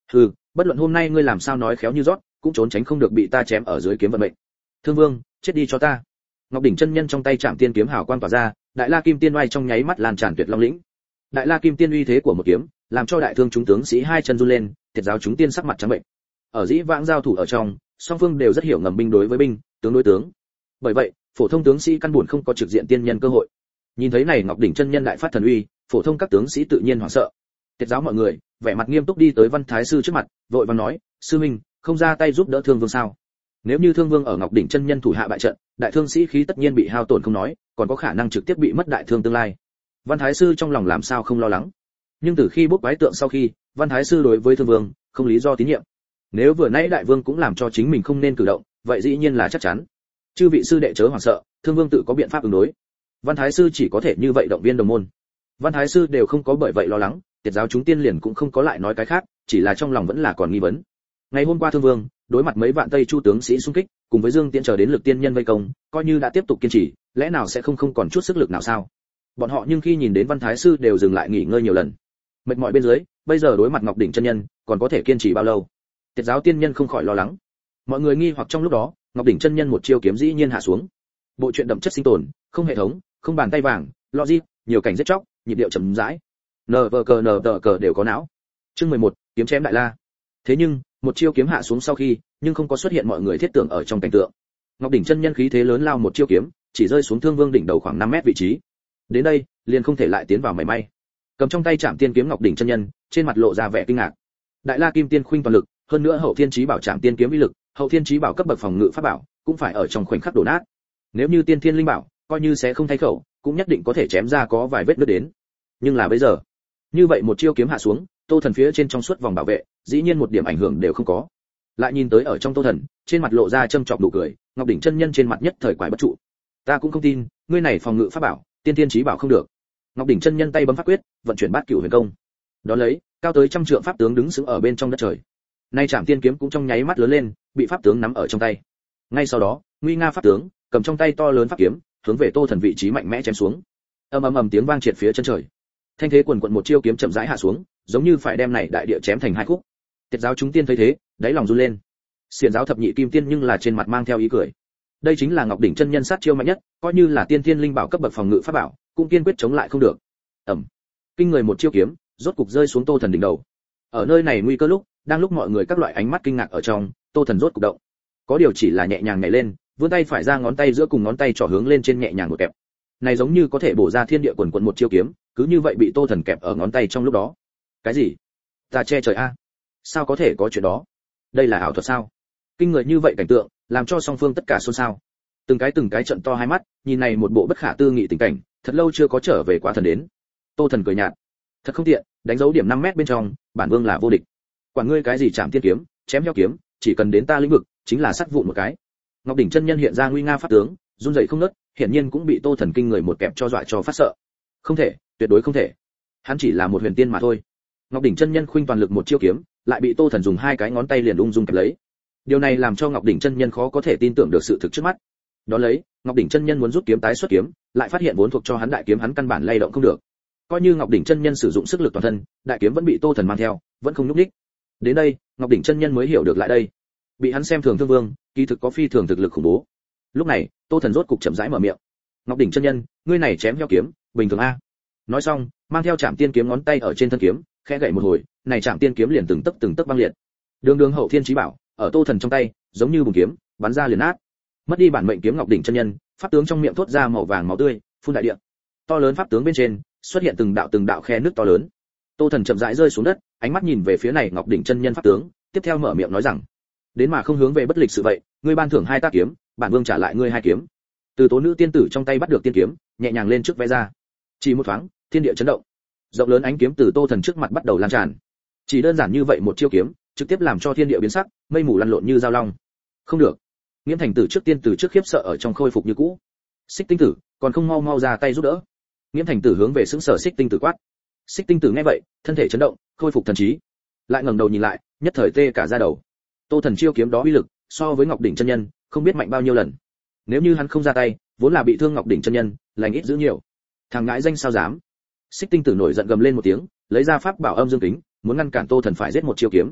Speaker 1: Hừ, bất luận hôm nay ngươi làm sao nói khéo như rót, cũng trốn tránh không được bị ta chém ở dưới kiếm vận mệnh. Thương Vương, chết đi cho ta. Ngọc đỉnh chân nhân trong tay chạm tiên kiếm hào quang tỏa ra, đại la kim tiên oai trong nháy mắt lan tràn tuyệt long lĩnh. Đại la kim tiên uy thế của một kiếm, làm cho đại thương chúng tướng sĩ hai chân run lên, thiệt giáo chúng tiên sắc mặt trắng bệnh. Ở dĩ vãng giao thủ ở trong, song phương đều rất hiểu ngầm binh đối với binh, tướng đối tướng. Bởi vậy, phổ thông tướng sĩ căn buồn không có trực diện tiên nhân cơ hội. Nhìn thấy này Ngọc đỉnh chân nhân đại phát thần uy, phổ thông các tướng sĩ tự nhiên hoảng sợ. Thiệt giáo mọi người, vẻ mặt nghiêm túc đi tới Văn Thái sư trước mặt, vội vàng nói, sư minh, không ra tay giúp đỡ Thương Vương sao? Nếu như Thương Vương ở Ngọc đỉnh chân nhân thủ hạ bại trận, đại thương sĩ khí tất nhiên bị hao tổn không nói, còn có khả năng trực tiếp bị mất đại thương tương lai. Văn Thái sư trong lòng làm sao không lo lắng. Nhưng từ khi bốc quái tượng sau khi, Văn Thái sư đối với Thương Vương không lý do tín nhiệm. Nếu vừa nãy đại vương cũng làm cho chính mình không nên cử động, vậy dĩ nhiên là chắc chắn. Chư vị sư đệ chớ hoảng sợ, Thương Vương tự có biện pháp ứng đối. Văn Thái sư chỉ có thể như vậy động viên đồng môn. Văn Thái sư đều không có bởi vậy lo lắng, tiệt giáo chúng tiên liền cũng không có lại nói cái khác, chỉ là trong lòng vẫn là còn nghi vấn. Ngày hôm qua Thương Vương đối mặt mấy vạn Tây Chu tướng sĩ xung kích, cùng với Dương Tiễn chờ đến lực tiên nhân vây công, coi như đã tiếp tục kiên trì, lẽ nào sẽ không không còn chút sức lực nào sao? Bọn họ nhưng khi nhìn đến Văn Thái sư đều dừng lại nghỉ ngơi nhiều lần. Mệt mỏi bên dưới, bây giờ đối mặt Ngọc đỉnh chân nhân, còn có thể kiên trì bao lâu? Tiệt giáo tiên nhân không khỏi lo lắng. Mọi người nghi hoặc trong lúc đó, Ngọc đỉnh chân nhân một chiêu kiếm dĩ nhiên hạ xuống. Bộ truyện đậm chất sinh tồn, không hệ thống, không bàn tay vàng, logic, nhiều cảnh giết chóc, nhịp điệu chậm rãi. Nờ vờ cờ nờ tờ cờ đều có não. Chương mười một, kiếm chém đại la. Thế nhưng, một chiêu kiếm hạ xuống sau khi, nhưng không có xuất hiện mọi người thiết tưởng ở trong cảnh tượng. Ngọc đỉnh chân nhân khí thế lớn lao một chiêu kiếm, chỉ rơi xuống Thương Vương đỉnh đầu khoảng năm mét vị trí. Đến đây, liền không thể lại tiến vào mảy may. Cầm trong tay Trảm Tiên kiếm Ngọc đỉnh chân nhân, trên mặt lộ ra vẻ kinh ngạc. Đại La Kim Tiên khuynh toàn lực, hơn nữa Hậu Thiên Chí Bảo Trảm Tiên kiếm uy lực, Hậu Thiên Chí Bảo cấp bậc phòng ngự pháp bảo, cũng phải ở trong khoảnh khắc đổ nát. Nếu như Tiên Thiên Linh Bảo, coi như sẽ không thay khẩu, cũng nhất định có thể chém ra có vài vết nứt đến. Nhưng là bây giờ, như vậy một chiêu kiếm hạ xuống, Tô Thần phía trên trong suốt vòng bảo vệ, dĩ nhiên một điểm ảnh hưởng đều không có. Lại nhìn tới ở trong Tô Thần, trên mặt lộ ra châm chọc nụ cười, Ngọc đỉnh chân nhân trên mặt nhất thời quái bất trụ. Ta cũng không tin, ngươi này phòng ngự pháp bảo, Tiên Thiên Chí Bảo không được. Ngọc đỉnh chân nhân tay bấm pháp quyết, vận chuyển bát cửu huyền công. Đó lấy, cao tới trăm trượng pháp tướng đứng sững ở bên trong đất trời. Nay Trảm Tiên kiếm cũng trong nháy mắt lớn lên, bị pháp tướng nắm ở trong tay. Ngay sau đó, nguy nga pháp tướng cầm trong tay to lớn pháp kiếm, hướng về Tô Thần vị trí mạnh mẽ chém xuống. Ầm ầm ầm tiếng vang triệt phía chân trời. Thanh thế quần quần một chiêu kiếm chậm rãi hạ xuống, giống như phải đem này đại địa chém thành hai khúc. Tiệt giáo chúng tiên thấy thế, đáy lòng run lên. Xiển giáo thập nhị kim tiên nhưng là trên mặt mang theo ý cười. Đây chính là Ngọc đỉnh chân nhân sát chiêu mạnh nhất, coi như là tiên thiên linh bảo cấp bậc phòng ngự pháp bảo, cũng kiên quyết chống lại không được. Ầm. Kinh người một chiêu kiếm, rốt cục rơi xuống Tô Thần đỉnh đầu. Ở nơi này nguy cơ lúc, đang lúc mọi người các loại ánh mắt kinh ngạc ở trong, Tô Thần rốt cục động. Có điều chỉ là nhẹ nhàng nhảy lên, vươn tay phải ra ngón tay giữa cùng ngón tay trỏ hướng lên trên nhẹ nhàng một kẹp. Này giống như có thể bổ ra thiên địa quần quần một chiêu kiếm, cứ như vậy bị Tô Thần kẹp ở ngón tay trong lúc đó. Cái gì? Ta che trời a? Sao có thể có chuyện đó? Đây là ảo thuật sao? Kinh người như vậy cảnh tượng, làm cho song phương tất cả xôn xao. Từng cái từng cái trợn to hai mắt, nhìn này một bộ bất khả tư nghị tình cảnh, thật lâu chưa có trở về quá thần đến. Tô Thần cười nhạt, thật không tiện, đánh dấu điểm năm mét bên trong, bản vương là vô địch. Quản ngươi cái gì Trảm Tiên kiếm, chém heo kiếm, chỉ cần đến ta lĩnh vực, chính là sắt vụn một cái. Ngọc đỉnh chân nhân hiện ra nguy nga pháp tướng, run rẩy không ngớt, hiển nhiên cũng bị Tô Thần kinh người một kẹp cho dọa cho phát sợ. Không thể, tuyệt đối không thể. Hắn chỉ là một huyền tiên mà thôi. Ngọc đỉnh chân nhân khuynh toàn lực một chiêu kiếm, lại bị Tô Thần dùng hai cái ngón tay liền ung dung kẹp lấy. Điều này làm cho Ngọc đỉnh chân nhân khó có thể tin tưởng được sự thực trước mắt. Đó lấy, Ngọc đỉnh chân nhân muốn rút kiếm tái xuất kiếm, lại phát hiện vốn thuộc cho hắn đại kiếm hắn căn bản lay động không được. Coi như Ngọc đỉnh chân nhân sử dụng sức lực toàn thân, đại kiếm vẫn bị Tô Thần mang theo, vẫn không nhúc nhích. Đến đây, Ngọc đỉnh chân nhân mới hiểu được lại đây. Bị hắn xem thường Thương Vương, kỳ thực có phi thường thực lực khủng bố. Lúc này, Tô Thần rốt cục chậm rãi mở miệng. Ngọc đỉnh chân nhân, ngươi này chém heo kiếm, bình thường a? Nói xong, mang theo Trảm Tiên kiếm ngón tay ở trên thân kiếm, khẽ gậy một hồi, này Trảm Tiên kiếm liền từng tấc từng tấc băng liệt. Đường đường Hậu Thiên Chí Bảo, ở Tô Thần trong tay, giống như bùng kiếm, bắn ra liền nát. Mất đi bản mệnh kiếm Ngọc đỉnh chân nhân, pháp tướng trong miệng thốt ra màu vàng máu tươi, phun đại địa. To lớn pháp tướng bên trên, xuất hiện từng đạo từng đạo khe nước to lớn. Tô Thần chậm rãi rơi xuống đất, ánh mắt nhìn về phía này Ngọc đỉnh chân nhân pháp tướng, tiếp theo mở miệng nói rằng: đến mà không hướng về bất lịch sự vậy, ngươi ban thưởng hai tác kiếm, bản vương trả lại ngươi hai kiếm. Từ tố nữ tiên tử trong tay bắt được tiên kiếm, nhẹ nhàng lên trước vẽ ra. Chỉ một thoáng, thiên địa chấn động. Rộng lớn ánh kiếm từ Tô Thần trước mặt bắt đầu lan tràn. Chỉ đơn giản như vậy một chiêu kiếm, trực tiếp làm cho thiên địa biến sắc, mây mù lăn lộn như dao long. Không được. Nghiễm thành tử trước tiên tử trước khiếp sợ ở trong khôi phục như cũ. Xích Tinh tử, còn không mau mau ra tay giúp đỡ. Nghiễm thành tử hướng về xứng sở Xích Tinh tử quát. Xích Tinh tử nghe vậy, thân thể chấn động, khôi phục thần trí. Lại ngẩng đầu nhìn lại, nhất thời tê cả da đầu. Tô Thần chiêu kiếm đó uy lực, so với Ngọc đỉnh chân nhân, không biết mạnh bao nhiêu lần. Nếu như hắn không ra tay, vốn là bị thương Ngọc đỉnh chân nhân, lành ít giữ nhiều. Thằng ngãi danh sao dám? Xích Tinh tử nổi giận gầm lên một tiếng, lấy ra pháp bảo âm dương kính, muốn ngăn cản Tô Thần phải giết một chiêu kiếm.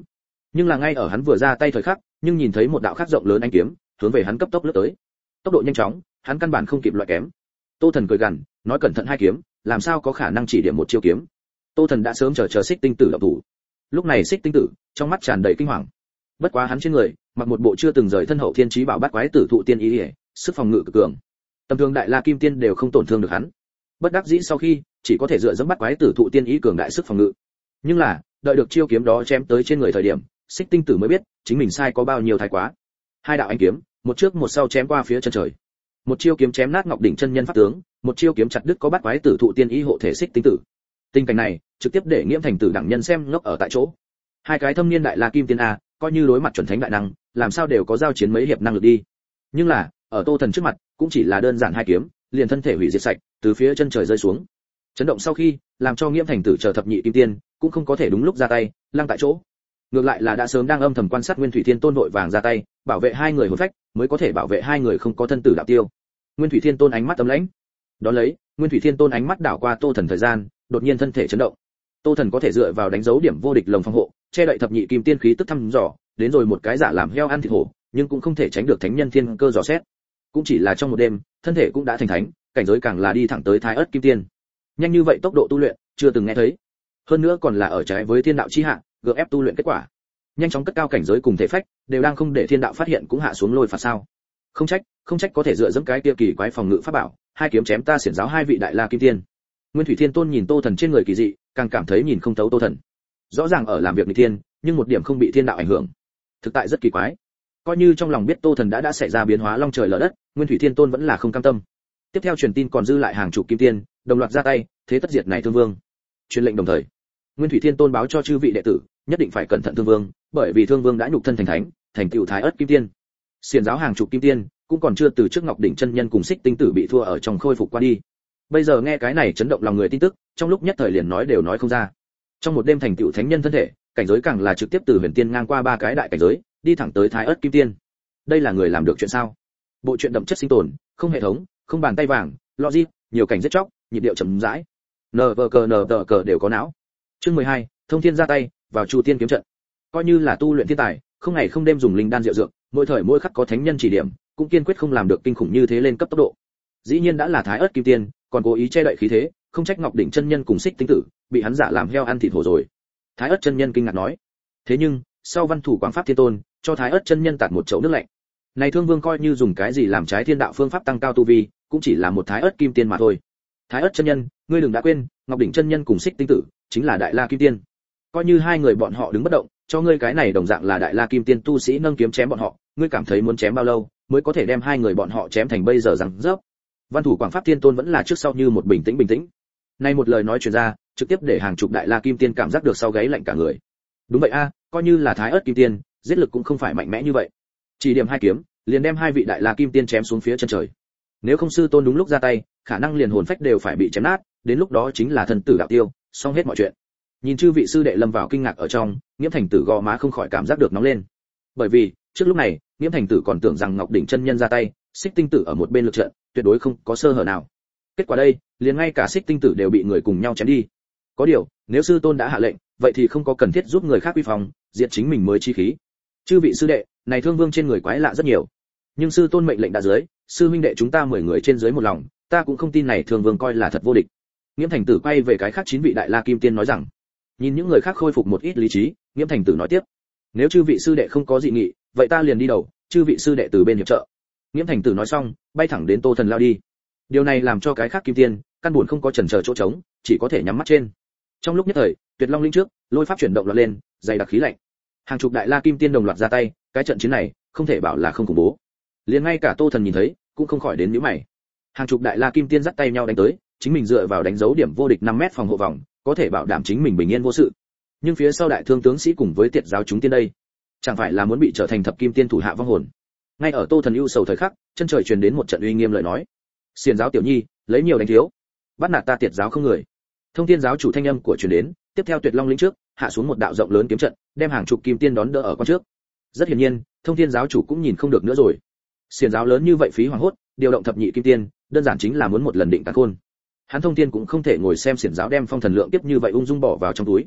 Speaker 1: Nhưng là ngay ở hắn vừa ra tay thời khắc, nhưng nhìn thấy một đạo khắc rộng lớn ánh kiếm hướng về hắn cấp tốc lướt tới. Tốc độ nhanh chóng, hắn căn bản không kịp loại kém. Tô Thần cười gằn, nói cẩn thận hai kiếm, làm sao có khả năng chỉ điểm một chiêu kiếm. Tô Thần đã sớm chờ chờ Xích Tinh Tử động thủ. Lúc này Xích Tinh Tử trong mắt tràn đầy kinh hoàng. Bất quá hắn trên người mặc một bộ chưa từng rời thân hậu thiên chí bảo bát quái tử thụ tiên ý, sức phòng ngự cực cường. Tầm thường đại la kim tiên đều không tổn thương được hắn. Bất đắc dĩ sau khi, chỉ có thể dựa dẫm bát quái tử thụ tiên ý cường đại sức phòng ngự. Nhưng là, đợi được chiêu kiếm đó chém tới trên người thời điểm, Xích Tinh Tử mới biết, chính mình sai có bao nhiêu thái quá. Hai đạo ánh kiếm, một trước một sau chém qua phía chân trời. Một chiêu kiếm chém nát Ngọc đỉnh chân nhân pháp tướng, một chiêu kiếm chặt đứt có bát quái tử thụ tiên ý hộ thể Xích Tinh Tử. Tình cảnh này, trực tiếp để Nghiễm Thành Tử đẳng nhân xem ngốc ở tại chỗ. Hai cái thâm niên đại la kim tiên a, coi như đối mặt chuẩn thánh đại năng, làm sao đều có giao chiến mấy hiệp năng lực đi. Nhưng là, ở Tô Thần trước mặt, cũng chỉ là đơn giản hai kiếm, liền thân thể hủy diệt sạch, từ phía chân trời rơi xuống. Chấn động sau khi, làm cho Nghiễm Thành Tử chờ thập nhị kim tiên, cũng không có thể đúng lúc ra tay, lăng tại chỗ. Ngược lại là đã sớm đang âm thầm quan sát Nguyên Thủy Thiên Tôn vội vàng ra tay, bảo vệ hai người hồn phách, mới có thể bảo vệ hai người không có thân tử đạo tiêu. Nguyên Thủy Thiên Tôn ánh mắt ấm lãnh. Đón lấy, Nguyên Thủy Thiên Tôn ánh mắt đảo qua Tô Thần thời gian, đột nhiên thân thể chấn động. Tô Thần có thể dựa vào đánh dấu điểm vô địch lồng phòng hộ, che đậy thập nhị kim tiên khí tức thăm dò, đến rồi một cái giả làm heo ăn thịt hổ, nhưng cũng không thể tránh được thánh nhân thiên cơ dò xét. Cũng chỉ là trong một đêm, thân thể cũng đã thành thánh, cảnh giới càng là đi thẳng tới Thái Ức kim tiên. Nhanh như vậy tốc độ tu luyện, chưa từng nghe thấy. Hơn nữa còn là ở trái với thiên đạo chi hạ, gượng ép tu luyện kết quả. Nhanh chóng cất cao cảnh giới cùng thể phách, đều đang không để thiên đạo phát hiện cũng hạ xuống lôi phạt sao? Không trách, không trách có thể dựa dẫm cái kia kỳ quái phòng ngự pháp bảo, hai kiếm chém ta xiển giáo hai vị đại la kim tiên. Nguyên Thủy Thiên Tôn nhìn Tô Thần trên người kỳ dị, càng cảm thấy nhìn không thấu Tô Thần. Rõ ràng ở làm việc nghịch thiên, nhưng một điểm không bị thiên đạo ảnh hưởng. Thực tại rất kỳ quái. Coi như trong lòng biết Tô Thần đã đã xảy ra biến hóa long trời lở đất, Nguyên Thủy Thiên Tôn vẫn là không cam tâm. Tiếp theo truyền tin còn dư lại hàng chục kim tiên, đồng loạt ra tay, thế tất diệt này Thương Vương. Truyền lệnh đồng thời, Nguyên Thủy Thiên Tôn báo cho chư vị đệ tử, nhất định phải cẩn thận Thương Vương, bởi vì Thương Vương đã nhục thân thành thánh, thành tựu Thái Ức kim tiên. Xiển giáo hàng chục kim tiên, cũng còn chưa từ trước Ngọc đỉnh chân nhân cùng Xích Tinh Tử bị thua ở trong khôi phục qua đi. Bây giờ nghe cái này chấn động lòng người tin tức, trong lúc nhất thời liền nói đều nói không ra. Trong một đêm thành tựu thánh nhân thân thể, cảnh giới càng là trực tiếp từ huyền tiên ngang qua ba cái đại cảnh giới, đi thẳng tới Thái Ức kim tiên. Đây là người làm được chuyện sao? Bộ truyện đậm chất sinh tồn, không hệ thống, không bàn tay vàng, logic, nhiều cảnh giết chóc, nhịp điệu chậm rãi. Nờ vờ cờ nờ tờ cờ đều có não. Chương mười hai, Thông Thiên ra tay, vào Chu Tiên kiếm trận. Coi như là tu luyện thiên tài, không ngày không đêm dùng linh đan diệu dược, mỗi thời mỗi khắc có thánh nhân chỉ điểm, cũng kiên quyết không làm được kinh khủng như thế lên cấp tốc độ. Dĩ nhiên đã là Thái Ức kim tiên, còn cố ý che đậy khí thế, không trách Ngọc đỉnh chân nhân cùng Xích Tinh Tử bị hắn giả làm heo ăn thịt hổ rồi. Thái Ức chân nhân kinh ngạc nói. Thế nhưng, sau văn thủ quảng pháp thiên tôn, cho Thái Ức chân nhân tạt một chậu nước lạnh. Này Thương Vương coi như dùng cái gì làm trái thiên đạo phương pháp tăng cao tu vi, cũng chỉ là một Thái Ức kim tiên mà thôi. Thái Ức chân nhân, ngươi đừng đã quên, Ngọc đỉnh chân nhân cùng Xích Tinh Tử chính là đại la kim tiên. Coi như hai người bọn họ đứng bất động, cho ngươi cái này đồng dạng là đại la kim tiên tu sĩ nâng kiếm chém bọn họ, ngươi cảm thấy muốn chém bao lâu mới có thể đem hai người bọn họ chém thành bây giờ rằng rớp. Văn thủ quảng pháp thiên tôn vẫn là trước sau như một bình tĩnh bình tĩnh. Nay một lời nói truyền ra, trực tiếp để hàng chục đại la kim tiên cảm giác được sau gáy lạnh cả người. Đúng vậy a, coi như là Thái Ức kim tiên, giết lực cũng không phải mạnh mẽ như vậy. Chỉ điểm hai kiếm, liền đem hai vị đại la kim tiên chém xuống phía chân trời. Nếu không sư tôn đúng lúc ra tay, khả năng liền hồn phách đều phải bị chém nát, đến lúc đó chính là thần tử đạo tiêu, xong hết mọi chuyện. Nhìn chư vị sư đệ lâm vào kinh ngạc ở trong, Nghiễm Thành Tử gò má không khỏi cảm giác được nóng lên. Bởi vì, trước lúc này, Nghiễm Thành Tử còn tưởng rằng Ngọc đỉnh chân nhân ra tay, Xích Tinh Tử ở một bên lực trận, tuyệt đối không có sơ hở nào. Kết quả đây, liền ngay cả Xích Tinh Tử đều bị người cùng nhau chém đi. Có điều, nếu sư tôn đã hạ lệnh, vậy thì không có cần thiết giúp người khác uy phong, diệt chính mình mới chi khí. Chư vị sư đệ, này Thương Vương trên người quái lạ rất nhiều. Nhưng sư tôn mệnh lệnh đã dưới, sư huynh đệ chúng ta mười người trên dưới một lòng, ta cũng không tin này Thương Vương coi là thật vô địch. Nghiễm Thành Tử quay về cái khác chín vị đại la kim tiên nói rằng, nhìn những người khác khôi phục một ít lý trí, Nghiễm Thành Tử nói tiếp, nếu chư vị sư đệ không có dị nghị, vậy ta liền đi đầu, chư vị sư đệ từ bên hiệp trợ. Nghiễm Thành Tử nói xong, bay thẳng đến Tô Thần lao đi. Điều này làm cho cái khác kim tiên căn buồn không có chần chờ chỗ trống, chỉ có thể nhắm mắt trên. Trong lúc nhất thời, Tuyệt Long linh trước, lôi pháp chuyển động loạn lên, dày đặc khí lạnh. Hàng chục đại la kim tiên đồng loạt ra tay, cái trận chiến này không thể bảo là không khủng bố. Liền ngay cả Tô Thần nhìn thấy, cũng không khỏi đến nhíu mày. Hàng chục đại la kim tiên dắt tay nhau đánh tới, chính mình dựa vào đánh dấu điểm vô địch năm mét phòng hộ vòng, có thể bảo đảm chính mình bình yên vô sự. Nhưng phía sau đại thương tướng sĩ cùng với tiệt giáo chúng tiên đây, chẳng phải là muốn bị trở thành thập kim tiên thủ hạ vong hồn. Ngay ở Tô Thần ưu sầu thời khắc, chân trời truyền đến một trận uy nghiêm lời nói. Xiển giáo tiểu nhi, lấy nhiều đánh thiếu, bắt nạt ta tiệt giáo không người. Thông Thiên giáo chủ thanh âm của truyền đến, tiếp theo Tuyệt Long lĩnh trước, hạ xuống một đạo rộng lớn kiếm trận, đem hàng chục kim tiên đón đỡ ở con trước. Rất hiển nhiên, Thông Thiên giáo chủ cũng nhìn không được nữa rồi. Xiển giáo lớn như vậy phí hoàng hốt, điều động thập nhị kim tiên, đơn giản chính là muốn một lần định cả khôn. Hắn Thông Thiên cũng không thể ngồi xem Xiển giáo đem phong thần lượng tiếp như vậy ung dung bỏ vào trong túi.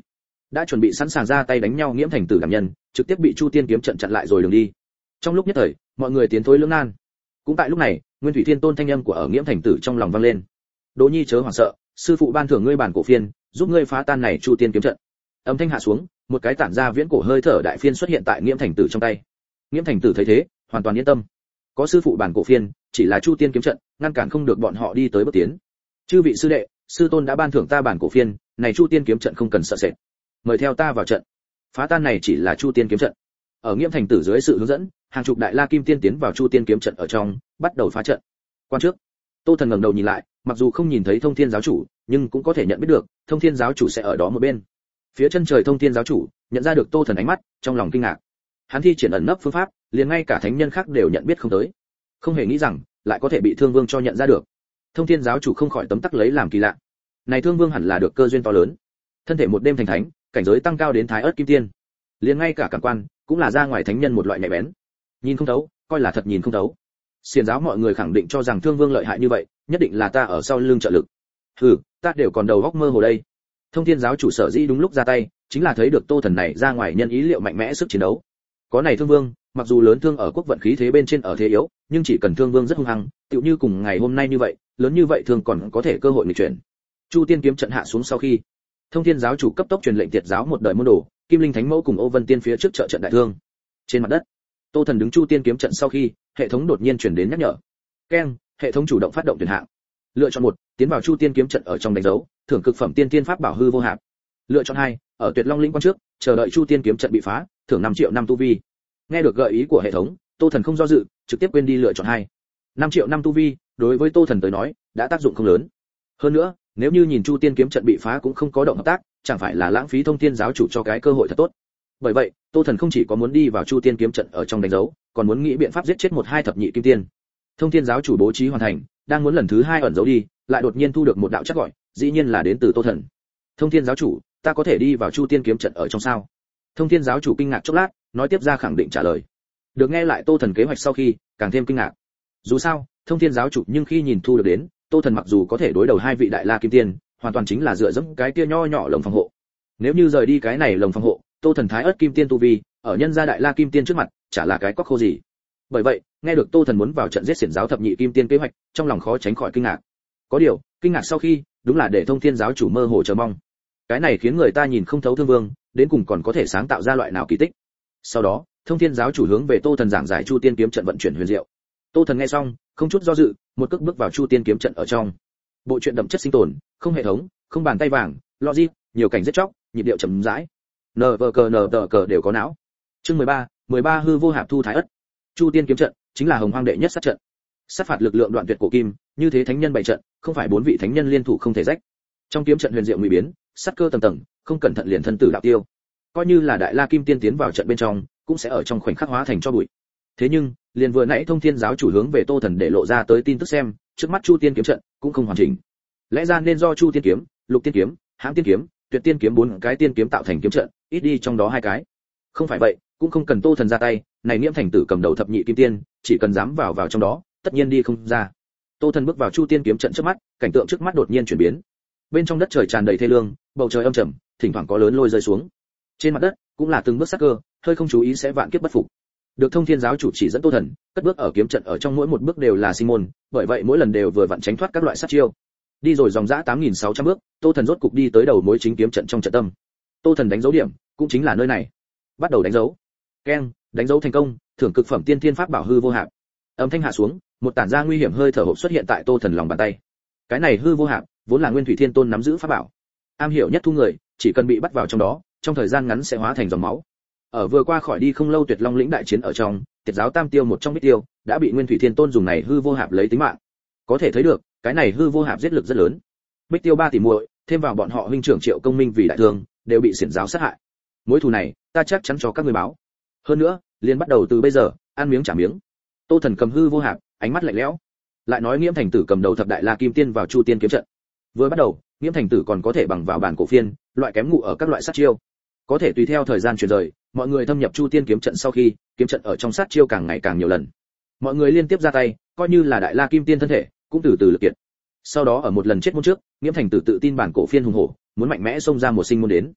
Speaker 1: đã chuẩn bị sẵn sàng ra tay đánh nhau Nghiễm Thành Tử đảm nhân trực tiếp bị Chu Tiên kiếm trận chặn lại rồi đường đi. Trong lúc nhất thời mọi người tiến thối lưỡng nan. Cũng tại lúc này Nguyên Thủy Thiên Tôn thanh âm của ở Nghiễm Thành Tử trong lòng vang lên. Đỗ Nhi chớ hoảng sợ, sư phụ ban thưởng ngươi bản cổ phiên, giúp ngươi phá tan này Chu Tiên kiếm trận. Âm thanh hạ xuống, một cái tản ra viễn cổ hơi thở đại phiên xuất hiện tại Nghiễm Thành Tử trong tay. Nghiễm Thành Tử thấy thế, hoàn toàn yên tâm. Có sư phụ bản cổ phiên, chỉ là Chu Tiên kiếm trận, ngăn cản không được bọn họ đi tới bước tiến. Chư vị sư đệ, sư tôn đã ban thưởng ta bản cổ phiên, này Chu Tiên kiếm trận không cần sợ sệt. Mời theo ta vào trận. Phá tan này chỉ là Chu Tiên kiếm trận. Ở Nghiễm Thành Tử dưới sự hướng dẫn, hàng chục đại la kim tiên tiến vào Chu Tiên kiếm trận ở trong, bắt đầu phá trận. Quan trước, Tô Thần ngẩng đầu nhìn lại, mặc dù không nhìn thấy Thông Thiên giáo chủ, nhưng cũng có thể nhận biết được, Thông Thiên giáo chủ sẽ ở đó một bên. Phía chân trời Thông Thiên giáo chủ, nhận ra được Tô Thần ánh mắt, trong lòng kinh ngạc. Hắn thi triển ẩn nấp phương pháp, liền ngay cả thánh nhân khác đều nhận biết không tới. Không hề nghĩ rằng, lại có thể bị Thương Vương cho nhận ra được. Thông Thiên giáo chủ không khỏi tấm tắc lấy làm kỳ lạ. Này Thương Vương hẳn là được cơ duyên to lớn. Thân thể một đêm thành thánh, cảnh giới tăng cao đến Thái Ức Kim Tiên. Liền ngay cả cảm quan, cũng là ra ngoài thánh nhân một loại nhạy bén. Nhìn không thấu, coi là thật nhìn không thấu. Xiển giáo mọi người khẳng định cho rằng Thương Vương lợi hại như vậy, nhất định là ta ở sau lưng trợ lực. Hừ, ta đều còn đầu góc mơ hồ đây. Thông Thiên giáo chủ sở dĩ đúng lúc ra tay, chính là thấy được Tô Thần này ra ngoài nhân ý liệu mạnh mẽ sức chiến đấu. Có này Thương Vương, mặc dù lớn thương ở quốc vận khí thế bên trên ở thế yếu, nhưng chỉ cần Thương Vương rất hung hăng, tựu như cùng ngày hôm nay như vậy, lớn như vậy thường còn có thể cơ hội nghịch chuyển. Chu Tiên kiếm trận hạ xuống sau khi, Thông Thiên giáo chủ cấp tốc truyền lệnh tiệt giáo một đời môn đồ, Kim Linh Thánh Mẫu cùng Ô Vân Tiên phía trước trợ trận đại thương. Trên mặt đất, Tô Thần đứng Chu Tiên kiếm trận sau khi, hệ thống đột nhiên truyền đến nhắc nhở. Keng, hệ thống chủ động phát động tuyển hạng. Lựa chọn một, tiến vào Chu Tiên kiếm trận ở trong đánh dấu, thưởng cực phẩm tiên tiên pháp bảo hư vô hạp. Lựa chọn hai, ở Tuyệt Long lĩnh quan trước, chờ đợi Chu Tiên kiếm trận bị phá, thưởng năm triệu năm tu vi. Nghe được gợi ý của hệ thống, Tô Thần không do dự, trực tiếp quên đi lựa chọn hai. năm triệu năm tu vi, đối với Tô Thần tới nói, đã tác dụng không lớn. Hơn nữa, nếu như nhìn Chu Tiên kiếm trận bị phá cũng không có động hợp tác, chẳng phải là lãng phí Thông Thiên giáo chủ cho cái cơ hội thật tốt. Bởi vậy, Tô Thần không chỉ có muốn đi vào Chu Tiên kiếm trận ở trong đánh dấu, còn muốn nghĩ biện pháp giết chết một hai thập nhị kim tiên. Thông Thiên giáo chủ bố trí hoàn thành, đang muốn lần thứ hai ẩn giấu đi, lại đột nhiên thu được một đạo chắc gọi, dĩ nhiên là đến từ Tô Thần. Thông Thiên giáo chủ, ta có thể đi vào Chu Tiên kiếm trận ở trong sao? Thông Thiên giáo chủ kinh ngạc chốc lát, nói tiếp ra khẳng định trả lời. Được nghe lại Tô Thần kế hoạch sau khi, càng thêm kinh ngạc. Dù sao, Thông Thiên giáo chủ nhưng khi nhìn thu được đến, Tô Thần mặc dù có thể đối đầu hai vị đại la kim tiên, hoàn toàn chính là dựa dẫm cái kia nho nhỏ lồng phòng hộ. Nếu như rời đi cái này lồng phòng hộ, Tô Thần Thái Ức Kim Tiên tu vi, ở nhân gia đại la kim tiên trước mặt, chả là cái cóc khô gì. Bởi vậy, nghe được Tô Thần muốn vào trận giết xiển giáo thập nhị kim tiên kế hoạch, trong lòng khó tránh khỏi kinh ngạc. Có điều, kinh ngạc sau khi, đúng là để Thông Thiên giáo chủ mơ hồ chờ mong. Cái này khiến người ta nhìn không thấu Thương Vương, đến cùng còn có thể sáng tạo ra loại nào kỳ tích. Sau đó, Thông Thiên giáo chủ hướng về Tô Thần giảng giải Chu Tiên kiếm trận vận chuyển huyền diệu. Tô Thần nghe xong, không chút do dự, một cước bước vào Chu Tiên kiếm trận ở trong. Bộ truyện đậm chất sinh tồn, không hệ thống, không bàn tay vàng, logic, nhiều cảnh giết chóc, nhịp điệu chậm rãi. Nờ vờ cờ nờ tờ cờ đều có não. Chương mười ba, mười ba hư vô hạp thu thái ất. Chu Tiên kiếm trận chính là hồng hoang đệ nhất sát trận. Sát phạt lực lượng đoạn tuyệt cổ kim, như thế thánh nhân bày trận, không phải bốn vị thánh nhân liên thủ không thể rách. Trong kiếm trận huyền diệu nguy biến, sát cơ tầng tầng, không cẩn thận liền thân tử đạo tiêu. Coi như là đại la kim tiên tiến vào trận bên trong, cũng sẽ ở trong khoảnh khắc hóa thành cho bụi. Thế nhưng, liền vừa nãy Thông Thiên giáo chủ hướng về Tô Thần để lộ ra tới tin tức xem, trước mắt Chu Tiên kiếm trận cũng không hoàn chỉnh. Lẽ ra nên do Chu Tiên kiếm, Lục Tiên kiếm, Hãng Tiên kiếm, Tuyệt Tiên kiếm bốn cái tiên kiếm tạo thành kiếm trận, ít đi trong đó hai cái. Không phải vậy, cũng không cần Tô Thần ra tay, này Nghiễm Thành Tử cầm đầu thập nhị kim tiên, chỉ cần dám vào vào trong đó, tất nhiên đi không ra. Tô Thần bước vào Chu Tiên kiếm trận trước mắt, cảnh tượng trước mắt đột nhiên chuyển biến. Bên trong đất trời tràn đầy thê lương, bầu trời âm trầm, thỉnh thoảng có lớn lôi rơi xuống. Trên mặt đất cũng là từng bước sắc cơ, hơi không chú ý sẽ vạn kiếp bất phục. Được Thông Thiên giáo chủ chỉ dẫn Tô Thần, cất bước ở kiếm trận ở trong mỗi một bước đều là sinh môn, bởi vậy mỗi lần đều vừa vặn tránh thoát các loại sát chiêu. Đi rồi dòng dã tám nghìn sáu trăm bước, Tô Thần rốt cục đi tới đầu mối chính kiếm trận trong trận tâm. Tô Thần đánh dấu điểm, cũng chính là nơi này. Bắt đầu đánh dấu. Keng, đánh dấu thành công, thưởng cực phẩm tiên thiên pháp bảo hư vô hạp. Âm thanh hạ xuống, một tản ra nguy hiểm hơi thở hộp xuất hiện tại Tô Thần lòng bàn tay. Cái này hư vô hạp, vốn là Nguyên Thủy Thiên Tôn nắm giữ pháp bảo. Am hiểu nhất thu người, chỉ cần bị bắt vào trong đó, trong thời gian ngắn sẽ hóa thành dòng máu. Ở vừa qua khỏi đi không lâu Tuyệt Long lĩnh đại chiến ở trong, Tiệt giáo Tam Tiêu một trong Bích Tiêu, đã bị Nguyên Thủy Thiên Tôn dùng này hư vô hạp lấy tính mạng. Có thể thấy được, cái này hư vô hạp giết lực rất lớn. Bích Tiêu ba tỷ muội, thêm vào bọn họ huynh trưởng Triệu Công Minh vì đại thương, đều bị xiển giáo sát hại. Mối thù này, ta chắc chắn cho các ngươi báo. Hơn nữa, liền bắt đầu từ bây giờ, ăn miếng trả miếng. Tô Thần cầm hư vô hạp, ánh mắt lạnh lẽo. Lại nói Nghiễm Thành Tử cầm đầu thập đại la kim tiên vào Chu Tiên kiếm trận. Vừa bắt đầu, Nghiễm Thành Tử còn có thể bằng vào bản cổ phiên, loại kém ngụ ở các loại sát chiêu. Có thể tùy theo thời gian chuyển rời, mọi người thâm nhập Chu Tiên kiếm trận sau khi, kiếm trận ở trong sát chiêu càng ngày càng nhiều lần. Mọi người liên tiếp ra tay, coi như là đại la kim tiên thân thể, cũng từ từ lực kiệt. Sau đó ở một lần chết môn trước, Nghiễm Thành Tử tự tin bản cổ phiên hùng hổ, muốn mạnh mẽ xông ra một sinh môn đến.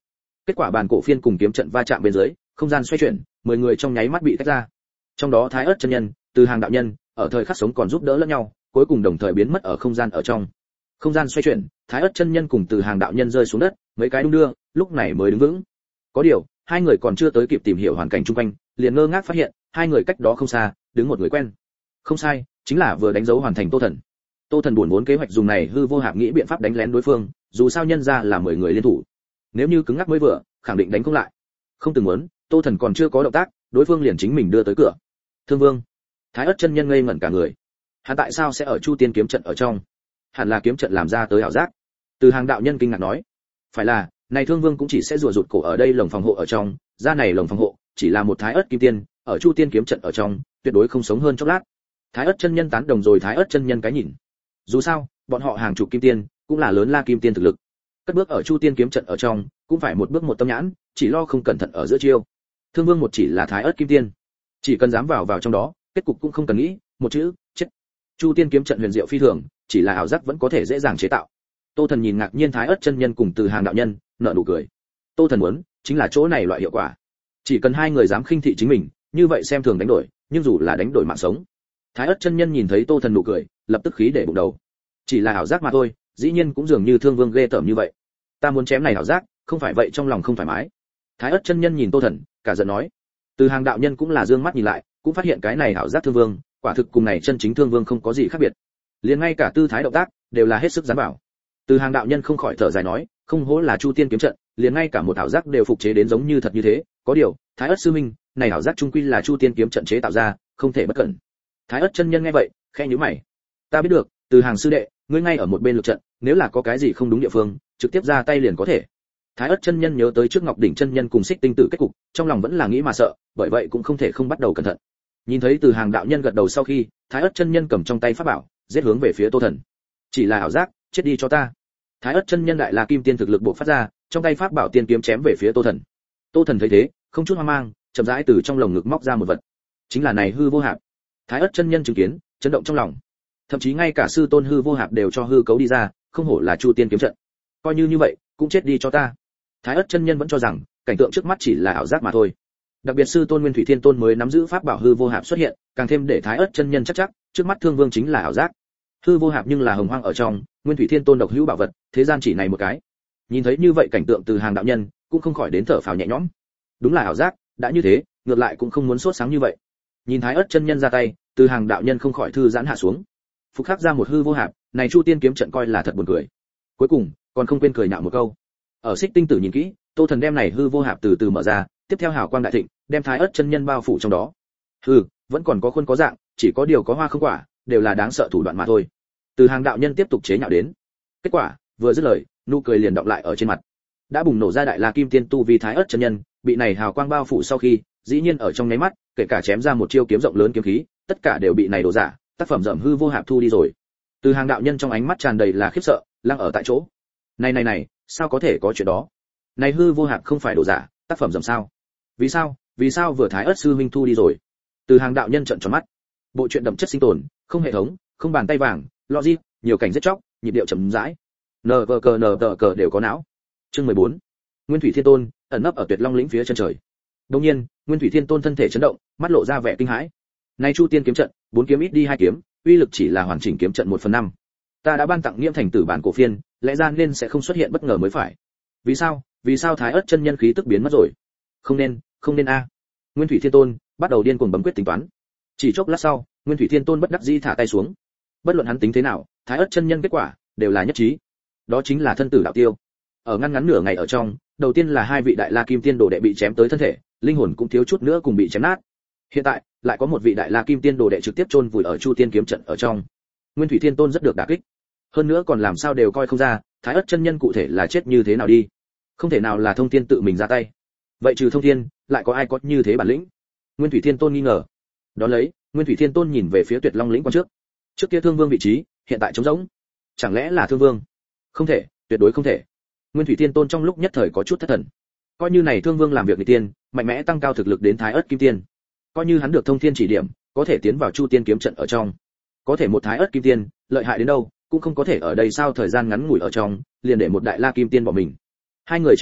Speaker 1: Kết quả bàn cổ phiên cùng kiếm trận va chạm bên dưới, không gian xoay chuyển, mười người trong nháy mắt bị tách ra. Trong đó Thái Ức chân nhân, Từ Hàng đạo nhân, ở thời khắc sống còn giúp đỡ lẫn nhau, cuối cùng đồng thời biến mất ở không gian ở trong. Không gian xoay chuyển, Thái Ức chân nhân cùng Từ Hàng đạo nhân rơi xuống đất, mấy cái đung đưa, lúc này mới đứng vững. Có điều, hai người còn chưa tới kịp tìm hiểu hoàn cảnh xung quanh, liền ngơ ngác phát hiện, hai người cách đó không xa, đứng một người quen. Không sai, chính là vừa đánh dấu hoàn thành Tô Thần. Tô Thần buồn vốn kế hoạch dùng này hư vô hạp nghĩ biện pháp đánh lén đối phương, dù sao nhân ra là mười người liên thủ. Nếu như cứng ngắc mới vừa, khẳng định đánh không lại. Không từng muốn, Tô Thần còn chưa có động tác, đối phương liền chính mình đưa tới cửa. Thương Vương, Thái Ức chân nhân ngây ngẩn cả người. Hắn tại sao sẽ ở Chu Tiên kiếm trận ở trong? Hẳn là kiếm trận làm ra tới ảo giác. Từ Hàng đạo nhân kinh ngạc nói, phải là, này Thương Vương cũng chỉ sẽ rùa rụt cổ ở đây lồng phòng hộ ở trong, ra này lồng phòng hộ, chỉ là một Thái Ức kim tiên, ở Chu Tiên kiếm trận ở trong, tuyệt đối không sống hơn chốc lát. Thái Ức chân nhân tán đồng rồi Thái Ức chân nhân cái nhìn. Dù sao, bọn họ hàng chục kim tiên, cũng là lớn la kim tiên thực lực. Cất bước ở Chu Tiên kiếm trận ở trong, cũng phải một bước một tâm nhãn, chỉ lo không cẩn thận ở giữa chiêu. Thương Vương một chỉ là Thái Ức kim tiên, chỉ cần dám vào vào trong đó, kết cục cũng không cần nghĩ, một chữ, chết. Chu Tiên kiếm trận huyền diệu phi thường, chỉ là ảo giác vẫn có thể dễ dàng chế tạo. Tô Thần nhìn ngạc nhiên Thái Ức chân nhân cùng Từ Hàng đạo nhân, nở nụ cười. Tô Thần muốn, chính là chỗ này loại hiệu quả. Chỉ cần hai người dám khinh thị chính mình, như vậy xem thường đánh đổi, nhưng dù là đánh đổi mạng sống. Thái Ức chân nhân nhìn thấy Tô Thần nụ cười, lập tức khí để bụng đầu. Chỉ là ảo giác mà thôi, dĩ nhiên cũng dường như Thương Vương ghê tởm như vậy. Ta muốn chém này ảo giác, không phải vậy trong lòng không thoải mái. Thái Ức chân nhân nhìn Tô Thần, cả giận nói. Từ Hàng đạo nhân cũng là dương mắt nhìn lại, cũng phát hiện cái này ảo giác Thương Vương, quả thực cùng này chân chính Thương Vương không có gì khác biệt. Liền ngay cả tư thái động tác đều là hết sức dán bảo. Từ Hàng đạo nhân không khỏi thở dài nói, không hổ là Chu Tiên kiếm trận, liền ngay cả một ảo giác đều phục chế đến giống như thật như thế, có điều, Thái Ức sư minh, này ảo giác trung quy là Chu Tiên kiếm trận chế tạo ra, không thể bất cẩn. Thái Ức chân nhân nghe vậy, khẽ nhíu mày. Ta biết được, Từ Hàng sư đệ, ngươi ngay ở một bên lực trận, nếu là có cái gì không đúng địa phương, trực tiếp ra tay liền có thể. Thái Ức chân nhân nhớ tới trước Ngọc đỉnh chân nhân cùng Xích Tinh tử kết cục, trong lòng vẫn là nghĩ mà sợ, bởi vậy cũng không thể không bắt đầu cẩn thận. Nhìn thấy Từ Hàng đạo nhân gật đầu sau khi, Thái Ức chân nhân cầm trong tay pháp bảo, giết hướng về phía Tô Thần. Chỉ là ảo giác, chết đi cho ta. Thái Ức chân nhân đại la kim tiên thực lực bộc phát ra, trong tay pháp bảo tiên kiếm chém về phía Tô Thần. Tô Thần thấy thế, không chút hoang mang, chậm rãi từ trong lồng ngực móc ra một vật. Chính là này hư vô hạp. Thái Ức chân nhân chứng kiến, chấn động trong lòng. Thậm chí ngay cả sư tôn hư vô hạp đều cho hư cấu đi ra, không hổ là Chu Tiên kiếm trận. Coi như như vậy, cũng chết đi cho ta. Thái Ức chân nhân vẫn cho rằng, cảnh tượng trước mắt chỉ là ảo giác mà thôi. Đặc biệt sư tôn Nguyên Thủy Thiên Tôn mới nắm giữ pháp bảo hư vô hạp xuất hiện, càng thêm để Thái Ức chân nhân chắc chắc, trước mắt Thương Vương chính là ảo giác. Hư vô hạp nhưng là hồng hoang ở trong, Nguyên Thủy Thiên Tôn độc hữu bảo vật, thế gian chỉ này một cái. Nhìn thấy như vậy cảnh tượng Từ Hàng đạo nhân, cũng không khỏi đến thở phào nhẹ nhõm. Đúng là ảo giác, đã như thế, ngược lại cũng không muốn sốt sáng như vậy. Nhìn Thái Ức chân nhân ra tay, Từ Hàng đạo nhân không khỏi thư giãn hạ xuống. Phục khắc ra một hư vô hạp, này Chu Tiên kiếm trận coi là thật buồn cười. Cuối cùng, còn không quên cười nhạo một câu. Ở Xích Tinh tử nhìn kỹ, Tô Thần đem này hư vô hạp từ từ mở ra, tiếp theo hào quang đại thịnh, đem Thái Ức chân nhân bao phủ trong đó. Hừ, vẫn còn có khuôn có dạng, chỉ có điều có hoa không quả, đều là đáng sợ thủ đoạn mà thôi. Từ Hàng đạo nhân tiếp tục chế nhạo đến. Kết quả, vừa dứt lời, nụ cười liền đọng lại ở trên mặt. Đã bùng nổ ra đại la kim tiên tu vi Thái Ức chân nhân, bị này hào quang bao phủ sau khi, dĩ nhiên ở trong nháy mắt, kể cả chém ra một chiêu kiếm rộng lớn kiếm khí, tất cả đều bị này đổ giả, tác phẩm rậm hư vô hạp thu đi rồi. Từ Hàng đạo nhân trong ánh mắt tràn đầy là khiếp sợ, lăng ở tại chỗ. Này này này, sao có thể có chuyện đó? Này hư vô hạp không phải đổ giả, tác phẩm rậm sao? Vì sao? Vì sao vừa Thái Ức sư huynh thu đi rồi? Từ Hàng đạo nhân trợn tròn mắt. Bộ truyện đậm chất sinh tồn, không hệ thống, không bàn tay vàng, logic, nhiều cảnh giết chóc, nhịp điệu chậm rãi. Nờ vờ cờ nờ vờ cờ đều có não. Chương mười bốn. Nguyên Thủy Thiên Tôn ẩn nấp ở Tuyệt Long lĩnh phía chân trời. Đột nhiên, Nguyên Thủy Thiên Tôn thân thể chấn động, mắt lộ ra vẻ kinh hãi. Này Chu Tiên kiếm trận, bốn kiếm ít đi hai kiếm, uy lực chỉ là hoàn chỉnh kiếm trận một phần năm. Ta đã ban tặng Nghiễm Thành Tử bản cổ phiên, lẽ ra nên sẽ không xuất hiện bất ngờ mới phải. Vì sao? Vì sao Thái Ức chân nhân khí tức biến mất rồi? Không nên, không nên a. Nguyên Thủy Thiên Tôn bắt đầu điên cuồng bấm quyết tính toán. Chỉ chốc lát sau, Nguyên Thủy Thiên Tôn bất đắc dĩ thả tay xuống. Bất luận hắn tính thế nào, Thái Ức chân nhân kết quả đều là nhất trí. Đó chính là thân tử đạo tiêu. Ở ngăn ngắn nửa ngày ở trong, đầu tiên là hai vị đại la kim tiên đồ đệ bị chém tới thân thể, linh hồn cũng thiếu chút nữa cùng bị chém nát. Hiện tại, lại có một vị đại la kim tiên đồ đệ trực tiếp chôn vùi ở Chu Tiên kiếm trận ở trong. Nguyên Thủy Thiên Tôn rất được đả kích. Hơn nữa còn làm sao đều coi không ra, Thái Ức chân nhân cụ thể là chết như thế nào đi. Không thể nào là Thông Thiên tự mình ra tay. Vậy trừ Thông Thiên, lại có ai có như thế bản lĩnh? Nguyên Thủy Thiên Tôn nghi ngờ. Đón lấy, Nguyên Thủy Thiên Tôn nhìn về phía Tuyệt Long lĩnh quan trước. Trước kia Thương Vương vị trí, hiện tại trống rỗng. Chẳng lẽ là Thương Vương? Không thể, tuyệt đối không thể. Nguyên Thủy Thiên Tôn trong lúc nhất thời có chút thất thần. Coi như này Thương Vương làm việc nghịch tiên, mạnh mẽ tăng cao thực lực đến Thái Ức kim tiên. Coi như hắn được Thông Thiên chỉ điểm, có thể tiến vào Chu Tiên kiếm trận ở trong. Có thể một Thái Ức kim tiên, lợi hại đến đâu, cũng không có thể ở đây sao thời gian ngắn ngủi ở trong, liền để một đại la kim tiên bỏ mình. Hai người chênh lệch,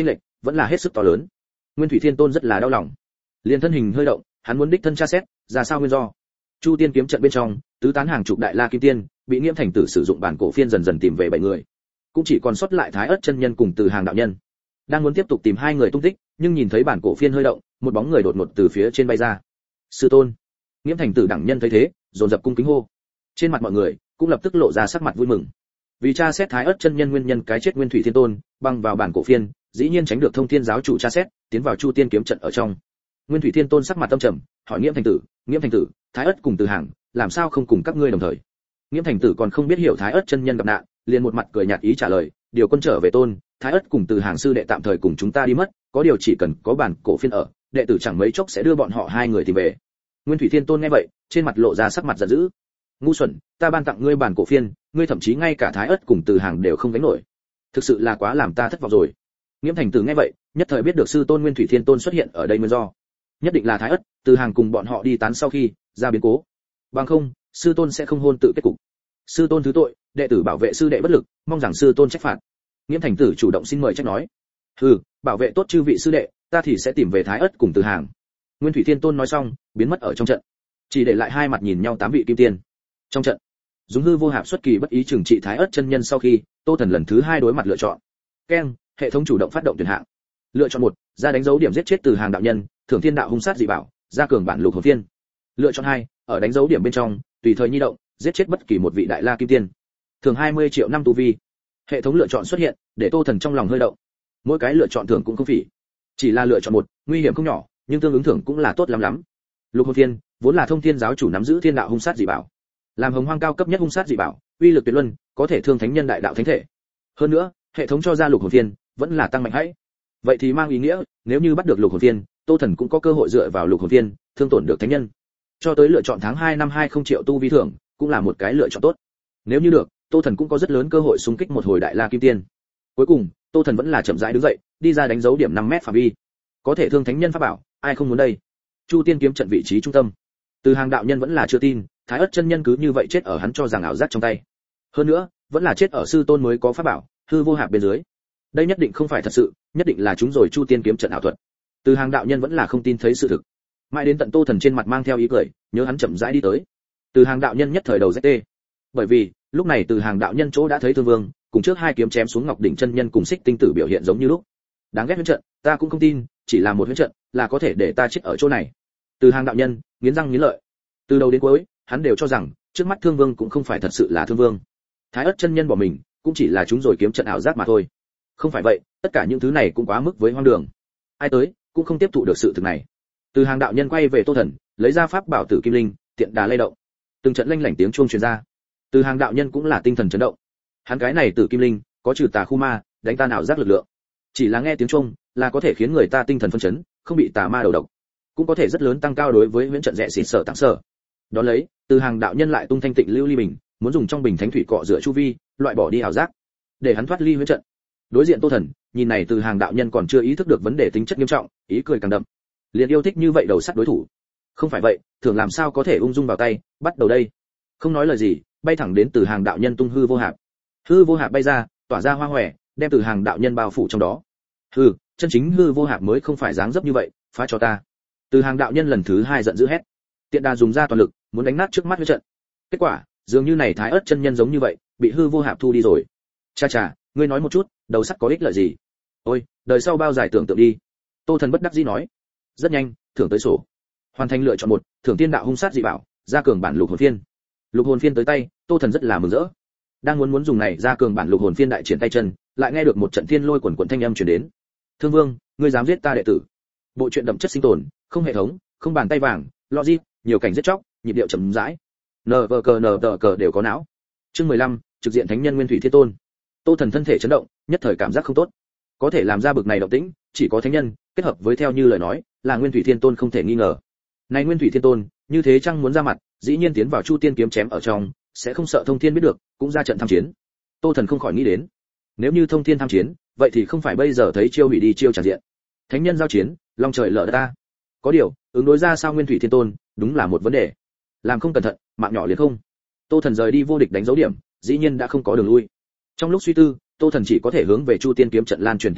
Speaker 1: vẫn là hết sức to lớn. Nguyên Thủy Thiên Tôn rất là đau lòng, liền thân hình hơi động, hắn muốn đích thân tra xét ra sao nguyên do. Chu Tiên kiếm trận bên trong, tứ tán hàng chục đại la kim tiên, bị Nghiễm Thành Tử sử dụng bản cổ phiên dần dần tìm về bảy người, cũng chỉ còn sót lại Thái Ức chân nhân cùng Từ Hàng đạo nhân. Đang muốn tiếp tục tìm hai người tung tích, nhưng nhìn thấy bản cổ phiên hơi động, một bóng người đột ngột từ phía trên bay ra. Sư tôn. Nghiễm Thành Tử đẳng nhân thấy thế, dồn dập cung kính hô. Trên mặt mọi người cũng lập tức lộ ra sắc mặt vui mừng. Vì tra xét Thái Ức chân nhân nguyên nhân cái chết Nguyên Thủy Thiên Tôn, băng vào bản cổ phiên, dĩ nhiên tránh được Thông Thiên giáo chủ tra xét, tiến vào Chu Tiên kiếm trận ở trong. Nguyên Thủy Thiên Tôn sắc mặt tâm trầm, hỏi Nghiễm Thành Tử, "Nghiễm Thành Tử, Thái Ức cùng Từ Hàng, làm sao không cùng các ngươi đồng thời?" Nghiễm Thành Tử còn không biết hiểu Thái Ức chân nhân gặp nạn, liền một mặt cười nhạt ý trả lời, "Điều quân trở về Tôn, Thái Ức cùng Từ Hàng sư đệ tạm thời cùng chúng ta đi mất, có điều chỉ cần có bản cổ phiên ở, đệ tử chẳng mấy chốc sẽ đưa bọn họ hai người tìm về." Nguyên Thủy Thiên Tôn nghe vậy, trên mặt lộ ra sắc mặt giận dữ. "Ngu xuẩn, ta ban tặng ngươi bản cổ phiên, ngươi thậm chí ngay cả Thái Ức cùng Từ Hàng đều không gánh nổi. Thực sự là quá làm ta thất vọng rồi." Nghiễm Thành Tử nghe vậy, nhất thời biết được sư tôn Nguyên Thủy Thiên Tôn xuất hiện ở đây nguyên do. Nhất định là Thái Ức, Từ Hàng cùng bọn họ đi tán sau khi ra biến cố. Bằng không, sư tôn sẽ không hôn tự kết cục. Sư tôn thứ tội, đệ tử bảo vệ sư đệ bất lực, mong rằng sư tôn trách phạt. Nghiễm Thành Tử chủ động xin mời trách nói. "Hừ, bảo vệ tốt chư vị sư đệ, ta thì sẽ tìm về Thái Ức cùng Từ Hàng." Nguyên Thủy Thiên Tôn nói xong, biến mất ở trong trận, chỉ để lại hai mặt nhìn nhau tám vị kim tiên. Trong trận, dùng hư vô hạp xuất kỳ bất ý trừng trị Thái Ức chân nhân sau khi, Tô Thần lần thứ hai đối mặt lựa chọn. Keng, hệ thống chủ động phát động tuyển hạng. Lựa chọn một, ra đánh dấu điểm giết chết Từ Hàng đạo nhân, thưởng thiên đạo hung sát dị bảo, ra cường bản lục hồn phiên. Lựa chọn hai, ở đánh dấu điểm bên trong, tùy thời nhi động, giết chết bất kỳ một vị đại la kim tiên. Thưởng hai mươi triệu năm tu vi. Hệ thống lựa chọn xuất hiện, để Tô Thần trong lòng hơi động. Mỗi cái lựa chọn thưởng cũng không phỉ. Chỉ là lựa chọn một, nguy hiểm không nhỏ, nhưng tương ứng thưởng cũng là tốt lắm lắm. Lục hồn phiên, vốn là Thông Thiên giáo chủ nắm giữ thiên đạo hung sát dị bảo, làm hồng hoang cao cấp nhất hung sát dị bảo, uy lực tuyệt luân, có thể thương thánh nhân đại đạo thánh thể. Hơn nữa, hệ thống cho ra lục hồn phiên, vẫn là tăng mạnh hãy. Vậy thì mang ý nghĩa, nếu như bắt được lục hồn phiên, Tô Thần cũng có cơ hội dựa vào lục hồn phiên, thương tổn được thánh nhân. Cho tới lựa chọn tháng hai năm hai không triệu tu vi thưởng, cũng là một cái lựa chọn tốt. Nếu như được, Tô Thần cũng có rất lớn cơ hội xung kích một hồi đại la kim tiên. Cuối cùng, Tô Thần vẫn là chậm rãi đứng dậy, đi ra đánh dấu điểm năm mét phạm vi. Có thể thương thánh nhân pháp bảo, ai không muốn đây. Chu Tiên kiếm trận vị trí trung tâm. Từ Hàng đạo nhân vẫn là chưa tin, Thái Ức chân nhân cứ như vậy chết ở hắn cho rằng ảo giác trong tay. Hơn nữa, vẫn là chết ở sư tôn mới có pháp bảo, hư vô hạp bên dưới. Đây nhất định không phải thật sự, nhất định là chúng rồi Chu Tiên kiếm trận ảo thuật. Từ Hàng đạo nhân vẫn là không tin thấy sự thực. Mãi đến tận Tô Thần trên mặt mang theo ý cười, nhớ hắn chậm rãi đi tới. Từ Hàng đạo nhân nhất thời đầu rét tê. Bởi vì, lúc này Từ Hàng đạo nhân chỗ đã thấy Thương Vương, cùng trước hai kiếm chém xuống Ngọc đỉnh chân nhân cùng Xích Tinh tử biểu hiện giống như lúc. Đáng ghét huyễn trận, ta cũng không tin, chỉ là một huyễn trận, là có thể để ta chết ở chỗ này. Từ Hàng đạo nhân nghiến răng nghiến lợi. Từ đầu đến cuối, hắn đều cho rằng, trước mắt Thương Vương cũng không phải thật sự là Thương Vương. Thái Ức chân nhân bỏ mình, cũng chỉ là chúng rồi kiếm trận ảo giác mà thôi. Không phải vậy, tất cả những thứ này cũng quá mức với hoang đường. Ai tới, cũng không tiếp thụ được sự thực này. Từ Hàng đạo nhân quay về Tô Thần, lấy ra pháp bảo tử kim linh, tiện đà lay động. Từng trận lanh lảnh tiếng chuông truyền ra. Từ Hàng đạo nhân cũng là tinh thần chấn động. Hắn cái này tử kim linh, có trừ tà khu ma, đánh tan ảo giác lực lượng. Chỉ là nghe tiếng chuông, là có thể khiến người ta tinh thần phân chấn, không bị tà ma đầu độc, cũng có thể rất lớn tăng cao đối với huyễn trận rẻ xịt sở tăng sở. Đó lấy, Từ Hàng đạo nhân lại tung thanh tịnh lưu ly bình, muốn dùng trong bình thánh thủy cọ rửa chu vi, loại bỏ đi ảo giác, để hắn thoát ly huyễn trận. Đối diện Tô Thần, nhìn này Từ Hàng đạo nhân còn chưa ý thức được vấn đề tính chất nghiêm trọng, ý cười càng đậm. Liền yêu thích như vậy đầu sắt đối thủ. Không phải vậy, thường làm sao có thể ung dung vào tay, bắt đầu đây. Không nói lời gì, bay thẳng đến Từ Hàng đạo nhân tung hư vô hạp. Hư vô hạp bay ra, tỏa ra hoa hòe, đem Từ Hàng đạo nhân bao phủ trong đó. Hừ, chân chính hư vô hạp mới không phải dáng dấp như vậy, phá cho ta. Từ Hàng đạo nhân lần thứ hai giận dữ hét. Tiện đà dùng ra toàn lực, muốn đánh nát trước mắt huyễn trận. Kết quả, dường như này Thái Ức chân nhân giống như vậy, bị hư vô hạp thu đi rồi. Cha cha, ngươi nói một chút, đầu sắt có ích lợi gì? Ôi, đời sau bao dài tưởng tượng đi. Tô Thần bất đắc dĩ nói. Rất nhanh, thưởng tới sổ. Hoàn thành lựa chọn một, thưởng tiên đạo hung sát dị bảo, ra cường bản lục hồn phiên. Lục hồn phiên tới tay, Tô Thần rất là mừng rỡ. Đang muốn muốn dùng này ra cường bản lục hồn phiên đại triển tay chân, lại nghe được một trận thiên lôi quần quần thanh âm truyền đến. Thương Vương, ngươi dám giết ta đệ tử? Bộ truyện đậm chất sinh tồn, không hệ thống, không bàn tay vàng, logic, nhiều cảnh giết chóc, nhịp điệu chậm rãi. Nờ vờ cờ nờ tờ cờ đều có não. Chương mười lăm, trực diện thánh nhân Nguyên Thủy Thiên Tôn. Tô Thần thân thể chấn động, nhất thời cảm giác không tốt. Có thể làm ra bực này động tĩnh, chỉ có thánh nhân, kết hợp với theo như lời nói, là Nguyên Thủy Thiên Tôn không thể nghi ngờ. Này Nguyên Thủy Thiên Tôn, như thế chăng muốn ra mặt, dĩ nhiên tiến vào Chu Tiên kiếm chém ở trong, sẽ không sợ Thông Thiên biết được, cũng ra trận tham chiến. Tô Thần không khỏi nghĩ đến, nếu như Thông Thiên tham chiến, vậy thì không phải bây giờ thấy chiêu hủy đi chiêu tràn diện. Thánh nhân giao chiến, long trời lở đất ta. Có điều, ứng đối ra sao Nguyên Thủy Thiên Tôn, đúng là một vấn đề. Làm không cẩn thận, mạng nhỏ liền không. Tô Thần rời đi vô địch đánh dấu điểm, dĩ nhiên đã không có đường lui. Trong lúc suy tư, Tô Thần chỉ có thể hướng về Chu Tiên kiếm trận lan truyền tin tức,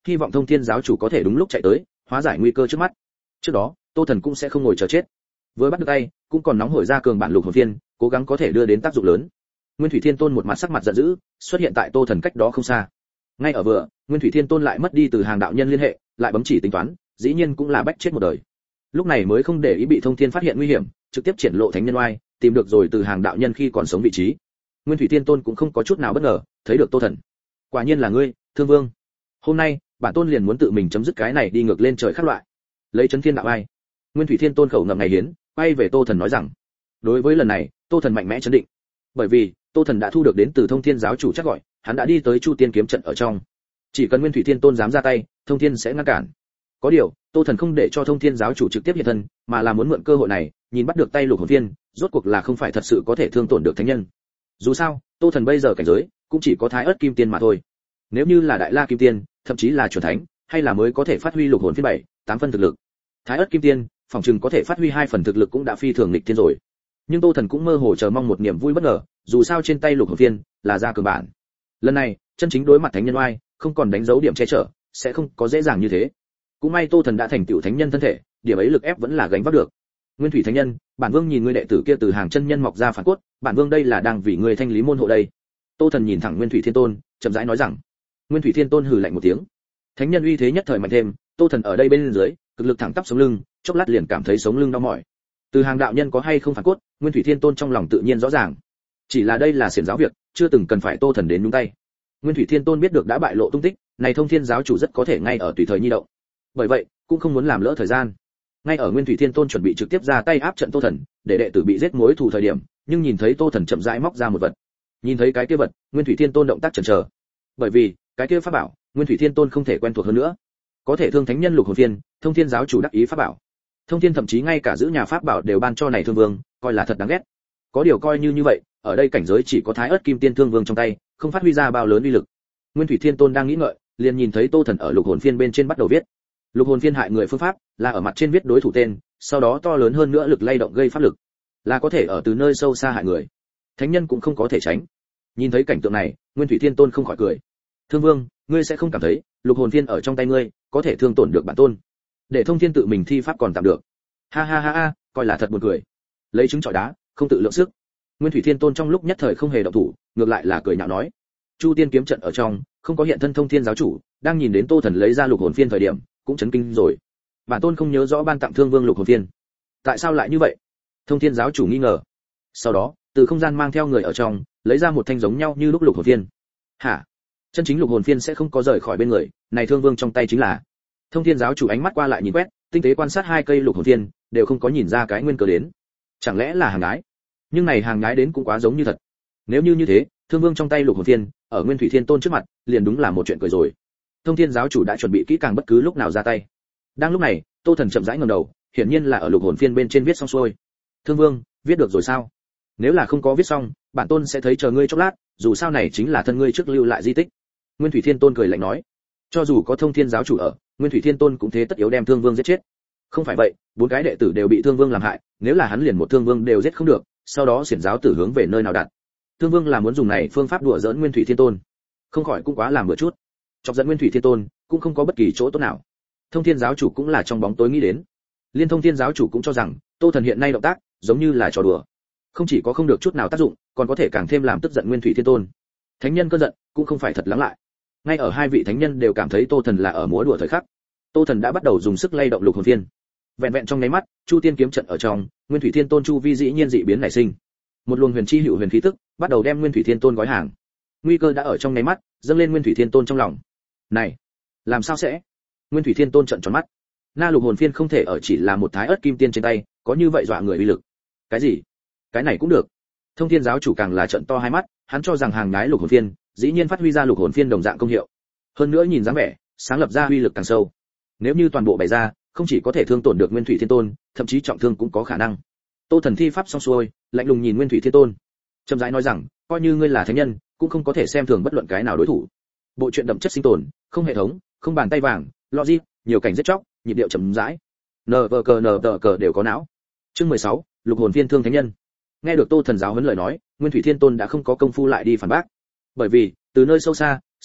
Speaker 1: hy vọng Thông Thiên giáo chủ có thể đúng lúc chạy tới, hóa giải nguy cơ trước mắt. Trước đó, Tô Thần cũng sẽ không ngồi chờ chết. Vừa bắt được tay, cũng còn nóng hổi ra cường bản lục hồn phiên, cố gắng có thể đưa đến tác dụng lớn. Nguyên Thủy Thiên Tôn một mặt sắc mặt giận dữ, xuất hiện tại Tô Thần cách đó không xa. Ngay ở vừa, Nguyên Thủy Thiên Tôn lại mất đi từ hàng đạo nhân liên hệ, lại bấm chỉ tính toán, dĩ nhiên cũng là bách chết một đời. Lúc này mới không để ý bị Thông Thiên phát hiện nguy hiểm, trực tiếp triển lộ thánh nhân oai, tìm được rồi từ hàng đạo nhân khi còn sống vị trí. Nguyên Thủy Thiên Tôn cũng không có chút nào bất ngờ, thấy được Tô Thần. Quả nhiên là ngươi, Thương Vương. Hôm nay, bản tôn liền muốn tự mình chấm dứt cái này đi ngược lên trời khác loại. Lấy chấn thiên đạo ai. Nguyên Thủy Thiên Tôn khẩu ngậm ngày hiến, quay về Tô Thần nói rằng, đối với lần này, Tô Thần mạnh mẽ chấn định. Bởi vì, Tô Thần đã thu được đến từ Thông Thiên giáo chủ chắc gọi, hắn đã đi tới Chu Tiên kiếm trận ở trong. Chỉ cần Nguyên Thủy Thiên Tôn dám ra tay, Thông Thiên sẽ ngăn cản. Có điều, Tô Thần không để cho Thông Thiên giáo chủ trực tiếp hiện thân, mà là muốn mượn cơ hội này, nhìn bắt được tay lục hồn phiên, rốt cuộc là không phải thật sự có thể thương tổn được thánh nhân. Dù sao, Tô Thần bây giờ cảnh giới cũng chỉ có Thái Ức Kim Tiên mà thôi. Nếu như là Đại La Kim Tiên, thậm chí là chuẩn thánh, hay là mới có thể phát huy lục hồn phiên bảy, tám phần thực lực. Thái Ức Kim Tiên, phòng chừng có thể phát huy hai phần thực lực cũng đã phi thường nghịch thiên rồi. Nhưng Tô Thần cũng mơ hồ chờ mong một niềm vui bất ngờ, dù sao trên tay lục hồn phiên là ra cường bản. Lần này, chân chính đối mặt thánh nhân oai, không còn đánh dấu điểm che chở, sẽ không có dễ dàng như thế. Cũng may Tô Thần đã thành tựu thánh nhân thân thể, điểm ấy lực ép vẫn là gánh vác được. Nguyên Thủy thánh nhân, bản vương nhìn ngươi đệ tử kia từ hàng chân nhân mọc ra phản cốt, bản vương đây là đang vì ngươi thanh lý môn hộ đây. Tô Thần nhìn thẳng Nguyên Thủy Thiên Tôn, chậm rãi nói rằng. Nguyên Thủy Thiên Tôn hừ lạnh một tiếng. Thánh nhân uy thế nhất thời mạnh thêm, Tô Thần ở đây bên dưới, cực lực thẳng tắp sống lưng, chốc lát liền cảm thấy sống lưng đau mỏi. Từ hàng đạo nhân có hay không phản cốt, Nguyên Thủy Thiên Tôn trong lòng tự nhiên rõ ràng. Chỉ là đây là xiển giáo việc, chưa từng cần phải Tô Thần đến nhúng tay. Nguyên Thủy Thiên Tôn biết được đã bại lộ tung tích, này Thông Thiên giáo chủ rất có thể ngay ở tùy thời nhi động. Bởi vậy, cũng không muốn làm lỡ thời gian. Ngay ở Nguyên Thủy Thiên Tôn chuẩn bị trực tiếp ra tay áp trận Tô Thần, để đệ tử bị giết mối thù thời điểm, nhưng nhìn thấy Tô Thần chậm rãi móc ra một vật. Nhìn thấy cái kia vật, Nguyên Thủy Thiên Tôn động tác chần chờ. Bởi vì, cái kia pháp bảo, Nguyên Thủy Thiên Tôn không thể quen thuộc hơn nữa. Có thể thương thánh nhân lục hồn phiên, Thông Thiên giáo chủ đắc ý pháp bảo. Thông Thiên thậm chí ngay cả giữ nhà pháp bảo đều ban cho này Thương Vương, coi là thật đáng ghét. Có điều coi như như vậy, ở đây cảnh giới chỉ có Thái Ức Kim Tiên Thương Vương trong tay, không phát huy ra bao lớn uy lực. Nguyên Thủy Thiên Tôn đang nghĩ ngợi, liền nhìn thấy Tô Thần ở lục hồn phiên bên trên bắt đầu viết. Lục hồn phiên hại người phương pháp, là ở mặt trên viết đối thủ tên, sau đó to lớn hơn nữa lực lay động gây pháp lực, là có thể ở từ nơi sâu xa hại người. Thánh nhân cũng không có thể tránh. Nhìn thấy cảnh tượng này, Nguyên Thủy Thiên Tôn không khỏi cười. Thương Vương, ngươi sẽ không cảm thấy, lục hồn phiên ở trong tay ngươi, có thể thương tổn được bản tôn. Để Thông Thiên tự mình thi pháp còn tạm được. Ha ha ha ha, coi là thật buồn cười. Lấy trứng chọi đá, không tự lượng sức. Nguyên Thủy Thiên Tôn trong lúc nhất thời không hề động thủ, ngược lại là cười nhạo nói. Chu Tiên kiếm trận ở trong, không có hiện thân Thông Thiên giáo chủ, đang nhìn đến Tô Thần lấy ra lục hồn phiên thời điểm, cũng chấn kinh rồi. Bản tôn không nhớ rõ ban tặng Thương Vương lục hồn phiên. Tại sao lại như vậy? Thông Thiên giáo chủ nghi ngờ. Sau đó, từ không gian mang theo người ở trong, lấy ra một thanh giống nhau như lúc lục hồn phiên. Hả? Chân chính lục hồn phiên sẽ không có rời khỏi bên người, này Thương Vương trong tay chính là. Thông Thiên giáo chủ ánh mắt qua lại nhìn quét, tinh tế quan sát hai cây lục hồn phiên, đều không có nhìn ra cái nguyên cớ đến. Chẳng lẽ là hàng gái? Nhưng này hàng gái đến cũng quá giống như thật. Nếu như như thế, Thương Vương trong tay lục hồn phiên, ở Nguyên Thủy Thiên Tôn trước mặt, liền đúng là một chuyện cười rồi. Thông Thiên giáo chủ đã chuẩn bị kỹ càng bất cứ lúc nào ra tay. Đang lúc này, Tô Thần chậm rãi ngẩng đầu, hiển nhiên là ở lục hồn phiên bên trên viết xong xuôi. Thương Vương, viết được rồi sao? Nếu là không có viết xong, bản tôn sẽ thấy chờ ngươi chốc lát, dù sao này chính là thân ngươi trước lưu lại di tích. Nguyên Thủy Thiên Tôn cười lạnh nói. Cho dù có Thông Thiên giáo chủ ở, Nguyên Thủy Thiên Tôn cũng thế tất yếu đem Thương Vương giết chết. Không phải vậy, bốn cái đệ tử đều bị Thương Vương làm hại, nếu là hắn liền một Thương Vương đều giết không được, sau đó xiển giáo tử hướng về nơi nào đặt? Thương Vương là muốn dùng này phương pháp đùa giỡn Nguyên Thủy Thiên Tôn, không khỏi cũng quá làm bừa chút. Chọc giận Nguyên Thủy Thiên Tôn, cũng không có bất kỳ chỗ tốt nào. Thông Thiên giáo chủ cũng là trong bóng tối nghĩ đến. Liên Thông Thiên giáo chủ cũng cho rằng, Tô Thần hiện nay động tác, giống như là trò đùa. Không chỉ có không được chút nào tác dụng, còn có thể càng thêm làm tức giận Nguyên Thủy Thiên Tôn. Thánh nhân cơn giận, cũng không phải thật lắng lại. Ngay ở hai vị thánh nhân đều cảm thấy Tô Thần là ở múa đùa thời khắc, Tô Thần đã bắt đầu dùng sức lay động lục hồn phiên. Vẹn vẹn trong nháy mắt, Chu Tiên kiếm trận ở trong, Nguyên Thủy Thiên Tôn chu vi dĩ nhiên dị biến nảy sinh. Một luồng huyền chi hữu huyền khí tức, bắt đầu đem Nguyên Thủy Thiên Tôn gói hàng. Nguy cơ đã ở trong nháy mắt, dâng lên Nguyên Thủy Thiên Tôn trong lòng. Này, làm sao sẽ? Nguyên Thủy Thiên Tôn trợn tròn mắt. Na lục hồn phiên không thể ở chỉ là một Thái Ức Kim Tiên trên tay, có như vậy dọa người uy lực. Cái gì? Cái này cũng được? Thông Thiên giáo chủ càng là trợn to hai mắt, hắn cho rằng hàng nhái lục hồn phiên, dĩ nhiên phát huy ra lục hồn phiên đồng dạng công hiệu. Hơn nữa nhìn dáng vẻ, sáng lập ra uy lực càng sâu. Nếu như toàn bộ bày ra, không chỉ có thể thương tổn được Nguyên Thủy Thiên Tôn, thậm chí trọng thương cũng có khả năng. Tô Thần thi pháp xong xuôi, lạnh lùng nhìn Nguyên Thủy Thiên Tôn, chậm rãi nói rằng, coi như ngươi là thánh nhân, cũng không có thể xem thường bất luận cái nào đối thủ. Bộ truyện đậm chất sinh tồn, không hệ thống, không bàn tay vàng, logic, nhiều cảnh giết chóc, nhịp điệu chậm rãi. Nờ vờ cờ nờ tờ cờ đều có não. Chương mười sáu, lục hồn phiên thương thánh nhân. Nghe được Tô Thần giáo huấn lời nói, Nguyên Thủy Thiên Tôn đã không có công phu lại đi phản bác. Bởi vì, từ nơi sâu xa,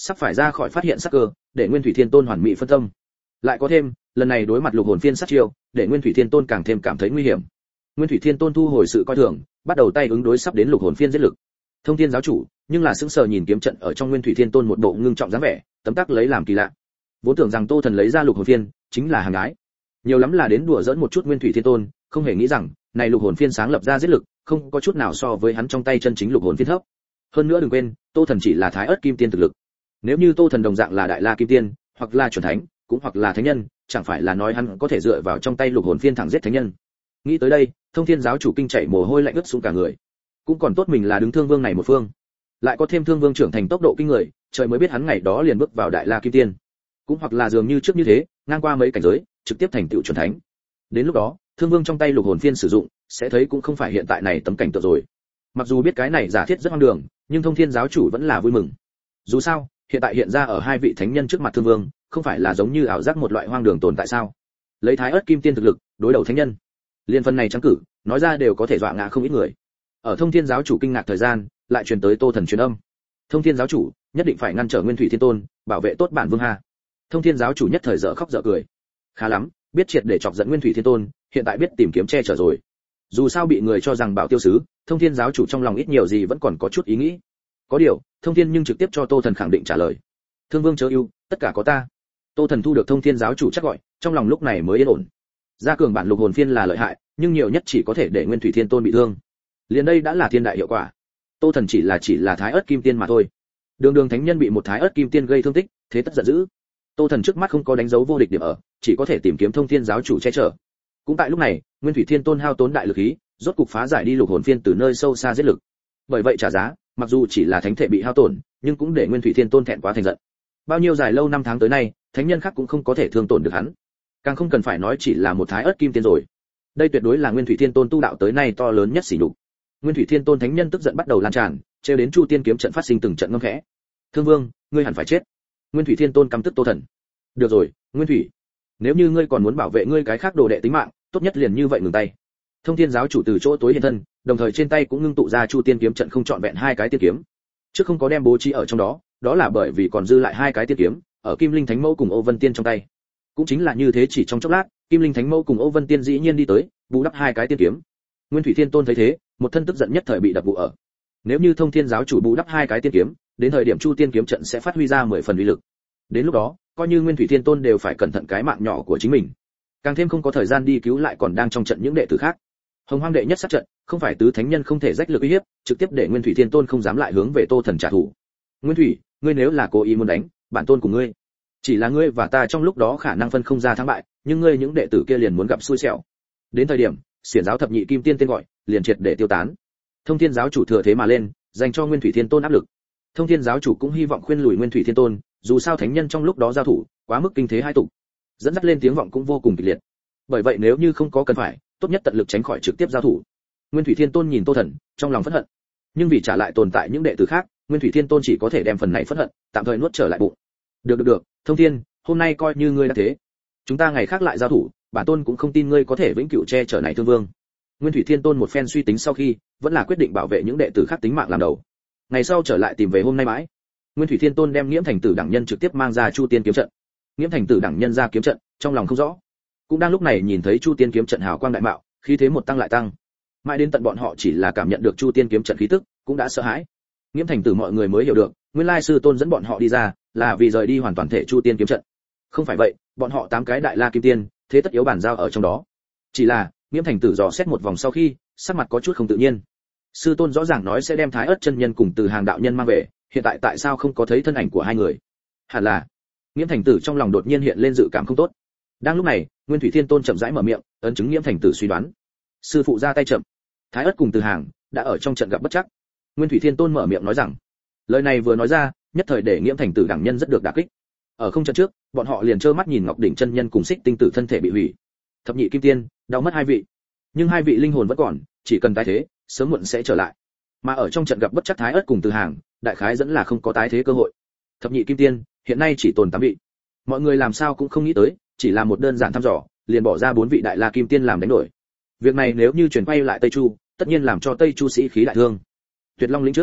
Speaker 1: sắp phải ra khỏi phát hiện sắc cơ, để Nguyên Thủy Thiên Tôn hoàn mỹ phân tâm. Lại có thêm, lần này đối mặt lục hồn phiên sát chiêu, để Nguyên Thủy Thiên Tôn càng thêm cảm thấy nguy hiểm. Nguyên Thủy Thiên Tôn thu hồi sự coi thường, bắt đầu tay ứng đối sắp đến lục hồn phiên giết lực. Thông Thiên giáo chủ, nhưng là sững sờ nhìn kiếm trận ở trong Nguyên Thủy Thiên Tôn một bộ ngưng trọng dáng vẻ, tấm tắc lấy làm kỳ lạ. Vốn tưởng rằng Tô Thần lấy ra lục hồn phiên chính là hàng gái, nhiều lắm là đến đùa giỡn một chút Nguyên Thủy Thiên Tôn, không hề nghĩ rằng này lục hồn phiên sáng lập ra giết lực, không có chút nào so với hắn trong tay chân chính lục hồn phiên thấp. Hơn nữa đừng quên, Tô Thần chỉ là Thái Ức Kim Tiên thực lực. Nếu như Tô Thần đồng dạng là Đại La Kim Tiên, hoặc là chuẩn thánh, cũng hoặc là thánh nhân, chẳng phải là nói hắn có thể dựa vào trong tay lục hồn phiên thẳng giết thánh nhân. Nghĩ tới đây, Thông Thiên giáo chủ kinh chảy mồ hôi lạnh ướt xuống cả người. Cũng còn tốt mình là đứng Thương Vương này một phương, lại có thêm Thương Vương trưởng thành tốc độ kinh người, trời mới biết hắn ngày đó liền bước vào Đại La Kim Tiên, cũng hoặc là dường như trước như thế, ngang qua mấy cảnh giới, trực tiếp thành tựu chuẩn thánh. Đến lúc đó, Thương Vương trong tay lục hồn phiên sử dụng, sẽ thấy cũng không phải hiện tại này tấm cảnh tượng rồi. Mặc dù biết cái này giả thiết rất hoang đường, nhưng Thông Thiên giáo chủ vẫn là vui mừng. Dù sao, hiện tại hiện ra ở hai vị thánh nhân trước mặt Thương Vương, không phải là giống như ảo giác một loại hoang đường tồn tại sao? Lấy Thái Ức Kim Tiên thực lực, đối đầu thánh nhân, liên phân này trắng cử, nói ra đều có thể dọa ngã không ít người. Ở Thông Thiên giáo chủ kinh ngạc thời gian, lại truyền tới Tô Thần truyền âm. Thông Thiên giáo chủ, nhất định phải ngăn trở Nguyên Thủy Thiên Tôn, bảo vệ tốt bản vương ha. Thông Thiên giáo chủ nhất thời dở khóc dở cười. Khá lắm, biết triệt để chọc giận Nguyên Thủy Thiên Tôn, hiện tại biết tìm kiếm che chở rồi. Dù sao bị người cho rằng bảo tiêu sứ, Thông Thiên giáo chủ trong lòng ít nhiều gì vẫn còn có chút ý nghĩ. Có điều, Thông Thiên nhưng trực tiếp cho Tô Thần khẳng định trả lời. Thương Vương chớ ưu, tất cả có ta. Tô Thần thu được Thông Thiên giáo chủ chắc gọi, trong lòng lúc này mới yên ổn. Gia cường bản lục hồn phiên là lợi hại, nhưng nhiều nhất chỉ có thể để Nguyên Thủy Thiên Tôn bị thương. Liền đây đã là thiên đại hiệu quả. Tô Thần chỉ là chỉ là Thái Ức Kim Tiên mà thôi. Đường Đường thánh nhân bị một Thái Ức Kim Tiên gây thương tích, thế tất giận dữ. Tô Thần trước mắt không có đánh dấu vô địch điểm ở, chỉ có thể tìm kiếm Thông Thiên giáo chủ che chở. Cũng tại lúc này, Nguyên Thủy Thiên Tôn hao tốn đại lực khí, rốt cục phá giải đi lục hồn phiên từ nơi sâu xa giết lực. Bởi vậy trả giá, mặc dù chỉ là thánh thể bị hao tổn, nhưng cũng để Nguyên Thủy Thiên Tôn thẹn quá thành giận. Bao nhiêu dài lâu năm tháng tới nay, thánh nhân khác cũng không có thể thương tổn được hắn. Càng không cần phải nói chỉ là một Thái Ức Kim Tiên rồi. Đây tuyệt đối là Nguyên Thủy Thiên Tôn tu đạo tới nay to lớn nhất sỉ nhục. Nguyên Thủy Thiên Tôn thánh nhân tức giận bắt đầu lan tràn, trêu đến Chu Tiên kiếm trận phát sinh từng trận ngâm khẽ. Thương Vương, ngươi hẳn phải chết. Nguyên Thủy Thiên Tôn căm tức Tô Thần. Được rồi, Nguyên Thủy, nếu như ngươi còn muốn bảo vệ ngươi cái khác đồ đệ tính mạng, tốt nhất liền như vậy ngừng tay. Thông Thiên giáo chủ từ chỗ tối hiện thân, đồng thời trên tay cũng ngưng tụ ra Chu Tiên kiếm trận không chọn vẹn hai cái tiên kiếm. Trước không có đem bố trí ở trong đó, đó là bởi vì còn dư lại hai cái tiên kiếm ở Kim Linh Thánh Mẫu cùng Ô Vân Tiên trong tay. Cũng chính là như thế, chỉ trong chốc lát, Kim Linh Thánh Mẫu cùng Ô Vân Tiên dĩ nhiên đi tới, bù đắp hai cái tiên kiếm. Nguyên Thủy Thiên Tôn thấy thế, một thân tức giận nhất thời bị đập vụ ở. Nếu như Thông Thiên giáo chủ bù đắp hai cái tiên kiếm, đến thời điểm Chu Tiên kiếm trận sẽ phát huy ra mười phần uy lực. Đến lúc đó, coi như Nguyên Thủy Thiên Tôn đều phải cẩn thận cái mạng nhỏ của chính mình. Càng thêm không có thời gian đi cứu lại còn đang trong trận những đệ tử khác. Hồng Hoang đệ nhất sát trận, không phải tứ thánh nhân không thể rách lực uy hiếp, trực tiếp để Nguyên Thủy Thiên Tôn không dám lại hướng về Tô Thần trả thù. Nguyên Thủy, ngươi nếu là cố ý muốn đánh, bản tôn của ngươi, chỉ là ngươi và ta trong lúc đó khả năng phân không ra thắng bại, nhưng ngươi những đệ tử kia liền muốn gặp xui xẻo. Đến thời điểm, xiển giáo thập nhị kim tiên tên gọi, liền triệt để tiêu tán. Thông Thiên giáo chủ thừa thế mà lên, dành cho Nguyên Thủy Thiên Tôn áp lực. Thông Thiên giáo chủ cũng hy vọng khuyên lùi Nguyên Thủy Thiên Tôn, dù sao thánh nhân trong lúc đó giao thủ, quá mức kinh thế hai tục, dẫn dắt lên tiếng vọng cũng vô cùng kịch liệt. Bởi vậy nếu như không có cần phải, tốt nhất tận lực tránh khỏi trực tiếp giao thủ. Nguyên Thủy Thiên Tôn nhìn Tô Thần, trong lòng phẫn hận, nhưng vì trả lại tồn tại những đệ tử khác, Nguyên Thủy Thiên Tôn chỉ có thể đem phần này phẫn hận tạm thời nuốt trở lại bụng. Được được được, Thông Thiên, hôm nay coi như ngươi đã thế, chúng ta ngày khác lại giao thủ, bản tôn cũng không tin ngươi có thể vĩnh cửu che chở này Thương Vương. Nguyên Thủy Thiên Tôn một phen suy tính sau khi, vẫn là quyết định bảo vệ những đệ tử khác tính mạng làm đầu. Ngày sau trở lại tìm về hôm nay mãi. Nguyên Thủy Thiên Tôn đem Nghiễm Thành Tử đẳng nhân trực tiếp mang ra Chu Tiên kiếm trận. Nghiễm Thành Tử đẳng nhân ra kiếm trận, trong lòng không rõ. Cũng đang lúc này nhìn thấy Chu Tiên kiếm trận hào quang đại mạo, khí thế một tăng lại tăng. Mãi đến tận bọn họ chỉ là cảm nhận được Chu Tiên kiếm trận khí tức, cũng đã sợ hãi. Nghiễm Thành Tử mọi người mới hiểu được, nguyên lai sư tôn dẫn bọn họ đi ra, là vì rời đi hoàn toàn thể Chu Tiên kiếm trận. Không phải vậy, bọn họ tám cái đại la kim tiên, thế tất yếu bản giao ở trong đó. Chỉ là, Nghiễm Thành Tử dò xét một vòng sau khi, sắc mặt có chút không tự nhiên. Sư tôn rõ ràng nói sẽ đem Thái Ức chân nhân cùng Từ Hàng đạo nhân mang về, hiện tại tại sao không có thấy thân ảnh của hai người? Hẳn là, Nghiễm Thành Tử trong lòng đột nhiên hiện lên dự cảm không tốt. Đang lúc này, Nguyên Thủy Thiên Tôn chậm rãi mở miệng, ấn chứng Nghiễm Thành Tử suy đoán. Sư phụ ra tay chậm, Thái Ức cùng Từ Hàng đã ở trong trận gặp bất trắc. Nguyên Thủy Thiên Tôn mở miệng nói rằng, lời này vừa nói ra, nhất thời để Nghiễm Thành Tử đẳng nhân rất được đả kích. Ở không trận trước, bọn họ liền trơ mắt nhìn Ngọc Đỉnh chân nhân cùng Xích Tinh Tử thân thể bị hủy. Thập nhị kim tiên, đau mất hai vị. Nhưng hai vị linh hồn vẫn còn, chỉ cần tái thế, sớm muộn sẽ trở lại. Mà ở trong trận gặp bất trắc Thái Ức cùng Từ Hàng, đại khái dẫn là không có tái thế cơ hội. Thập nhị kim tiên, hiện nay chỉ tồn tám vị. Mọi người làm sao cũng không nghĩ tới, chỉ là một đơn giản thăm dò, liền bỏ ra bốn vị đại la kim tiên làm đánh đổi. Việc này nếu như chuyển quay lại Tây Chu, tất nhiên làm cho Tây Chu sĩ khí đại thương. Tuyệt Long lĩnh trước,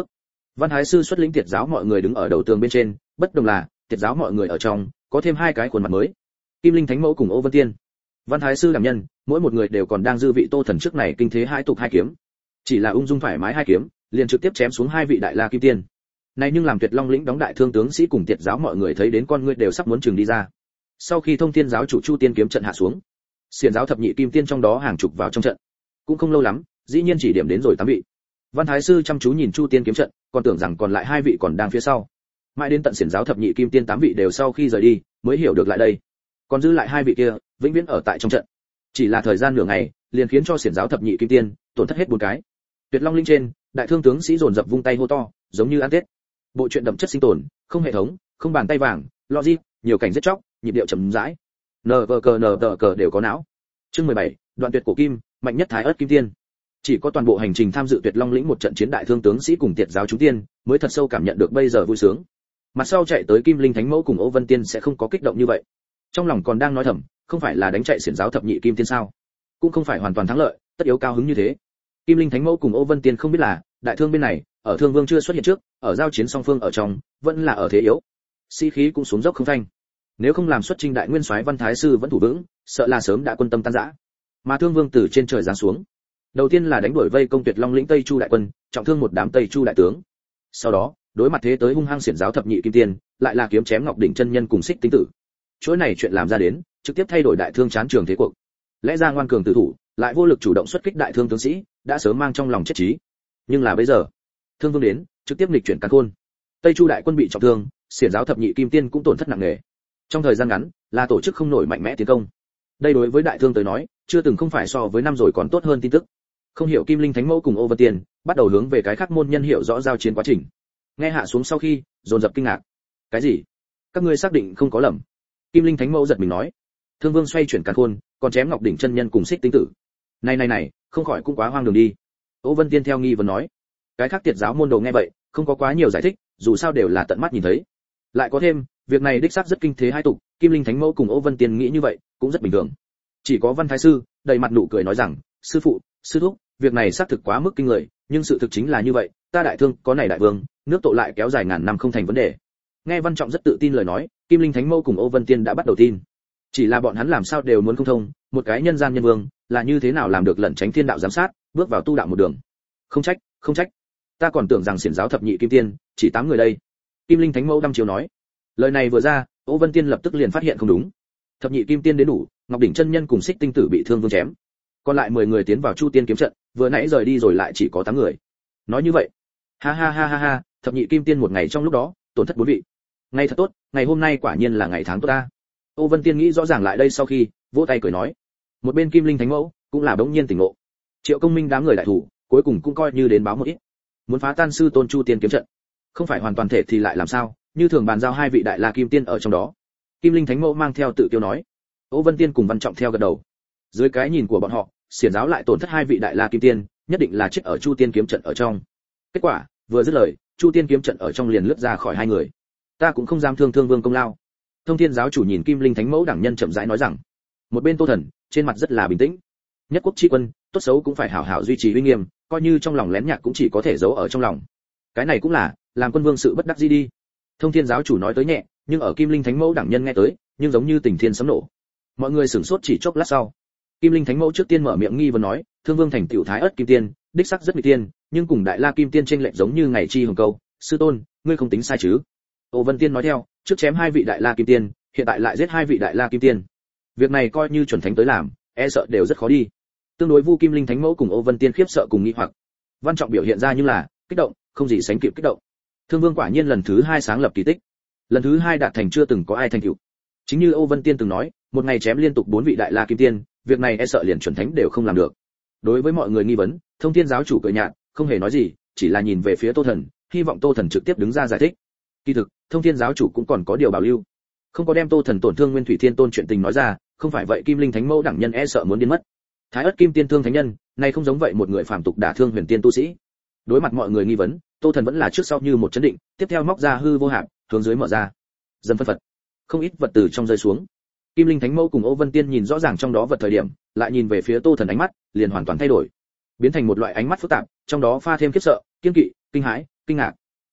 Speaker 1: Văn Thái sư xuất lĩnh Tiệt giáo mọi người đứng ở đầu tường bên trên, bất đồng là, Tiệt giáo mọi người ở trong, có thêm hai cái khuôn mặt mới. Kim Linh Thánh Mẫu cùng Ô Vân Tiên. Văn Thái sư đảm nhân, mỗi một người đều còn đang dư vị Tô Thần trước này kinh thế hai tục hai kiếm. Chỉ là ung dung thoải mái hai kiếm, liền trực tiếp chém xuống hai vị đại la kim tiên. Này nhưng làm Tuyệt Long lĩnh đóng đại thương tướng sĩ cùng Tiệt giáo mọi người thấy đến con ngươi đều sắp muốn chừng đi ra. Sau khi Thông Thiên giáo chủ Chu Tiên kiếm trận hạ xuống, xiển giáo thập nhị kim tiên trong đó hàng chục vào trong trận. Cũng không lâu lắm, dĩ nhiên chỉ điểm đến rồi tám vị. Văn Thái sư chăm chú nhìn Chu Tiên kiếm trận, còn tưởng rằng còn lại hai vị còn đang phía sau. Mãi đến tận xiển giáo thập nhị kim tiên tám vị đều sau khi rời đi, mới hiểu được lại đây. Còn giữ lại hai vị kia, vĩnh viễn ở tại trong trận. Chỉ là thời gian nửa ngày, liền khiến cho xiển giáo thập nhị kim tiên tổn thất hết bốn cái. Tuyệt Long linh trên, đại thương tướng sĩ dồn dập vung tay hô to, giống như ăn tết. Bộ truyện đậm chất sinh tồn, không hệ thống, không bàn tay vàng, logic, nhiều cảnh giết chóc, nhịp điệu chậm rãi. Nờ vờ cờ nờ tờ cờ đều có não. Chương mười bảy, đoạn tuyệt cổ kim, mạnh nhất thái ớt kim tiên. Chỉ có toàn bộ hành trình tham dự Tuyệt Long lĩnh một trận chiến đại thương tướng sĩ cùng Tiệt giáo chúng tiên, mới thật sâu cảm nhận được bây giờ vui sướng. Mặt sau chạy tới Kim Linh Thánh Mẫu cùng Ô Vân Tiên sẽ không có kích động như vậy. Trong lòng còn đang nói thầm, không phải là đánh chạy xiển giáo thập nhị kim tiên sao? Cũng không phải hoàn toàn thắng lợi, tất yếu cao hứng như thế. Kim Linh Thánh Mẫu cùng Ô Vân Tiên không biết là, đại thương bên này, ở Thương Vương chưa xuất hiện trước, ở giao chiến song phương ở trong, vẫn là ở thế yếu. Sĩ khí cũng xuống dốc không phanh. Nếu không làm xuất trình đại nguyên soái Văn Thái sư vẫn thủ vững, sợ là sớm đã quân tâm tan rã. Mà Thương Vương từ trên trời giáng xuống, đầu tiên là đánh đuổi vây công Tuyệt Long lĩnh Tây Chu đại quân, trọng thương một đám Tây Chu đại tướng. Sau đó, đối mặt thế tới hung hăng xiển giáo thập nhị kim tiên, lại là kiếm chém Ngọc đỉnh chân nhân cùng Xích Tinh tử. Chuỗi này chuyện làm ra đến, trực tiếp thay đổi đại thương chán trường thế cuộc. Lẽ ra ngoan cường tử thủ, lại vô lực chủ động xuất kích đại thương tướng sĩ, đã sớm mang trong lòng chết chí. Nhưng là bây giờ, Thương Vương đến, trực tiếp nghịch chuyển càn khôn. Tây Chu đại quân bị trọng thương, xiển giáo thập nhị kim tiên cũng tổn thất nặng nề. Trong thời gian ngắn, là tổ chức không nổi mạnh mẽ tiến công. Đây đối với đại thương tới nói, chưa từng không phải so với năm rồi còn tốt hơn tin tức. Không hiểu Kim Linh Thánh Mẫu cùng Ô Vân Tiên, bắt đầu hướng về cái khác môn nhân hiểu rõ giao chiến quá trình. Nghe hạ xuống sau khi, dồn dập kinh ngạc. Cái gì? Các ngươi xác định không có lầm? Kim Linh Thánh Mẫu giật mình nói. Thương Vương xoay chuyển càn khôn, còn chém Ngọc đỉnh chân nhân cùng Xích Tinh tử. Này này này, không khỏi cũng quá hoang đường đi. Ô Vân Tiên theo nghi vấn nói. Cái khác Tiệt giáo môn đồ nghe vậy, không có quá nhiều giải thích, dù sao đều là tận mắt nhìn thấy. Lại có thêm, việc này đích xác rất kinh thế hai tục, Kim Linh Thánh Mẫu cùng Ô Vân Tiên nghĩ như vậy, cũng rất bình thường. Chỉ có Văn Thái sư, đầy mặt nụ cười nói rằng, sư phụ, sư thúc, việc này xác thực quá mức kinh người, nhưng sự thực chính là như vậy, ta đại thương, có này đại vương, nước tội lại kéo dài ngàn năm không thành vấn đề. Nghe Văn Trọng rất tự tin lời nói, Kim Linh Thánh Mẫu cùng Ô Vân Tiên đã bắt đầu tin. Chỉ là bọn hắn làm sao đều muốn không thông, một cái nhân gian nhân vương, là như thế nào làm được lẩn tránh thiên đạo giám sát, bước vào tu đạo một đường. Không trách, không trách. Ta còn tưởng rằng xiển giáo thập nhị kim tiên, chỉ tám người đây. Kim Linh Thánh Mẫu đăm chiếu nói. Lời này vừa ra, Ô Vân Tiên lập tức liền phát hiện không đúng. Thập nhị kim tiên đến đủ, Ngọc đỉnh chân nhân cùng Xích Tinh tử bị Thương Vương chém. Còn lại mười người tiến vào Chu Tiên kiếm trận, vừa nãy rời đi rồi lại chỉ có tám người. Nói như vậy, ha ha ha ha ha, thập nhị kim tiên một ngày trong lúc đó, tổn thất bốn vị. Ngày thật tốt, ngày hôm nay quả nhiên là ngày tháng tốt ta. Ô Vân Tiên nghĩ rõ ràng lại đây sau khi, vỗ tay cười nói. Một bên Kim Linh Thánh Mẫu cũng là bỗng nhiên tỉnh ngộ. Triệu Công Minh đám người đại thủ, cuối cùng cũng coi như đến báo một ít. Muốn phá tan sư tôn Chu Tiên kiếm trận, không phải hoàn toàn thể thì lại làm sao? Như thường bàn giao hai vị đại la kim tiên ở trong đó. Kim Linh Thánh Mẫu mang theo tự tiêu nói. Ô Vân Tiên cùng Văn Trọng theo gật đầu. Dưới cái nhìn của bọn họ, xiển giáo lại tổn thất hai vị đại la kim tiên, nhất định là chết ở Chu Tiên kiếm trận ở trong. Kết quả, vừa dứt lời, Chu Tiên kiếm trận ở trong liền lướt ra khỏi hai người. Ta cũng không dám thương Thương Vương công lao. Thông Thiên giáo chủ nhìn Kim Linh Thánh Mẫu đẳng nhân chậm rãi nói rằng. Một bên Tô Thần, trên mặt rất là bình tĩnh. Nhất quốc chi quân, tốt xấu cũng phải hảo hảo duy trì uy nghiêm, coi như trong lòng lén nhạc cũng chỉ có thể giấu ở trong lòng. Cái này cũng là, làm quân vương sự bất đắc dĩ đi. Thông Thiên giáo chủ nói tới nhẹ, nhưng ở Kim Linh Thánh Mẫu đẳng nhân nghe tới, nhưng giống như tình thiên sấm nổ. Mọi người sửng sốt chỉ chốc lát sau. Kim Linh Thánh Mẫu trước tiên mở miệng nghi vấn nói, Thương Vương thành tiểu thái ất kim tiên, đích sắc rất nguy tiên, nhưng cùng đại la kim tiên trên lệnh giống như ngày chi hồng câu, sư tôn, ngươi không tính sai chứ? Ô Vân Tiên nói theo, trước chém hai vị đại la kim tiên, hiện tại lại giết hai vị đại la kim tiên. Việc này coi như chuẩn thánh tới làm, e sợ đều rất khó đi. Tương đối Vu Kim Linh Thánh Mẫu cùng Ô Vân Tiên khiếp sợ cùng nghi hoặc. Văn Trọng biểu hiện ra như là kích động, không gì sánh kịp kích động. Thương Vương quả nhiên lần thứ hai sáng lập kỳ tích, lần thứ hai đạt thành chưa từng có ai thành tựu. Chính như Ô Vân Tiên từng nói, một ngày chém liên tục bốn vị đại la kim tiên, việc này e sợ liền chuẩn thánh đều không làm được. Đối với mọi người nghi vấn, Thông Thiên giáo chủ cười nhạt, không hề nói gì, chỉ là nhìn về phía Tô Thần, hy vọng Tô Thần trực tiếp đứng ra giải thích. Kỳ thực, Thông Thiên giáo chủ cũng còn có điều bảo lưu, không có đem Tô Thần tổn thương Nguyên Thủy Thiên Tôn chuyện tình nói ra, không phải vậy Kim Linh Thánh Mẫu đẳng nhân e sợ muốn điên mất. Thái ất kim tiên thương thánh nhân, này không giống vậy một người phàm tục đả thương huyền tiên tu sĩ. Đối mặt mọi người nghi vấn, Tô Thần vẫn là trước sau như một chấn định, tiếp theo móc ra hư vô hạp, hướng dưới mở ra. Dần phân phật, không ít vật từ trong rơi xuống. Kim Linh Thánh Mẫu cùng Ô Vân Tiên nhìn rõ ràng trong đó vật thời điểm, lại nhìn về phía Tô Thần ánh mắt, liền hoàn toàn thay đổi, biến thành một loại ánh mắt phức tạp, trong đó pha thêm khiếp sợ, kiên kỵ, kinh hãi, kinh ngạc.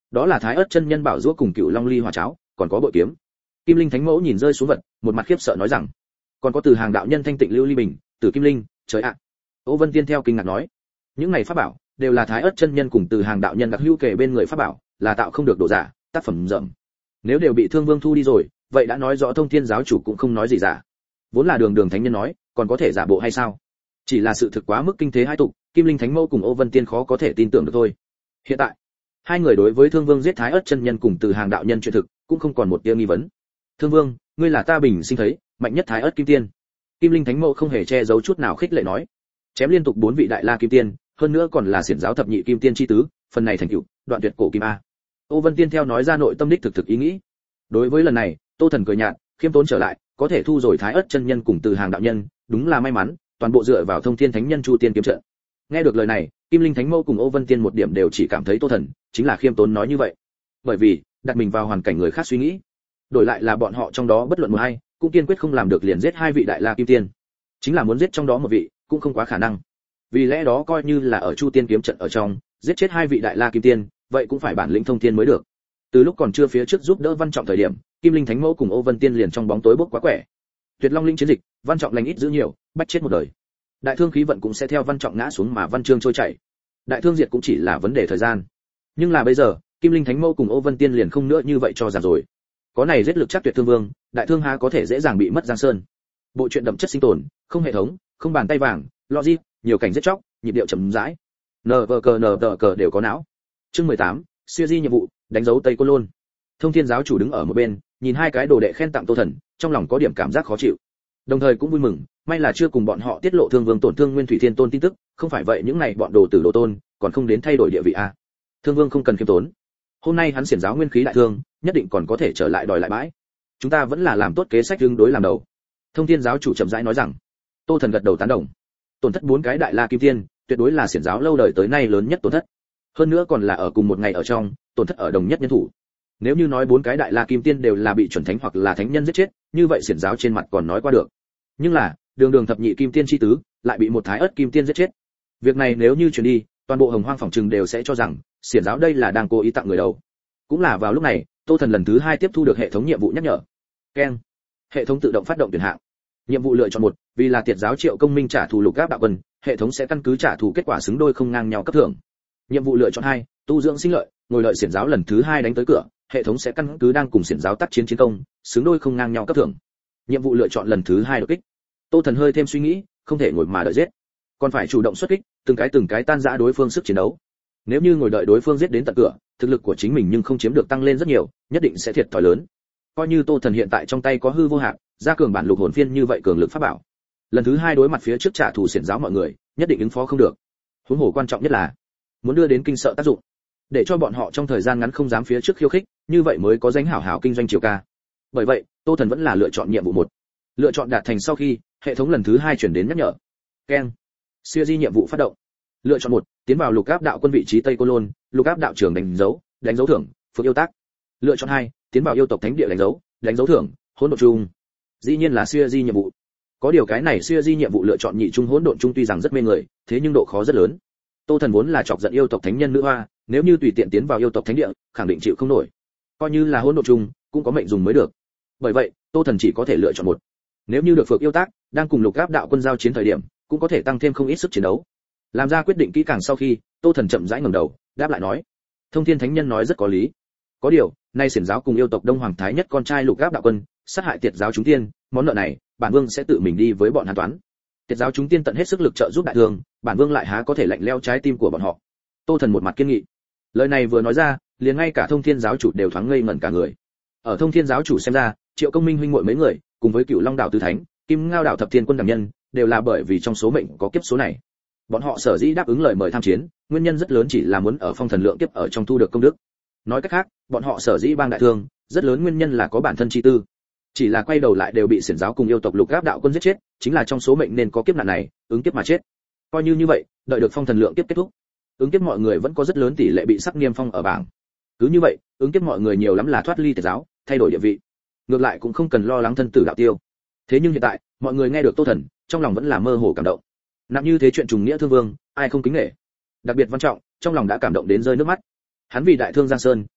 Speaker 1: Đó là Thái Ức chân nhân bảo giũa cùng Cựu Long ly hỏa cháo, còn có bội kiếm. Kim Linh Thánh Mẫu nhìn rơi xuống vật, một mặt khiếp sợ nói rằng, còn có từ hàng đạo nhân thanh tịnh lưu ly bình, từ Kim Linh, trời ạ. Ô Vân Tiên theo kinh ngạc nói, những này pháp bảo đều là Thái Ức chân nhân cùng từ hàng đạo nhân đặc hữu kể bên người pháp bảo, là tạo không được đồ giả, tác phẩm rậm. Nếu đều bị Thương Vương thu đi rồi, vậy đã nói rõ Thông Thiên giáo chủ cũng không nói gì giả. Vốn là Đường Đường thánh nhân nói, còn có thể giả bộ hay sao? Chỉ là sự thực quá mức kinh thế hai tục, Kim Linh Thánh Mẫu cùng Ô Vân Tiên khó có thể tin tưởng được thôi. Hiện tại, hai người đối với Thương Vương giết Thái Ức chân nhân cùng từ hàng đạo nhân chuyện thực, cũng không còn một tia nghi vấn. Thương Vương, ngươi là ta bình sinh thấy mạnh nhất Thái Ức kim tiên. Kim Linh Thánh Mẫu không hề che giấu chút nào khích lệ nói, chém liên tục bốn vị đại la kim tiên, hơn nữa còn là xiển giáo thập nhị kim tiên chi tứ, phần này thành tựu, đoạn tuyệt cổ kim a. Ô Vân Tiên theo nói ra nội tâm đích thực thực ý nghĩ. Đối với lần này, Tô Thần cười nhạt, khiêm tốn trở lại, có thể thu rồi Thái Ức chân nhân cùng từ hàng đạo nhân, đúng là may mắn, toàn bộ dựa vào Thông Thiên Thánh Nhân Chu Tiên kiếm trận. Nghe được lời này, Kim Linh Thánh Mẫu cùng Ô Vân Tiên một điểm đều chỉ cảm thấy Tô Thần chính là khiêm tốn nói như vậy. Bởi vì, đặt mình vào hoàn cảnh người khác suy nghĩ, đổi lại là bọn họ trong đó bất luận một hay, cũng kiên quyết không làm được liền giết hai vị đại la kim tiên. Chính là muốn giết trong đó một vị, cũng không quá khả năng. Vì lẽ đó coi như là ở Chu Tiên kiếm trận ở trong, giết chết hai vị đại la kim tiên, vậy cũng phải bản lĩnh thông thiên mới được. Từ lúc còn chưa phía trước giúp đỡ Văn Trọng thời điểm, Kim Linh Thánh Mẫu cùng Ô Vân Tiên liền trong bóng tối bốc quá quẻ. Tuyệt Long Linh chiến dịch, Văn Trọng lành ít giữ nhiều, bắt chết một đời. Đại thương khí vận cũng sẽ theo Văn Trọng ngã xuống mà văn chương trôi chảy. Đại thương diệt cũng chỉ là vấn đề thời gian. Nhưng là bây giờ, Kim Linh Thánh Mẫu cùng Ô Vân Tiên liền không nữa như vậy cho rằng rồi. Có này giết lực chắc tuyệt thương vương, đại thương há có thể dễ dàng bị mất giang sơn. Bộ truyện đậm chất sinh tồn, không hệ thống, không bàn tay vàng, logic, nhiều cảnh giết chóc, nhịp điệu chậm rãi. Nờ vờ cờ nờ tờ cờ đều có não. Chương mười tám, siêu di nhiệm vụ, đánh dấu Tây Côn Lôn. Thông Thiên giáo chủ đứng ở một bên, nhìn hai cái đồ đệ khen tặng Tô Thần, trong lòng có điểm cảm giác khó chịu. Đồng thời cũng vui mừng, may là chưa cùng bọn họ tiết lộ Thương Vương tổn thương Nguyên Thủy Thiên Tôn tin tức, không phải vậy những này bọn đồ tử đồ tôn, còn không đến thay đổi địa vị a. Thương Vương không cần khiêm tốn. Hôm nay hắn xiển giáo nguyên khí đại thương, nhất định còn có thể trở lại đòi lại bãi. Chúng ta vẫn là làm tốt kế sách ứng đối làm đầu. Thông Thiên giáo chủ chậm rãi nói rằng. Tô Thần gật đầu tán đồng. Tổn thất bốn cái đại la kim tiên, tuyệt đối là xiển giáo lâu đời tới nay lớn nhất tổn thất. Hơn nữa còn là ở cùng một ngày ở trong, tổn thất ở đồng nhất nhân thủ. Nếu như nói bốn cái đại la kim tiên đều là bị chuẩn thánh hoặc là thánh nhân giết chết, như vậy xiển giáo trên mặt còn nói qua được. Nhưng là, đường đường thập nhị kim tiên chi tứ, lại bị một thái ớt kim tiên giết chết. Việc này nếu như truyền đi, toàn bộ Hồng Hoang phỏng trừng đều sẽ cho rằng, xiển giáo đây là đang cố ý tặng người đầu. Cũng là vào lúc này, Tô Thần lần thứ hai tiếp thu được hệ thống nhiệm vụ nhắc nhở. Keng. Hệ thống tự động phát động tuyển hạng. Nhiệm vụ lựa chọn một, vì là Tiệt giáo Triệu Công Minh trả thù Lục Gáp đạo quân, hệ thống sẽ căn cứ trả thù kết quả xứng đôi không ngang nhau cấp thưởng. Nhiệm vụ lựa chọn hai, tu dưỡng sinh lợi, ngồi lợi xiển giáo lần thứ hai đánh tới cửa, hệ thống sẽ căn cứ đang cùng xiển giáo tác chiến chiến công, xứng đôi không ngang nhau cấp thưởng. Nhiệm vụ lựa chọn lần thứ hai đột kích. Tô Thần hơi thêm suy nghĩ, không thể ngồi mà đợi giết, còn phải chủ động xuất kích, từng cái từng cái tan rã đối phương sức chiến đấu. Nếu như ngồi đợi đối phương giết đến tận cửa, thực lực của chính mình nhưng không chiếm được tăng lên rất nhiều, nhất định sẽ thiệt thòi lớn. Coi như Tô Thần hiện tại trong tay có hư vô hạn, gia cường bản lục hồn phiên như vậy cường lực pháp bảo, lần thứ hai đối mặt phía trước trả thù xiển giáo mọi người, nhất định ứng phó không được. Huống hồ quan trọng nhất là muốn đưa đến kinh sợ tác dụng, để cho bọn họ trong thời gian ngắn không dám phía trước khiêu khích, như vậy mới có danh hảo hảo kinh doanh triều ca. Bởi vậy, Tô Thần vẫn là lựa chọn nhiệm vụ một. Lựa chọn đạt thành sau khi, hệ thống lần thứ hai chuyển đến nhắc nhở. Keng. Siêu di nhiệm vụ phát động. Lựa chọn một, tiến vào Lục Áp đạo quân vị trí Tây Côn Lôn, Lục Áp đạo trưởng đánh dấu, đánh dấu thưởng, phước yêu tác. Lựa chọn hai, tiến vào yêu tộc thánh địa đánh dấu, đánh dấu thưởng, hỗn độn chung. Dĩ nhiên là siêu di nhiệm vụ. Có điều cái này siêu di nhiệm vụ lựa chọn nhị trung hỗn độn chung tuy rằng rất mê người, thế nhưng độ khó rất lớn. Tô Thần vốn là chọc giận yêu tộc thánh nhân nữ hoa, nếu như tùy tiện tiến vào yêu tộc thánh địa, khẳng định chịu không nổi. Coi như là hỗn độn chung, cũng có mệnh dùng mới được. Bởi vậy, Tô Thần chỉ có thể lựa chọn một. Nếu như được phược yêu tác, đang cùng Lục Áp đạo quân giao chiến thời điểm, cũng có thể tăng thêm không ít sức chiến đấu. Làm ra quyết định kỹ càng sau khi, Tô Thần chậm rãi ngẩng đầu, đáp lại nói: Thông Thiên thánh nhân nói rất có lý. Có điều, nay xiển giáo cùng yêu tộc Đông Hoàng thái nhất con trai Lục Áp đạo quân, sát hại Tiệt giáo chúng tiên, món nợ này, bản vương sẽ tự mình đi với bọn hắn toán. Tiệt giáo chúng tiên tận hết sức lực trợ giúp đại thương, bản vương lại há có thể lạnh lẽo trái tim của bọn họ. Tô Thần một mặt kiên nghị. Lời này vừa nói ra, liền ngay cả Thông Thiên giáo chủ đều thoáng ngây ngẩn cả người. Ở Thông Thiên giáo chủ xem ra, Triệu Công Minh huynh muội mấy người, cùng với Cửu Long đạo tứ thánh, Kim Ngao đạo thập thiên quân đảm nhân, đều là bởi vì trong số mệnh có kiếp số này. Bọn họ sở dĩ đáp ứng lời mời tham chiến, nguyên nhân rất lớn chỉ là muốn ở phong thần lượng kiếp ở trong thu được công đức. Nói cách khác, bọn họ sở dĩ bang đại thương, rất lớn nguyên nhân là có bản thân chi tư. Chỉ là quay đầu lại đều bị xiển giáo cùng yêu tộc Lục Áp đạo quân giết chết, chính là trong số mệnh nên có kiếp nạn này, ứng kiếp mà chết. Coi như như vậy, đợi được phong thần lượng kiếp kết thúc, ứng kiếp mọi người vẫn có rất lớn tỷ lệ bị sắc niêm phong ở bảng. Cứ như vậy, ứng kiếp mọi người nhiều lắm là thoát ly Tiệt giáo, thay đổi địa vị. Ngược lại cũng không cần lo lắng thân tử đạo tiêu. Thế nhưng hiện tại, mọi người nghe được Tô Thần, trong lòng vẫn là mơ hồ cảm động. Nặng như thế chuyện trùng nghĩa thương vương, ai không kính nể. Đặc biệt Văn Trọng, trong lòng đã cảm động đến rơi nước mắt. Hắn vì đại thương Giang Sơn,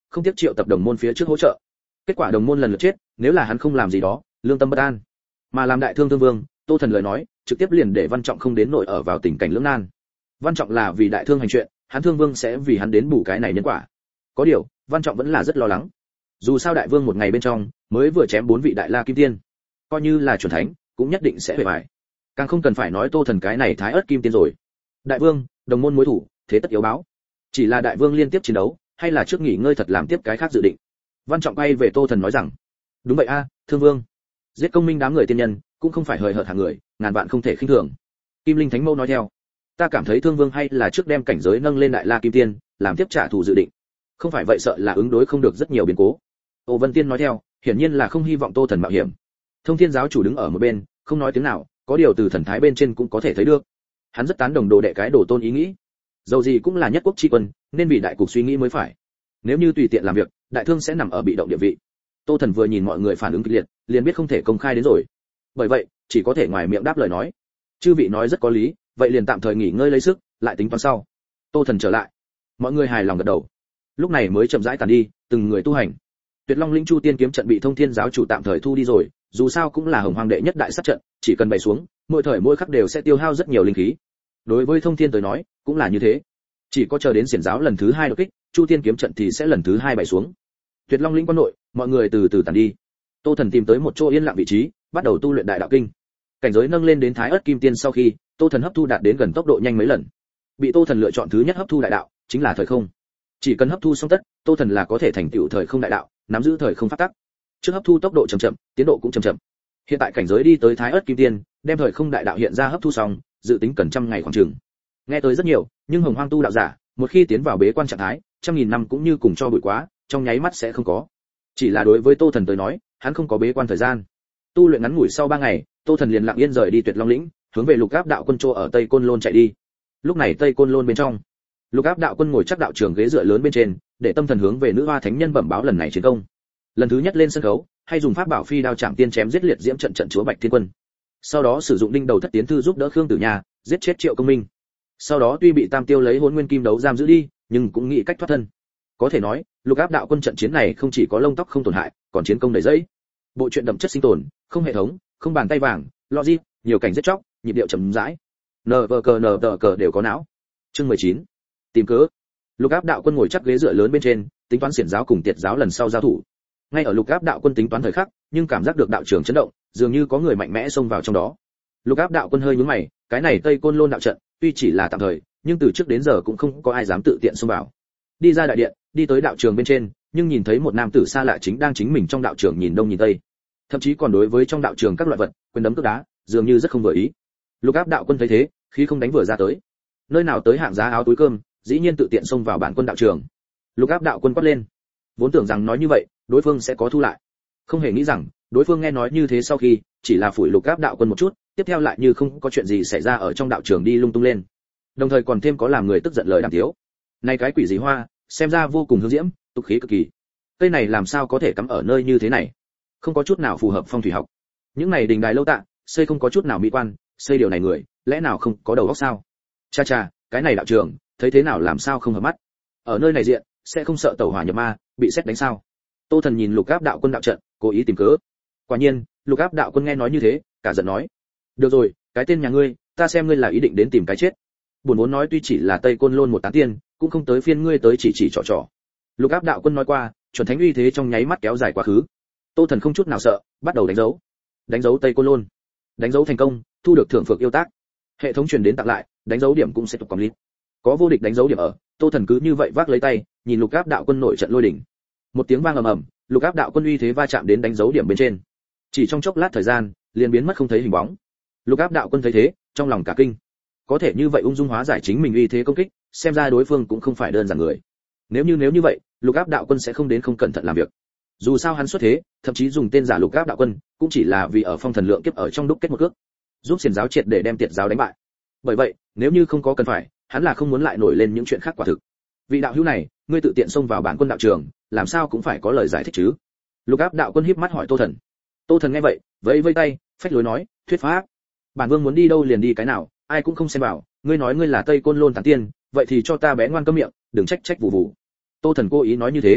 Speaker 1: không tiếc triệu tập đồng môn phía trước hỗ trợ. Kết quả đồng môn lần lượt chết, nếu là hắn không làm gì đó, lương tâm bất an. Mà làm đại thương thương vương, Tô Thần lời nói, trực tiếp liền để Văn Trọng không đến nội ở vào tình cảnh lưỡng nan. Văn Trọng là vì đại thương hành chuyện, hắn thương vương sẽ vì hắn đến bù cái này nhân quả. Có điều, Văn Trọng vẫn là rất lo lắng. Dù sao đại vương một ngày bên trong, mới vừa chém bốn vị đại la kim tiên, coi như là chuẩn thánh, cũng nhất định sẽ bề bại. Càng không cần phải nói Tô Thần cái này thái ớt kim tiên rồi. Đại vương, đồng môn mối thủ, thế tất yếu báo. Chỉ là đại vương liên tiếp chiến đấu, hay là trước nghỉ ngơi thật làm tiếp cái khác dự định. Văn Trọng quay về Tô Thần nói rằng, đúng vậy a, thương vương. Giết công minh đám người tiên nhân, cũng không phải hời hợt hàng người, ngàn vạn không thể khinh thường. Kim Linh Thánh Mâu nói theo, ta cảm thấy thương vương hay là trước đem cảnh giới nâng lên đại la kim tiên, làm tiếp trả thù dự định. Không phải vậy sợ là ứng đối không được rất nhiều biến cố. Ô Vân Tiên nói theo, hiển nhiên là không hy vọng Tô Thần mạo hiểm. Thông Thiên giáo chủ đứng ở một bên, không nói tiếng nào, có điều từ thần thái bên trên cũng có thể thấy được. Hắn rất tán đồng đồ đệ cái đồ tôn ý nghĩ. Dầu gì cũng là nhất quốc tri quân, nên vì đại cục suy nghĩ mới phải. Nếu như tùy tiện làm việc, đại thương sẽ nằm ở bị động địa vị. Tô Thần vừa nhìn mọi người phản ứng kịch liệt, liền biết không thể công khai đến rồi. Bởi vậy, chỉ có thể ngoài miệng đáp lời nói. Chư vị nói rất có lý, vậy liền tạm thời nghỉ ngơi lấy sức, lại tính toán sau. Tô Thần trở lại. Mọi người hài lòng gật đầu. Lúc này mới chậm rãi tàn đi, từng người tu hành. Tuyệt Long Linh Chu Tiên kiếm trận bị Thông Thiên giáo chủ tạm thời thu đi rồi, dù sao cũng là Hồng Hoàng đệ nhất đại sát trận, chỉ cần bày xuống, mỗi thời mỗi khắc đều sẽ tiêu hao rất nhiều linh khí. Đối với Thông Thiên tới nói, cũng là như thế. Chỉ có chờ đến xiển giáo lần thứ hai đột kích, Chu Tiên kiếm trận thì sẽ lần thứ hai bày xuống. Tuyệt Long Linh quan nội, mọi người từ từ tàn đi. Tô Thần tìm tới một chỗ yên lặng vị trí, bắt đầu tu luyện đại đạo kinh. Cảnh giới nâng lên đến thái ớt kim tiên sau khi, Tô Thần hấp thu đạt đến gần tốc độ nhanh mấy lần. Bị Tô Thần lựa chọn thứ nhất hấp thu đại đạo, chính là thời không. Chỉ cần hấp thu xong tất, Tô Thần là có thể thành tựu thời không đại đạo, nắm giữ thời không pháp tắc. Trước hấp thu tốc độ chậm chậm, tiến độ cũng chậm chậm. Hiện tại cảnh giới đi tới thái ớt kim tiên, đem thời không đại đạo hiện ra hấp thu xong, dự tính cần trăm ngày khoảng chừng. Nghe tới rất nhiều, nhưng Hồng Hoang tu đạo giả, một khi tiến vào bế quan trạng thái, trăm nghìn năm cũng như cùng cho bụi quá, trong nháy mắt sẽ không có. Chỉ là đối với Tô Thần tới nói, hắn không có bế quan thời gian. Tu luyện ngắn ngủi sau ba ngày, Tô Thần liền lặng yên rời đi Tuyệt Long lĩnh, hướng về Lục Áp đạo quân chỗ ở Tây Côn Lôn chạy đi. Lúc này Tây Côn Lôn bên trong, Lục Áp đạo quân ngồi chắc đạo trường ghế dựa lớn bên trên, để tâm thần hướng về nữ hoa thánh nhân bẩm báo lần này chiến công. Lần thứ nhất lên sân khấu, hay dùng pháp bảo phi đao chạm tiên chém giết liệt diễm trận trận chúa Bạch Thiên Quân. Sau đó sử dụng đinh đầu thất tiến thư giúp đỡ Khương Tử Nha, giết chết Triệu Công Minh. Sau đó tuy bị Tam Tiêu lấy Hỗn Nguyên Kim đấu giam giữ đi, nhưng cũng nghĩ cách thoát thân. Có thể nói, Lục Áp đạo quân trận chiến này không chỉ có lông tóc không tổn hại, còn chiến công đầy dẫy. Bộ truyện đậm chất sinh tồn, không hệ thống, không bàn tay vàng, logic, nhiều cảnh giết chóc, nhịp điệu chậm rãi. Nờ vờ cờ nờ tờ cờ đều có não. Chương mười chín. Tìm cớ. Lục Áp đạo quân ngồi chắc ghế dựa lớn bên trên, tính toán xiển giáo cùng tiệt giáo lần sau giao thủ. Ngay ở Lục Áp đạo quân tính toán thời khắc, nhưng cảm giác được đạo trường chấn động, dường như có người mạnh mẽ xông vào trong đó. Lục Áp đạo quân hơi nhướng mày, cái này Tây Côn Lôn đạo trận, tuy chỉ là tạm thời, nhưng từ trước đến giờ cũng không có ai dám tự tiện xông vào. Đi ra đại điện, đi tới đạo trường bên trên, nhưng nhìn thấy một nam tử xa lạ chính đang chính mình trong đạo trường nhìn đông nhìn tây, thậm chí còn đối với trong đạo trường các loại vật, quyền đấm cước đá, dường như rất không vừa ý. Lục Áp đạo quân thấy thế, khí không đánh vừa ra tới. Nơi nào tới hạng giá áo túi cơm, dĩ nhiên tự tiện xông vào bản quân đạo trường. Lục Áp đạo quân quát lên. Vốn tưởng rằng nói như vậy, đối phương sẽ có thu lại. Không hề nghĩ rằng, đối phương nghe nói như thế sau khi, chỉ là phủi Lục Áp đạo quân một chút, tiếp theo lại như không có chuyện gì xảy ra ở trong đạo trường đi lung tung lên. Đồng thời còn thêm có làm người tức giận lời đàm tiếu. Này cái quỷ gì hoa, xem ra vô cùng hương diễm, tục khí cực kỳ. Cây này làm sao có thể cắm ở nơi như thế này? Không có chút nào phù hợp phong thủy học. Những này đình đài lâu tạ, xây không có chút nào mỹ quan, xây điều này người, lẽ nào không có đầu óc sao? Cha cha, cái này đạo trường, thấy thế nào làm sao không hợp mắt? Ở nơi này diện, sẽ không sợ tẩu hỏa nhập ma, bị xét đánh sao? Tô Thần nhìn Lục Áp đạo quân đạo trận, cố ý tìm cớ. Quả nhiên, Lục Áp đạo quân nghe nói như thế, cả giận nói: "Được rồi, cái tên nhà ngươi, ta xem ngươi là ý định đến tìm cái chết. Buồn muốn nói tuy chỉ là Tây Côn Lôn một tán tiên, cũng không tới phiên ngươi tới chỉ chỉ trò trò." Lục Áp đạo quân nói qua, chuẩn thánh uy thế trong nháy mắt kéo dài quá khứ. Tô Thần không chút nào sợ, bắt đầu đánh dấu. Đánh dấu Tây Côn Lôn. Đánh dấu thành công, thu được thưởng phược yêu tác. Hệ thống truyền đến tặng lại, đánh dấu điểm cũng sẽ tục complete. Có vô địch đánh dấu điểm ở, Tô Thần cứ như vậy vác lấy tay, nhìn Lục Áp đạo quân nổi trận lôi đỉnh. Một tiếng vang ầm ầm, Lục Áp đạo quân uy thế va chạm đến đánh dấu điểm bên trên. Chỉ trong chốc lát thời gian, liền biến mất không thấy hình bóng. Lục Áp đạo quân thấy thế, trong lòng cả kinh. Có thể như vậy ung dung hóa giải chính mình uy thế công kích, xem ra đối phương cũng không phải đơn giản người. Nếu như nếu như vậy, Lục Áp đạo quân sẽ không đến không cẩn thận làm việc. Dù sao hắn xuất thế, thậm chí dùng tên giả Lục Áp đạo quân, cũng chỉ là vì ở phong thần lượng kiếp ở trong đúc kết một cước, giúp xiển giáo triệt để đem tiệt giáo đánh bại. Bởi vậy, nếu như không có cần phải, hắn là không muốn lại nổi lên những chuyện khác quả thực. Vị đạo hữu này, ngươi tự tiện xông vào bản quân đạo trường, làm sao cũng phải có lời giải thích chứ? Lục Áp đạo quân híp mắt hỏi Tô Thần. Tô Thần nghe vậy, vẫy vẫy tay, phách lối nói, thuyết pháp. Bản vương muốn đi đâu liền đi cái nào, ai cũng không xem vào, ngươi nói ngươi là Tây Côn Lôn tán tiên, vậy thì cho ta bé ngoan câm miệng, đừng trách trách vụ vụ. Tô Thần cố ý nói như thế.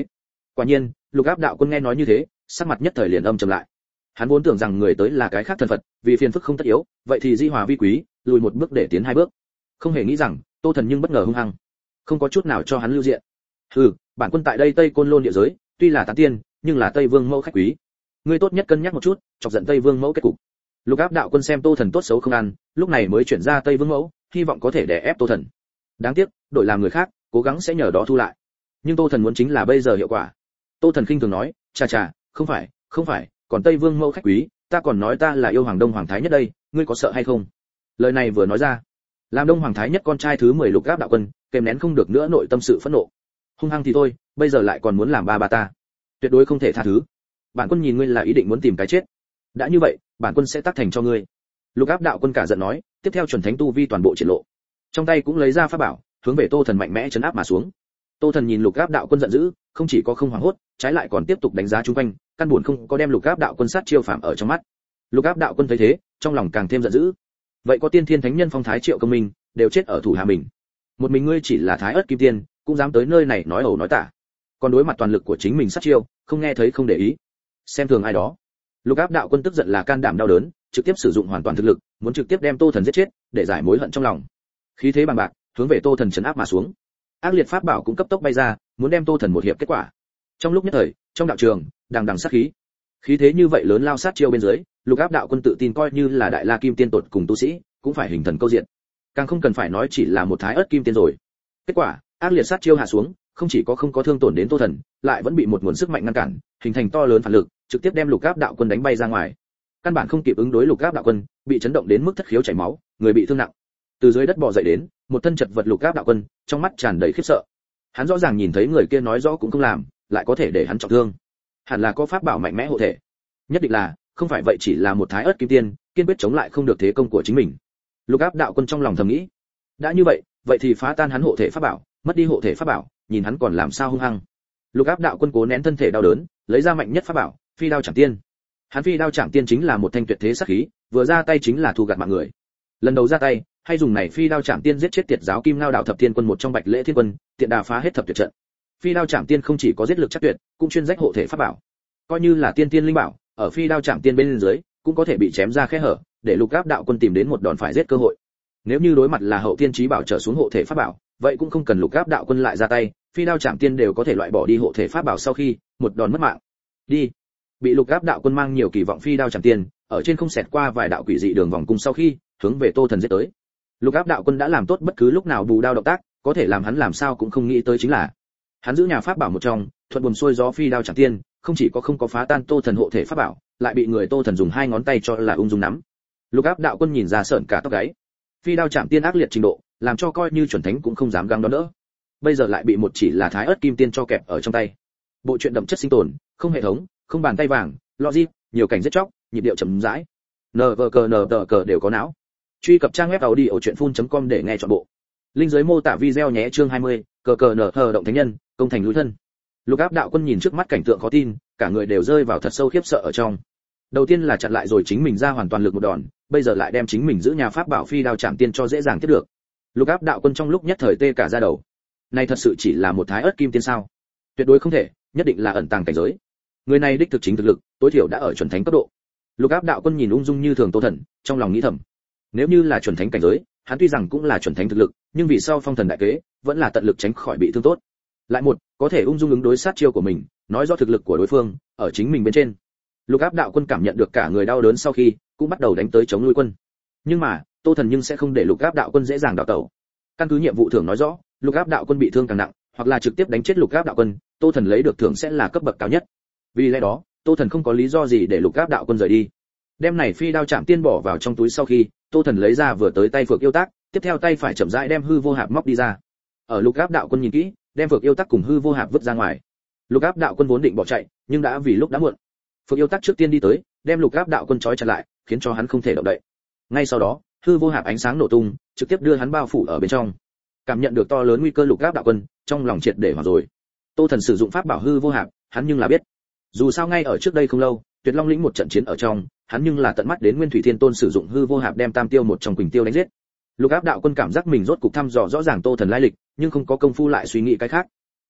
Speaker 1: Quả nhiên, Lục Áp đạo quân nghe nói như thế, sắc mặt nhất thời liền âm trầm lại. Hắn vốn tưởng rằng người tới là cái khác thần Phật, vì phiền phức không tất yếu, vậy thì di hòa vi quý, lùi một bước để tiến hai bước. Không hề nghĩ rằng, Tô Thần nhưng bất ngờ hung hăng, không có chút nào cho hắn lưu diện. Hừ, bản quân tại đây Tây Côn Lôn địa giới, tuy là tán tiên, nhưng là Tây Vương mẫu khách quý. Ngươi tốt nhất cân nhắc một chút, chọc giận Tây Vương mẫu kết cục. Lục Áp đạo quân xem Tô Thần tốt xấu không ăn, lúc này mới chuyển ra Tây Vương mẫu, hy vọng có thể đè ép Tô Thần. Đáng tiếc, đổi làm người khác, cố gắng sẽ nhờ đó thu lại. Nhưng Tô Thần muốn chính là bây giờ hiệu quả. Tô Thần khinh thường nói, "Chà chà, không phải, không phải, còn Tây Vương mẫu khách quý, ta còn nói ta là yêu Hoàng Đông Hoàng thái nhất đây, ngươi có sợ hay không?" Lời này vừa nói ra, làm Đông Hoàng thái nhất con trai thứ mười Lục Áp đạo quân, kềm nén không được nữa nội tâm sự phẫn nộ. Hung hăng thì thôi, bây giờ lại còn muốn làm ba ba ta, tuyệt đối không thể tha thứ. Bản quân nhìn ngươi là ý định muốn tìm cái chết. Đã như vậy, bản quân sẽ tác thành cho ngươi. Lục Áp đạo quân cả giận nói, tiếp theo chuẩn thánh tu vi toàn bộ triển lộ. Trong tay cũng lấy ra pháp bảo, hướng về Tô Thần mạnh mẽ chấn áp mà xuống. Tô Thần nhìn Lục Áp đạo quân giận dữ, không chỉ có không hoảng hốt, trái lại còn tiếp tục đánh giá xung quanh, căn buồn không có đem Lục Áp đạo quân sát chiêu phạm ở trong mắt. Lục Áp đạo quân thấy thế, trong lòng càng thêm giận dữ. Vậy có tiên thiên thánh nhân phong thái Triệu Công Minh, đều chết ở thủ hạ mình. Một mình ngươi chỉ là Thái Ức Kim Tiên, cũng dám tới nơi này nói ẩu nói tả. Còn đối mặt toàn lực của chính mình sát chiêu, không nghe thấy không để ý. Xem thường ai đó. Lục Áp đạo quân tức giận là can đảm đau đớn, trực tiếp sử dụng hoàn toàn thực lực, muốn trực tiếp đem Tô Thần giết chết, để giải mối hận trong lòng. Khí thế bằng bạc, hướng về Tô Thần trấn áp mà xuống. Ác liệt pháp bảo cũng cấp tốc bay ra, muốn đem Tô Thần một hiệp kết quả. Trong lúc nhất thời, trong đạo trường, đằng đằng sát khí. Khí thế như vậy lớn lao sát chiêu bên dưới, Lục Áp đạo quân tự tin coi như là đại la kim tiên tột cùng tu sĩ, cũng phải hình thần câu diện. Càng không cần phải nói chỉ là một thái ớt kim tiên rồi. Kết quả, ác liệt sát chiêu hạ xuống, không chỉ có không có thương tổn đến Tô Thần, lại vẫn bị một nguồn sức mạnh ngăn cản, hình thành to lớn phản lực, trực tiếp đem Lục Áp đạo quân đánh bay ra ngoài. Căn bản không kịp ứng đối Lục Áp đạo quân, bị chấn động đến mức thất khiếu chảy máu, người bị thương nặng. Từ dưới đất bò dậy đến, một thân chật vật Lục Áp đạo quân, trong mắt tràn đầy khiếp sợ. Hắn rõ ràng nhìn thấy người kia nói rõ cũng không làm, lại có thể để hắn trọng thương. Hẳn là có pháp bảo mạnh mẽ hộ thể. Nhất định là, không phải vậy chỉ là một thái ớt kim tiên, kiên quyết chống lại không được thế công của chính mình. Lục Áp đạo quân trong lòng thầm nghĩ, đã như vậy, vậy thì phá tan hắn hộ thể pháp bảo, mất đi hộ thể pháp bảo, nhìn hắn còn làm sao hung hăng. Lục Áp đạo quân cố nén thân thể đau đớn, lấy ra mạnh nhất pháp bảo, Phi đao Trảm Tiên. Hắn Phi đao Trảm Tiên chính là một thanh tuyệt thế sát khí, vừa ra tay chính là thu gặt mạng người. Lần đầu ra tay, hay dùng này Phi đao Trảm Tiên giết chết Tiệt giáo Kim Ngao đạo thập thiên quân một trong Bạch Lễ Thiên quân, tiện đà phá hết thập tuyệt trận. Phi đao Trảm Tiên không chỉ có giết lực chắc tuyệt, cũng chuyên rách hộ thể pháp bảo. Coi như là tiên tiên linh bảo, ở Phi đao Trảm Tiên bên dưới, cũng có thể bị chém ra khe hở, để Lục Áp đạo quân tìm đến một đòn phải giết cơ hội. Nếu như đối mặt là hậu tiên chí bảo trở xuống hộ thể pháp bảo, vậy cũng không cần Lục Áp đạo quân lại ra tay, Phi đao Trảm Tiên đều có thể loại bỏ đi hộ thể pháp bảo sau khi một đòn mất mạng. Đi. Bị Lục Áp đạo quân mang nhiều kỳ vọng Phi đao Trảm Tiên, ở trên không xẹt qua vài đạo quỷ dị đường vòng cung sau khi hướng về Tô Thần giết tới. Lục Áp đạo quân đã làm tốt bất cứ lúc nào bù đao động tác, có thể làm hắn làm sao cũng không nghĩ tới chính là hắn giữ nhà pháp bảo một trong, thuận buồm xuôi gió Phi đao Trảm Tiên, không chỉ có không có phá tan Tô Thần hộ thể pháp bảo, lại bị người Tô Thần dùng hai ngón tay cho là ung dung nắm. Lục Áp đạo quân nhìn ra sởn cả tóc gáy. Phi đao Trảm Tiên ác liệt trình độ, làm cho coi như chuẩn thánh cũng không dám găng đón đỡ. Bây giờ lại bị một chỉ là thái ớt kim tiên cho kẹp ở trong tay. Bộ truyện đậm chất sinh tồn, không hệ thống, không bàn tay vàng, logic, nhiều cảnh giết chóc, nhịp điệu chậm rãi. Nờ vờ cờ nờ tờ cờ đều có não. Truy cập trang web audiochuyenphun.com để nghe trọn bộ. Linh dưới mô tả video nhé. Chương hai mươi, cờ cờ nờ thờ động thánh nhân, công thành núi thân. Lục Áp đạo quân nhìn trước mắt cảnh tượng khó tin, cả người đều rơi vào thật sâu khiếp sợ ở trong. Đầu tiên là chặn lại rồi chính mình ra hoàn toàn lực một đòn, bây giờ lại đem chính mình giữ nhà pháp bảo Phi đao Trảm Tiên cho dễ dàng tiếp được. Lục Áp đạo quân trong lúc nhất thời tê cả da đầu. Này thật sự chỉ là một thái ớt kim tiên sao? Tuyệt đối không thể, nhất định là ẩn tàng cảnh giới. Người này đích thực chính thực lực, tối thiểu đã ở chuẩn thánh cấp độ. Lục Áp đạo quân nhìn ung dung như thường Tô Thần, trong lòng nghĩ thầm, nếu như là chuẩn thánh cảnh giới, hắn tuy rằng cũng là chuẩn thánh thực lực, nhưng vì sau phong thần đại kế, vẫn là tận lực tránh khỏi bị thương tốt. Lại một, có thể ung dung ứng đối sát chiêu của mình, nói rõ thực lực của đối phương ở chính mình bên trên. Lục Áp đạo quân cảm nhận được cả người đau đớn sau khi, cũng bắt đầu đánh tới chống nuôi quân. Nhưng mà, Tô Thần nhưng sẽ không để Lục Áp đạo quân dễ dàng đào tẩu. Căn cứ nhiệm vụ thưởng nói rõ, Lục Áp đạo quân bị thương càng nặng, hoặc là trực tiếp đánh chết Lục Áp đạo quân, Tô Thần lấy được thưởng sẽ là cấp bậc cao nhất. Vì lẽ đó, Tô Thần không có lý do gì để Lục Áp đạo quân rời đi. Đem này Phi đao Trảm Tiên bỏ vào trong túi sau khi, Tô Thần lấy ra vừa tới tay Phược Yêu Tác, tiếp theo tay phải chậm rãi đem hư vô hạp móc đi ra. Ở Lục Áp đạo quân nhìn kỹ, đem Phược Yêu Tác cùng hư vô hạp vứt ra ngoài. Lục Áp đạo quân vốn định bỏ chạy, nhưng đã vì lúc đã muộn. Phược Yêu Tác trước tiên đi tới, đem Lục Áp đạo quân trói chặt lại, khiến cho hắn không thể động đậy. Ngay sau đó, hư vô hạp ánh sáng nổ tung, trực tiếp đưa hắn bao phủ ở bên trong. Cảm nhận được to lớn nguy cơ Lục Áp đạo quân, trong lòng triệt để hoảng rồi. Tô Thần sử dụng pháp bảo hư vô hạp, hắn nhưng là biết. Dù sao ngay ở trước đây không lâu, Tuyệt Long lĩnh một trận chiến ở trong, hắn nhưng là tận mắt đến Nguyên Thủy Thiên Tôn sử dụng hư vô hạp đem Tam Tiêu một trong Quỳnh Tiêu đánh giết. Lục Áp đạo quân cảm giác mình rốt cục thăm dò rõ ràng Tô Thần lai lịch, nhưng không có công phu lại suy nghĩ cái khác.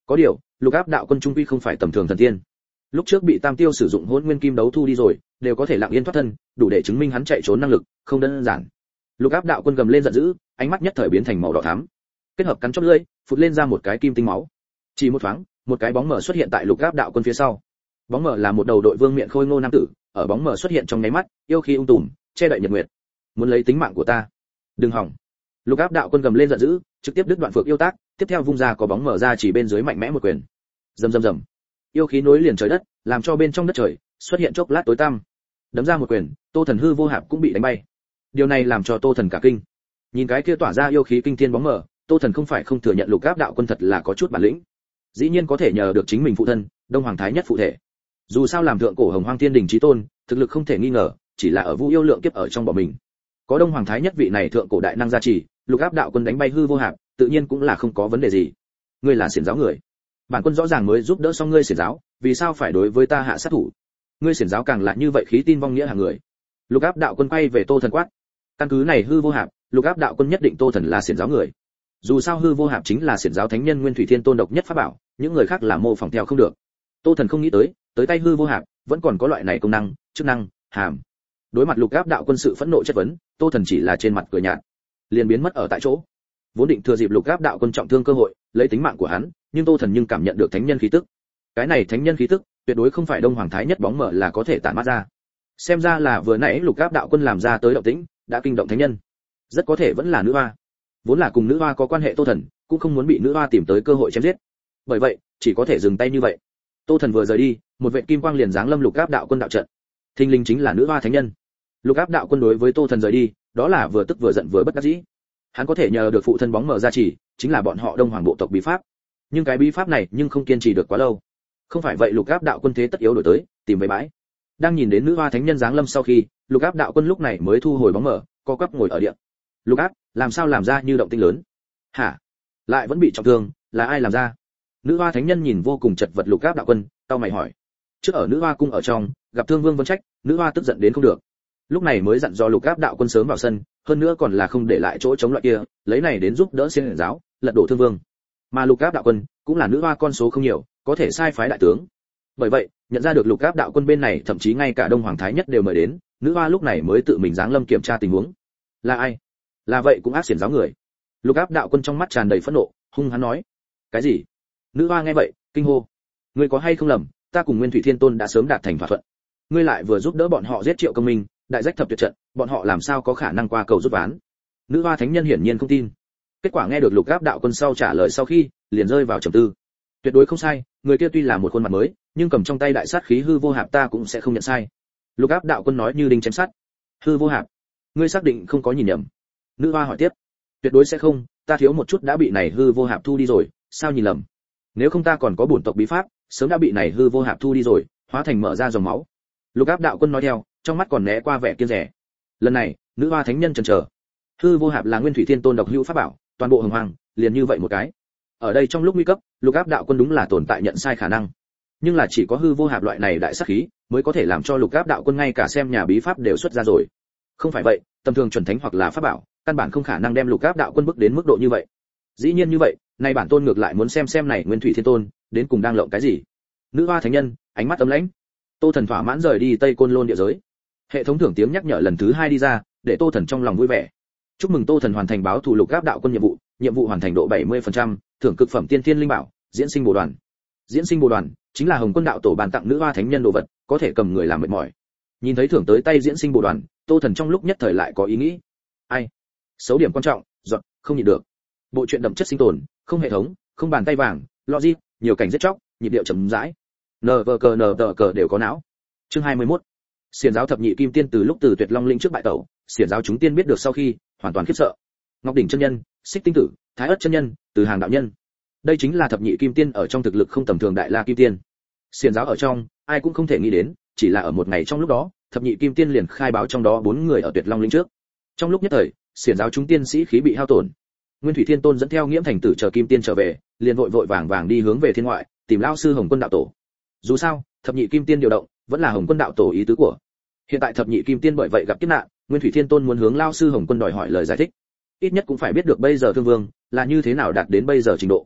Speaker 1: Có điều, Lục Áp đạo quân trung quy không phải tầm thường thần tiên. Lúc trước bị Tam Tiêu sử dụng Hỗn Nguyên Kim đấu thu đi rồi, đều có thể lặng yên thoát thân, đủ để chứng minh hắn chạy trốn năng lực không đơn giản. Lục Áp đạo quân gầm lên giận dữ, ánh mắt nhất thời biến thành màu đỏ thắm. Kết hợp cắn chóp lưỡi, phụt lên ra một cái kim tinh máu. Chỉ một thoáng, một cái bóng mờ xuất hiện tại Lục Áp đạo quân phía sau. Bóng mờ là một đầu đội vương miện khôi ngô nam tử, ở bóng mờ xuất hiện trong nháy mắt, yêu khí ung tùm, che đậy nhật nguyệt. Muốn lấy tính mạng của ta, đừng hỏng. Lục Áp đạo quân gầm lên giận dữ, trực tiếp đứt đoạn phược yêu tác, tiếp theo vung ra có bóng mở ra chỉ bên dưới mạnh mẽ một quyền. Rầm rầm rầm. Yêu khí nối liền trời đất, làm cho bên trong đất trời xuất hiện chốc lát tối tăm. Đấm ra một quyền, Tô Thần hư vô hạp cũng bị đánh bay. Điều này làm cho Tô Thần cả kinh. Nhìn cái kia tỏa ra yêu khí kinh thiên bóng mở, Tô Thần không phải không thừa nhận Lục Áp đạo quân thật là có chút bản lĩnh. Dĩ nhiên có thể nhờ được chính mình phụ thân, Đông Hoàng Thái Nhất phụ thể. Dù sao làm thượng cổ Hồng Hoang Thiên Đình chí tôn, thực lực không thể nghi ngờ, chỉ là ở Vu Yêu lượng kiếp ở trong bỏ mình. Có Đông Hoàng Thái Nhất vị này thượng cổ đại năng gia trì, Lục Áp đạo quân đánh bay hư vô hạp, tự nhiên cũng là không có vấn đề gì. Ngươi là xiển giáo người, bản quân rõ ràng mới giúp đỡ xong ngươi xiển giáo, vì sao phải đối với ta hạ sát thủ? Ngươi xiển giáo càng là như vậy khí tin vong nghĩa hàng người. Lục Áp đạo quân quay về Tô Thần quát. Căn cứ này hư vô hạp, Lục Áp đạo quân nhất định Tô Thần là xiển giáo người. Dù sao hư vô hạp chính là xiển giáo thánh nhân Nguyên Thủy Thiên Tôn độc nhất pháp bảo, những người khác là mô phỏng theo không được. Tô Thần không nghĩ tới, tới tay hư vô hạp vẫn còn có loại này công năng, chức năng, hàm. Đối mặt Lục Áp đạo quân sự phẫn nộ chất vấn, Tô Thần chỉ là trên mặt cười nhạt, liền biến mất ở tại chỗ. Vốn định thừa dịp Lục Áp đạo quân trọng thương cơ hội, lấy tính mạng của hắn, nhưng Tô Thần nhưng cảm nhận được thánh nhân khí tức. Cái này thánh nhân khí tức, tuyệt đối không phải Đông Hoàng Thái Nhất bóng mở là có thể tản mát ra. Xem ra là vừa nãy Lục Áp đạo quân làm ra tới động tĩnh, đã kinh động thánh nhân. Rất có thể vẫn là nữ hoa. Vốn là cùng nữ hoa có quan hệ Tô Thần, cũng không muốn bị nữ hoa tìm tới cơ hội chém giết. Bởi vậy, chỉ có thể dừng tay như vậy. Tô Thần vừa rời đi, một vệt kim quang liền giáng lâm Lục Áp đạo quân đạo trận. Thinh linh chính là nữ hoa thánh nhân. Lục Áp đạo quân đối với Tô Thần rời đi, đó là vừa tức vừa giận vừa bất đắc dĩ. Hắn có thể nhờ được phụ thân bóng mở gia trì, chính là bọn họ Đông Hoàng bộ tộc bí pháp. Nhưng cái bí pháp này nhưng không kiên trì được quá lâu. Không phải vậy Lục Áp đạo quân thế tất yếu đổi tới, tìm về bãi. Đang nhìn đến nữ hoa thánh nhân giáng lâm sau khi, Lục Áp đạo quân lúc này mới thu hồi bóng mở, co quắp ngồi ở địa. Lục Áp, làm sao làm ra như động tĩnh lớn? Hả? Lại vẫn bị trọng thương, là ai làm ra? Nữ hoa thánh nhân nhìn vô cùng chật vật Lục Áp đạo quân, cau mày hỏi. Trước ở nữ hoa cung ở trong, gặp Thương Vương Vân Trách, nữ hoa tức giận đến không được. Lúc này mới dặn dò Lục Áp đạo quân sớm vào sân, hơn nữa còn là không để lại chỗ chống loại kia, lấy này đến giúp đỡ xiển giáo, lật đổ Thương Vương. Mà Lục Áp đạo quân cũng là nữ hoa con số không nhiều, có thể sai phái đại tướng. Bởi vậy, nhận ra được Lục Áp đạo quân bên này thậm chí ngay cả Đông Hoàng Thái Nhất đều mời đến, nữ hoa lúc này mới tự mình giáng lâm kiểm tra tình huống. Là ai? Là vậy cũng ác xiển giáo người. Lục Áp đạo quân trong mắt tràn đầy phẫn nộ, hung hăng nói. Cái gì? Nữ hoa nghe vậy, kinh hô. Ngươi có hay không lầm, ta cùng Nguyên Thủy Thiên Tôn đã sớm đạt thành thỏa thuận. Ngươi lại vừa giúp đỡ bọn họ giết Triệu Công Minh, đại rách thập tuyệt trận, bọn họ làm sao có khả năng qua cầu rút ván? Nữ hoa thánh nhân hiển nhiên không tin. Kết quả nghe được Lục Áp đạo quân sau trả lời sau khi, liền rơi vào trầm tư. Tuyệt đối không sai, người kia tuy là một khuôn mặt mới, nhưng cầm trong tay đại sát khí hư vô hạp ta cũng sẽ không nhận sai. Lục Áp đạo quân nói như đinh chém sắt. Hư vô hạp, ngươi xác định không có nhìn nhầm? Nữ hoa hỏi tiếp. Tuyệt đối sẽ không, ta thiếu một chút đã bị này hư vô hạp thu đi rồi, sao nhìn lầm? Nếu không ta còn có bổn tộc bí pháp, sớm đã bị này hư vô hạp thu đi rồi, hóa thành mở ra dòng máu. Lục Áp đạo quân nói theo, trong mắt còn né qua vẻ kiêng dè. Lần này, nữ hoa thánh nhân chần chờ. Hư vô hạp là Nguyên Thủy Thiên Tôn độc hữu pháp bảo, toàn bộ hồng hoàng, liền như vậy một cái. Ở đây trong lúc nguy cấp, Lục Áp đạo quân đúng là tồn tại nhận sai khả năng. Nhưng là chỉ có hư vô hạp loại này đại sát khí, mới có thể làm cho Lục Áp đạo quân ngay cả xem nhà bí pháp đều xuất ra rồi. Không phải vậy, tầm thường chuẩn thánh hoặc là pháp bảo, căn bản không khả năng đem Lục Áp đạo quân bước đến mức độ như vậy. Dĩ nhiên như vậy, nay bản tôn ngược lại muốn xem xem này Nguyên Thủy Thiên Tôn đến cùng đang lộng cái gì. Nữ hoa thánh nhân, ánh mắt ấm lãnh. Tô Thần thỏa mãn rời đi Tây Côn Lôn địa giới. Hệ thống thưởng tiếng nhắc nhở lần thứ hai đi ra, để Tô Thần trong lòng vui vẻ. Chúc mừng Tô Thần hoàn thành báo thù Lục Áp đạo quân nhiệm vụ, nhiệm vụ hoàn thành độ bảy mươi phần trăm, thưởng cực phẩm tiên tiên linh bảo, diễn sinh bồ đoàn. Diễn sinh bồ đoàn chính là Hồng Quân đạo tổ bàn tặng nữ hoa thánh nhân đồ vật, có thể cầm người làm mệt mỏi. Nhìn thấy thưởng tới tay diễn sinh bồ đoàn, Tô Thần trong lúc nhất thời lại có ý nghĩ. Ai? Xấu điểm quan trọng, giọt, không nhịn được. Bộ truyện đậm chất sinh tồn, không hệ thống, không bàn tay vàng, logic, nhiều cảnh giết chóc, nhịp điệu chậm rãi. Nờ vờ cờ nờ tờ cờ đều có não. Chương hai mươi mốt. Xiển giáo thập nhị kim tiên từ lúc từ Tuyệt Long Linh trước bại tẩu, xiển giáo chúng tiên biết được sau khi, hoàn toàn khiếp sợ. Ngọc đỉnh chân nhân, Xích tinh tử, Thái ất chân nhân, Từ Hàng đạo nhân. Đây chính là thập nhị kim tiên ở trong thực lực không tầm thường đại la kim tiên. Xiển giáo ở trong, ai cũng không thể nghĩ đến, chỉ là ở một ngày trong lúc đó, thập nhị kim tiên liền khai báo trong đó bốn người ở Tuyệt Long Linh trước. Trong lúc nhất thời, xiển giáo chúng tiên sĩ khí bị hao tổn. Nguyên Thủy Thiên Tôn dẫn theo Nghiễm Thành Tử chờ kim tiên trở về, liền vội vội vàng vàng đi hướng về thiên ngoại, tìm lão sư Hồng Quân đạo tổ. Dù sao, thập nhị kim tiên điều động, vẫn là Hồng Quân đạo tổ ý tứ của. Hiện tại thập nhị kim tiên bởi vậy gặp kiếp nạn, Nguyên Thủy Thiên Tôn muốn hướng lão sư Hồng Quân đòi hỏi lời giải thích. Ít nhất cũng phải biết được bây giờ Thương Vương là như thế nào đạt đến bây giờ trình độ.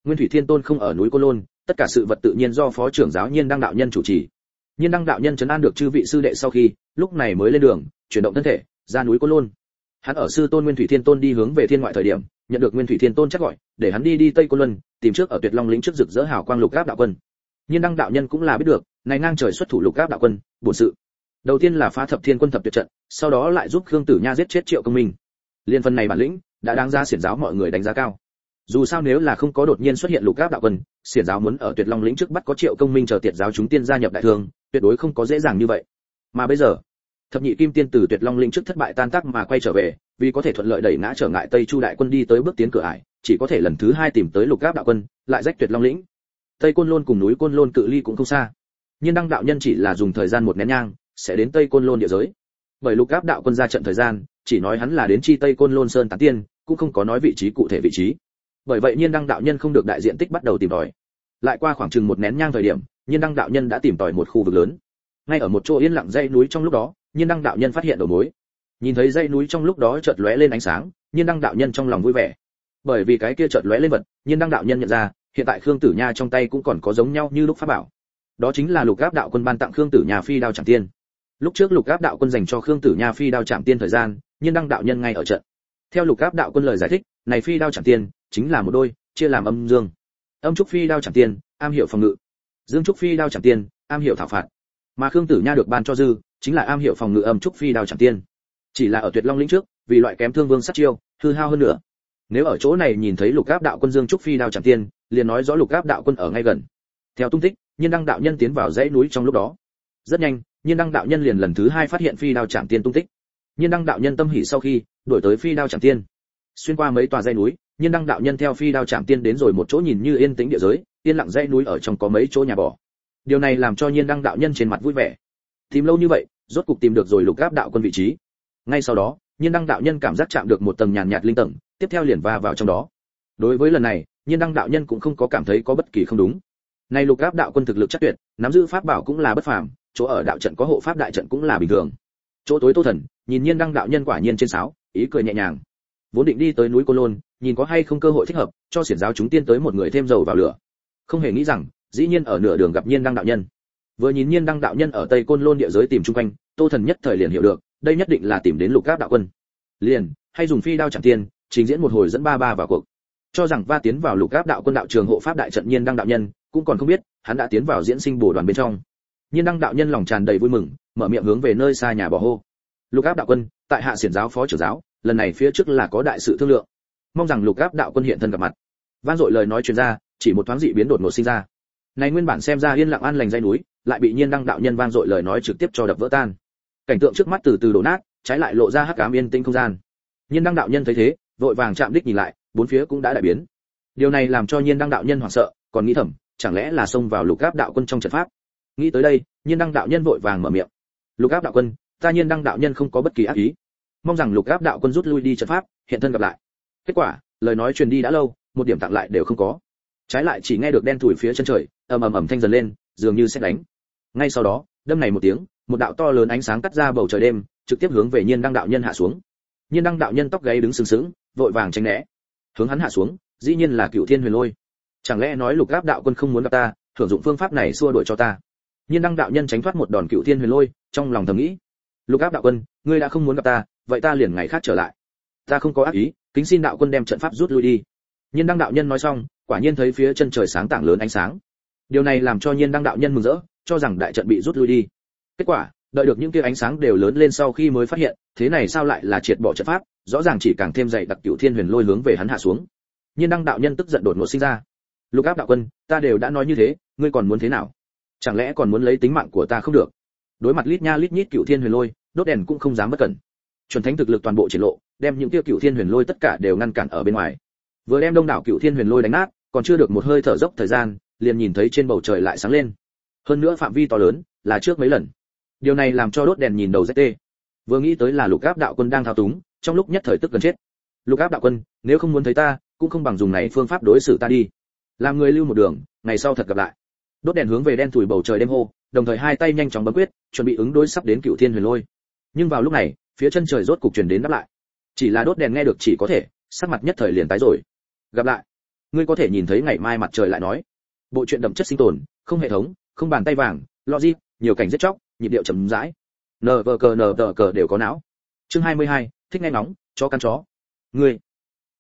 Speaker 1: Nguyên Thủy Thiên Tôn không ở núi Côn Lôn, tất cả sự vật tự nhiên do phó trưởng giáo Nhiên Đăng đạo nhân chủ trì. Nhiên Đăng đạo nhân trấn an được chư vị sư đệ sau khi, lúc này mới lên đường, chuyển động thân thể, ra núi Côn Lôn. Hắn ở sư tôn Nguyên Thủy Thiên Tôn đi hướng về thiên ngoại thời điểm, nhận được Nguyên Thủy Thiên Tôn chắc gọi, để hắn đi đi Tây Côn Luân, tìm trước ở Tuyệt Long lĩnh trước rực rỡ hào quang Lục Áp đạo quân. Nhiên Đăng đạo nhân cũng là biết được, này ngang trời xuất thủ Lục Áp đạo quân, bổn sự. Đầu tiên là phá Thập Thiên Quân thập tuyệt trận, sau đó lại giúp Khương Tử Nha giết chết Triệu Công Minh. Liên phần này bản lĩnh, đã đáng ra xiển giáo mọi người đánh giá cao. Dù sao nếu là không có đột nhiên xuất hiện Lục Áp đạo quân, xiển giáo muốn ở Tuyệt Long lĩnh trước bắt có Triệu Công Minh chờ tiệt giáo chúng tiên gia nhập đại thương, tuyệt đối không có dễ dàng như vậy. Mà bây giờ, thập nhị kim tiên từ Tuyệt Long lĩnh trước thất bại tan tác mà quay trở về, vì có thể thuận lợi đẩy ngã trở ngại Tây Chu đại quân đi tới bước tiến cửa ải, chỉ có thể lần thứ hai tìm tới Lục Áp đạo quân, lại rách Tuyệt Long lĩnh. Tây Côn Lôn cùng núi Côn Lôn cự ly cũng không xa. Nhiên Đăng đạo nhân chỉ là dùng thời gian một nén nhang, sẽ đến Tây Côn Lôn địa giới. Bởi Lục Áp đạo quân ra trận thời gian, chỉ nói hắn là đến chi Tây Côn Lôn Sơn tán tiên, cũng không có nói vị trí cụ thể vị trí. Bởi vậy Nhiên Đăng đạo nhân không được đại diện tích bắt đầu tìm tòi. Lại qua khoảng chừng một nén nhang thời điểm, Nhiên Đăng đạo nhân đã tìm tòi một khu vực lớn. Ngay ở một chỗ yên lặng dãy núi trong lúc đó, Nhiên Đăng đạo nhân phát hiện đầu mối. Nhìn thấy dãy núi trong lúc đó chợt lóe lên ánh sáng, Nhiên Đăng đạo nhân trong lòng vui vẻ. Bởi vì cái kia chợt lóe lên vật, Nhiên Đăng đạo nhân nhận ra, hiện tại Khương Tử Nha trong tay cũng còn có giống nhau như lúc pháp bảo. Đó chính là Lục Áp đạo quân ban tặng Khương Tử Nha phi đao Trảm Tiên. Lúc trước Lục Áp đạo quân dành cho Khương Tử Nha phi đao Trảm Tiên thời gian, Nhiên Đăng đạo nhân ngay ở trận. Theo Lục Áp đạo quân lời giải thích, này phi đao Trảm Tiên chính là một đôi, chia làm âm dương. Âm trúc phi đao Trảm Tiên, am hiểu phòng ngự. Dương trúc phi đao Trảm Tiên, am hiểu thảo phạt. Mà Khương Tử Nha được ban cho dư, chính là am hiểu phòng ngự âm trúc phi đao Trảm Tiên. Chỉ là ở Tuyệt Long lĩnh trước, vì loại kém thương vương sát chiêu, hư hao hơn nữa. Nếu ở chỗ này nhìn thấy Lục Áp đạo quân Dương trúc phi đao Trảm Tiên, liền nói rõ Lục Áp đạo quân ở ngay gần. Theo tung tích, Nhiên Đăng đạo nhân tiến vào dãy núi trong lúc đó. Rất nhanh, Nhiên Đăng đạo nhân liền lần thứ hai phát hiện phi đao Trảm Tiên tung tích. Nhiên Đăng đạo nhân tâm hỉ sau khi, đuổi tới phi đao Trảm Tiên. Xuyên qua mấy tòa dãy núi, Nhiên Đăng đạo nhân theo phi đao Trảm Tiên đến rồi một chỗ nhìn như yên tĩnh địa giới, yên lặng dãy núi ở trong có mấy chỗ nhà bỏ. Điều này làm cho Nhiên Đăng đạo nhân trên mặt vui vẻ. Tìm lâu như vậy, rốt cục tìm được rồi Lục Áp đạo quân vị trí. Ngay sau đó, Nhiên Đăng đạo nhân cảm giác chạm được một tầng nhàn nhạt linh tầng, tiếp theo liền va vào trong đó. Đối với lần này, Nhiên Đăng đạo nhân cũng không có cảm thấy có bất kỳ không đúng. Này Lục Áp đạo quân thực lực chắc tuyệt, nắm giữ pháp bảo cũng là bất phàm, chỗ ở đạo trận có hộ pháp đại trận cũng là bình thường. Chỗ tối Tô Thần, nhìn Nhiên Đăng đạo nhân quả nhiên trên sáo, ý cười nhẹ nhàng. Vốn định đi tới núi Côn Lôn, nhìn có hay không cơ hội thích hợp, cho xiển giáo chúng tiên tới một người thêm dầu vào lửa. Không hề nghĩ rằng, dĩ nhiên ở nửa đường gặp Nhiên Đăng đạo nhân. Vừa nhìn Nhiên Đăng đạo nhân ở Tây Côn Lôn địa giới tìm chung quanh, Tô Thần nhất thời liền hiểu được, đây nhất định là tìm đến Lục Áp đạo quân. Liền, hay dùng phi đao Trảm Tiên, trình diễn một hồi dẫn ba ba vào cuộc. Cho rằng va tiến vào Lục Áp đạo quân đạo trường hộ pháp đại trận Nhiên Đăng đạo nhân, cũng còn không biết, hắn đã tiến vào diễn sinh bổ đoàn bên trong. Nhiên Đăng đạo nhân lòng tràn đầy vui mừng, mở miệng hướng về nơi xa nhà bỏ hô. Lục Áp đạo quân, tại hạ xiển giáo phó trưởng giáo, lần này phía trước là có đại sự thương lượng, mong rằng Lục Áp đạo quân hiện thân gặp mặt. Vang dội lời nói truyền ra, chỉ một thoáng dị biến đột ngột sinh ra. Này nguyên bản xem ra yên lặng an lành dãy núi, lại bị Nhiên Đăng đạo nhân vang dội lời nói trực tiếp cho đập vỡ tan. Cảnh tượng trước mắt từ từ đổ nát, trái lại lộ ra hắc ám yên tĩnh không gian. Nhiên Đăng đạo nhân thấy thế, vội vàng chạm đích nhìn lại, bốn phía cũng đã đại biến. Điều này làm cho Nhiên Đăng đạo nhân hoảng sợ, còn nghĩ thầm, chẳng lẽ là xông vào Lục Áp đạo quân trong trận pháp. Nghĩ tới đây, Nhiên Đăng đạo nhân vội vàng mở miệng. Lục Áp đạo quân, ta Nhiên Đăng đạo nhân không có bất kỳ ác ý, mong rằng Lục Áp đạo quân rút lui đi trận pháp, hiện thân gặp lại. Kết quả, lời nói truyền đi đã lâu, một điểm tặng lại đều không có. Trái lại chỉ nghe được đen thủi phía chân trời, ầm ầm ầm thanh dần lên, dường như sẽ đánh. Ngay sau đó, đâm này một tiếng, một đạo to lớn ánh sáng cắt ra bầu trời đêm, trực tiếp hướng về Nhiên Đăng đạo nhân hạ xuống. Nhiên Đăng đạo nhân tóc gáy đứng sừng sững, vội vàng tránh né. Hướng hắn hạ xuống, dĩ nhiên là Cửu Thiên Huyền Lôi. Chẳng lẽ nói Lục Áp đạo quân không muốn gặp ta, sử dụng phương pháp này xua đuổi cho ta? Nhiên Đăng đạo nhân tránh thoát một đòn Cửu Thiên Huyền Lôi, trong lòng thầm nghĩ. Lục Áp đạo quân, ngươi đã không muốn gặp ta, vậy ta liền ngày khác trở lại. Ta không có ác ý, kính xin đạo quân đem trận pháp rút lui đi. Nhiên Đăng đạo nhân nói xong, quả nhiên thấy phía chân trời sáng tảng lớn ánh sáng. Điều này làm cho Nhiên Đăng đạo nhân mừng rỡ, cho rằng đại trận bị rút lui đi. Kết quả, đợi được những kia ánh sáng đều lớn lên sau khi mới phát hiện, thế này sao lại là triệt bỏ trận pháp, rõ ràng chỉ càng thêm dày đặc Cửu Thiên Huyền Lôi hướng về hắn hạ xuống. Nhiên Đăng đạo nhân tức giận đột ngột sinh ra. Lục Áp đạo quân, ta đều đã nói như thế, ngươi còn muốn thế nào? Chẳng lẽ còn muốn lấy tính mạng của ta không được? Đối mặt lít nha lít nhít Cửu Thiên Huyền Lôi, đốt đèn cũng không dám bất cẩn. Chuẩn thánh thực lực toàn bộ triển lộ, đem những kia Cửu Thiên Huyền Lôi tất cả đều ngăn cản ở bên ngoài. Vừa đem đông đảo Cửu Thiên Huyền Lôi đánh nát, còn chưa được một hơi thở dốc thời gian, liền nhìn thấy trên bầu trời lại sáng lên. Hơn nữa phạm vi to lớn, là trước mấy lần. Điều này làm cho đốt đèn nhìn đầu rét tê. Vừa nghĩ tới là Lục Áp đạo quân đang thao túng, trong lúc nhất thời tức gần chết. Lục Áp đạo quân, nếu không muốn thấy ta, cũng không bằng dùng này phương pháp đối xử ta đi. Làm người lưu một đường, ngày sau thật gặp lại. Đốt đèn hướng về đen thủi bầu trời đêm hô, đồng thời hai tay nhanh chóng bấm quyết, chuẩn bị ứng đối sắp đến Cửu Thiên Huyền Lôi. Nhưng vào lúc này, phía chân trời rốt cục truyền đến đáp lại. Chỉ là đốt đèn nghe được chỉ có thể, sắc mặt nhất thời liền tái rồi. Gặp lại. ngươi có thể nhìn thấy ngày mai mặt trời lại nói. Bộ truyện đậm chất sinh tồn, không hệ thống, không bàn tay vàng, logic, nhiều cảnh giết chóc, nhịp điệu chậm rãi. Nờ vờ cờ nờ tờ cờ đều có não. Chương hai mươi hai, thích nghe ngóng, chó căn chó. Ngươi